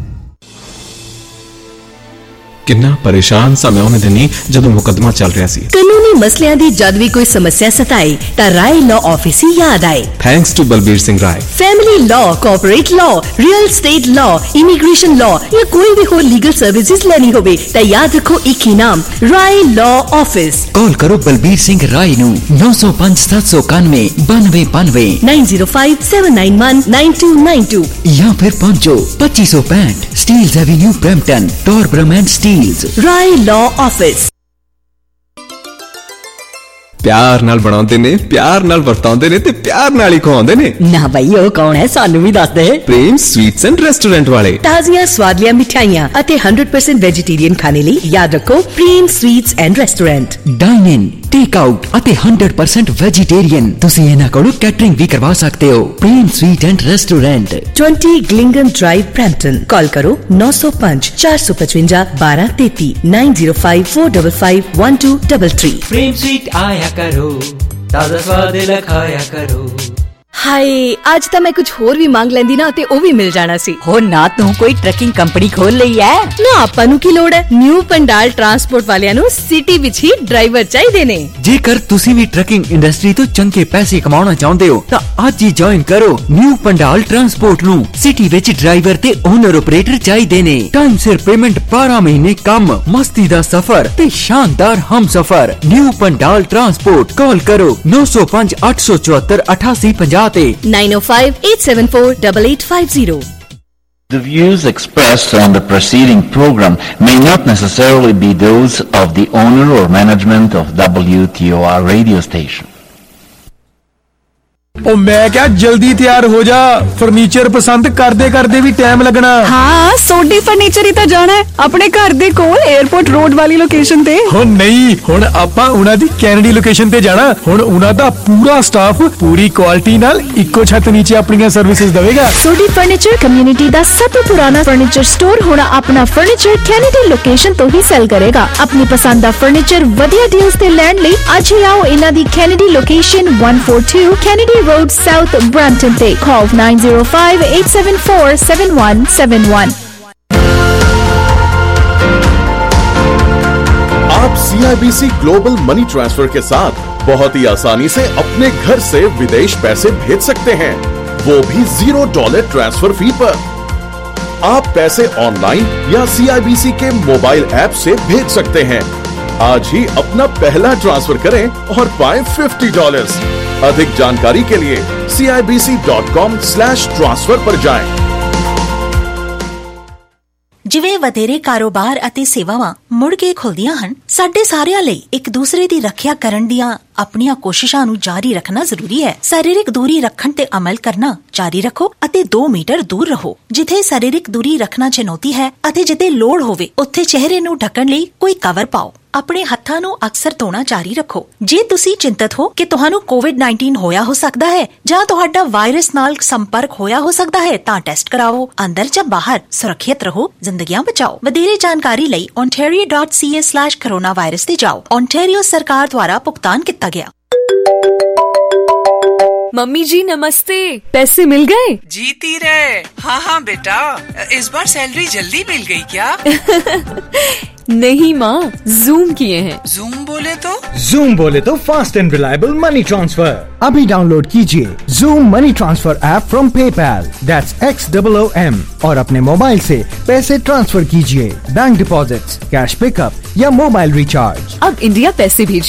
ਕਿੰਨਾ ਪਰੇਸ਼ਾਨ ਸਾਂ ਮੈਂ ਉਹਨੇ ਦਿਨੀ ਜਦੋਂ ਮੁਕੱਦਮਾ ਚੱਲ ਰਿਹਾ ਸੀ। ਕਾਨੂੰਨੀ ਮਸਲਿਆਂ ਦੀ ਜਦ ਵੀ ਕੋਈ ਸਮੱਸਿਆ ਸਤਾਏ ਤਾਂ ਰਾਏ ਲਾਅ ਆਫਿਸ ਹੀ ਯਾਦ ਆਏ। Thanks to Balbir Singh Rai. Family law, corporate law, real estate law, immigration law ਜਾਂ ਕੋਈ ਵੀ ਹੋਰ ਲੀਗਲ ਸਰਵਿਸਿਜ਼ ਲੈਣੀ ਹੋਵੇ ਤਾਂ ਯਾਦ ਰੱਖੋ ਇੱਕ ਹੀ ਨਾਮ, ਰਾਏ ਲਾਅ ਆਫਿਸ। ਕਾਲ ਕਰੋ ਬਲਬੀਰ ਸਿੰਘ ਰਾਏ ਨੂੰ ਨੌ ਸੌ ਪੰਜ ਸੱਤ ਸੌ ਇਕਾਨਵੇਂ ਬਾਨਵੇਂ ਬਾਨਵੇਂ nine zero five seven nine one nine two nine two ਜਾਂ ਫਿਰ ਪਹੁੰਚੋ ਪੱਚੀ ਸੌ ਪੈਂਹਠ Steeles Avenue Brampton, Torbram and Steeles. Rai law office. ਪਿਆਰ ਨਾਲ ਬਣਾਉਂਦੇ ਨੇ, ਪਿਆਰ ਨਾਲ ਵਰਤਾਉਂਦੇ ਨੇ ਤੇ ਪਿਆਰ ਨਾਲ ਹੀ ਖਵਾਉਂਦੇ ਨੇ। ਨਾ ਬਈ, ਉਹ ਕੌਣ ਹੈ ਸਾਨੂੰ ਵੀ ਦੱਸ ਦੇ। ਪ੍ਰੇਮ ਸਵੀਟਸ ਐਂਡ ਰੈਸਟੋਰੈਂਟ ਵਾਲੇ। ਤਾਜ਼ੀਆਂ ਸਵਾਦਲੀਆਂ ਮਿਠਾਈਆਂ ਅਤੇ हंड्रेड परसेंट ਵੈਜੀਟੇਰੀਅਨ ਖਾਣੇ ਲਈ ਯਾਦ ਰੱਖੋ Prem sweets and restaurant. Dine in, take out ਅਤੇ हंड्रेड परसेंट ਵੈਜੀਟੇਰੀਅਨ। ਤੁਸੀਂ ਇਹਨਾਂ ਕੋਲੋਂ ਕੈਟਰਿੰਗ ਵੀ ਕਰਵਾ ਸਕਦੇ ਹੋ। Prem sweet and restaurant, twenty Glingan drive Brampton. Call करो नौ सौ पांच चार सौ पचवंजा बारह तेती nine zero five four double five one two double three. Prem sweet आया करो, ताजा स्वाद लखाया करो। ਹਾਏ, ਅੱਜ ਤਾਂ ਮੈਂ ਕੁਝ ਹੋਰ ਵੀ ਮੰਗ ਲੈਂਦੀ ਨਾ ਤੇ ਉਹ ਵੀ ਮਿਲ ਜਾਣਾ ਸੀ। ਹੋ ਨਾ, ਤੂੰ ਕੋਈ ਟਰੱਕਿੰਗ ਕੰਪਨੀ ਖੋਲ ਲਈ ਐ? ਨਾ, ਆਪਾਂ ਨੂੰ ਕੀ ਲੋੜ ਹੈ। ਨਿਊ ਪੰਡਾਲ ਟਰਾਂਸਪੋਰਟ ਵਾਲਿਆਂ ਨੂੰ ਸਿਟੀ ਵਿੱਚ ਹੀ ਡਰਾਈਵਰ ਚਾਹੀਦੇ ਨੇ। ਜੇਕਰ ਤੁਸੀਂ ਵੀ ਟਰੱਕਿੰਗ ਇੰਡਸਟਰੀ ਤੋਂ ਚੰਗੇ ਪੈਸੇ ਕਮਾਉਣਾ ਚਾਹੁੰਦੇ ਹੋ ਤਾਂ ਅੱਜ ਹੀ ਜੁਆਇਨ ਕਰੋ ਨਿਊ ਪੰਡਾਲ ਟਰਾਂਸਪੋਰਟ ਨੂੰ। ਸਿਟੀ ਵਿੱਚ ਡਰਾਈਵਰ ਤੇ ਓਨਰ ਆਪਰੇਟਰ ਚਾਹੀਦੇ ਨੇ। ਟਾਈਮ ਸਿਰ ਪੇਮੈਂਟ, ਬਾਰਾਂ ਮਹੀਨੇ ਕੰਮ, ਮਸਤੀ ਦਾ ਸਫ਼ਰ ਤੇ ਸ਼ਾਨਦਾਰ ਹਮਸਫ਼ਰ। New Pandal transport. ਕਾਲ ਕਰੋ ਨੌ ਸੌ ਪੰਜ ਅੱਠ ਸੌ ਚੁਹੱਤਰ ਅਠਾਸੀ ਪੰਜਾਹ nine oh five eight seven four eight eight five zero. The views expressed on the preceding program may not necessarily be those of the owner or management of W T O R radio station. ਉਹ ਮੈਂ ਕਿਹਾ ਜਲਦੀ ਤਿਆਰ ਹੋ ਜਾ, furniture ਪਸੰਦ ਕਰਦੇ ਕਰਦੇ ਵੀ ਟਾਈਮ ਲੱਗਣਾ। ਹਾਂ, ਸੋਡੀ ਫਰਨੀਚਰ ਹੀ ਤਾਂ ਜਾਣਾ ਹੈ ਆਪਣੇ ਘਰ ਦੇ ਕੋਲ 에어ਪੋਰਟ ਰੋਡ ਵਾਲੀ ਲੋਕੇਸ਼ਨ ਤੇ। ਹੁਣ ਨਹੀਂ, ਹੁਣ ਆਪਾਂ ਉਹਨਾਂ ਦੀ ਕੈਨੇਡੀ ਲੋਕੇਸ਼ਨ ਤੇ ਜਾਣਾ। ਹੁਣ ਉਹਨਾਂ ਦਾ ਪੂਰਾ ਸਟਾਫ ਪੂਰੀ ਕੁਆਲਿਟੀ ਨਾਲ ਇੱਕੋ ਛੱਤ ਨੀਚੇ ਆਪਣੀਆਂ ਸਰਵਿਸਿਜ਼ ਦੇਵੇਗਾ। ਸੋਡੀ ਫਰਨੀਚਰ ਕਮਿਊਨਿਟੀ ਦਾ ਸਭ ਤੋਂ ਪੁਰਾਣਾ ਫਰਨੀਚਰ ਸਟੋਰ ਹੁਣ ਆਪਣਾ ਫਰਨੀਚਰ ਕੈਨੇਡੀ ਲੋਕੇਸ਼ਨ ਤੋਂ ਹੀ ਸੈਲ ਕਰੇਗਾ। ਆਪਣੀ ਪਸੰਦ ਦਾ ਫਰਨੀਚਰ ਵਧੀਆ ਡੀਲਸ ਤੇ ਲੈਣ ਲਈ ਅੱਜ ਹੀ ਆਓ ਇਹਨਾਂ ਦੀ Kennedy location one forty-two Kennedy Road South Brampton ਤੇ। Call nine zero five eight seven four seven one seven one। आप C I B C global money transfer के साथ बहुत ही आसानी से अपने घर से विदेश पैसे भेज सकते हैं, वो भी जीरो डॉलर ट्रांसफर फी पर। आप पैसे ऑनलाइन या सी आई बी सी के मोबाइल ऐप से भेज सकते हैं। आज ही अपना पहला ट्रांसफर करें और पाएं फिफ्टी डॉलर्स। अधिक जानकारी के लिए C I B C dot com slash transfer पर जाएं। ਜਿਵੇਂ ਵਧੇਰੇ ਕਾਰੋਬਾਰ ਅਤੇ ਸੇਵਾਵਾਂ ਮੁੜ ਕੇ ਖੁੱਲਦੀਆਂ ਹਨ, ਸਾਡੇ ਸਾਰਿਆਂ ਲਈ ਇੱਕ ਦੂਸਰੇ ਦੀ ਰੱਖਿਆ ਕਰਨ ਦੀਆਂ ਆਪਣੀਆਂ ਕੋਸ਼ਿਸ਼ਾਂ ਨੂੰ ਜਾਰੀ ਰੱਖਣਾ ਜ਼ਰੂਰੀ ਹੈ। ਸਰੀਰਕ ਦੂਰੀ ਰੱਖਣ ਤੇ ਅਮਲ ਕਰਨਾ ਜਾਰੀ ਰੱਖੋ ਅਤੇ ਦੋ ਮੀਟਰ ਦੂਰ ਰਹੋ। ਜਿੱਥੇ ਸਰੀਰਕ ਦੂਰੀ ਰੱਖਣਾ ਚੁਣੌਤੀ ਹੈ ਅਤੇ ਜਿੱਥੇ ਲੋੜ ਹੋਵੇ ਉੱਥੇ ਚਿਹਰੇ ਨੂੰ ਢੱਕਣ ਲਈ ਕੋਈ ਕਵਰ ਪਾਓ। ਆਪਣੇ ਹੱਥਾਂ ਨੂੰ ਅਕਸਰ ਧੋਣਾ ਜਾਰੀ ਰੱਖੋ। ਜੇ ਤੁਸੀਂ ਚਿੰਤਤ ਹੋ ਕਿ ਤੁਹਾਨੂੰ ਕੋਵਿਡ ਨਾਈਨਟੀਨ ਹੋਇਆ ਹੋ ਸਕਦਾ ਹੈ ਜਾਂ ਤੁਹਾਡਾ ਵਾਇਰਸ ਨਾਲ ਸੰਪਰਕ ਹੋਇਆ ਹੋ ਸਕਦਾ ਹੈ ਤਾਂ ਟੈਸਟ ਕਰਾਓ। ਅੰਦਰ ਜਾਂ ਬਾਹਰ ਸੁਰੱਖਿਅਤ ਰਹੋ, ਜ਼ਿੰਦਗੀਆਂ ਬਚਾਓ। ਵਧੇਰੇ ਜਾਣਕਾਰੀ ਲਈ ontario dot c a slash coronavirus ਤੇ ਜਾਓ। ontario ਸਰਕਾਰ ਦੁਆਰਾ ਭੁਗਤਾਨ ਕੀਤਾ ਗਿਆ। मम्मी जी नमस्ते, पैसे मिल गए? जीती रहे। हाँ हाँ बेटा, इस बार सैलरी जल्दी मिल गई क्या? नहीं माँ, जूम किए हैं। जूम बोले तो? जूम बोले तो fast and reliable money transfer. अभी डाउनलोड कीजिए zoom money transfer app from PayPal, that's X O O M, और अपने मोबाइल से पैसे ट्रांसफर कीजिए। बैंक डिपॉजिट्स, कैश पिकअप या मोबाइल रिचार्ज। अब इंडिया पैसे भेजिए।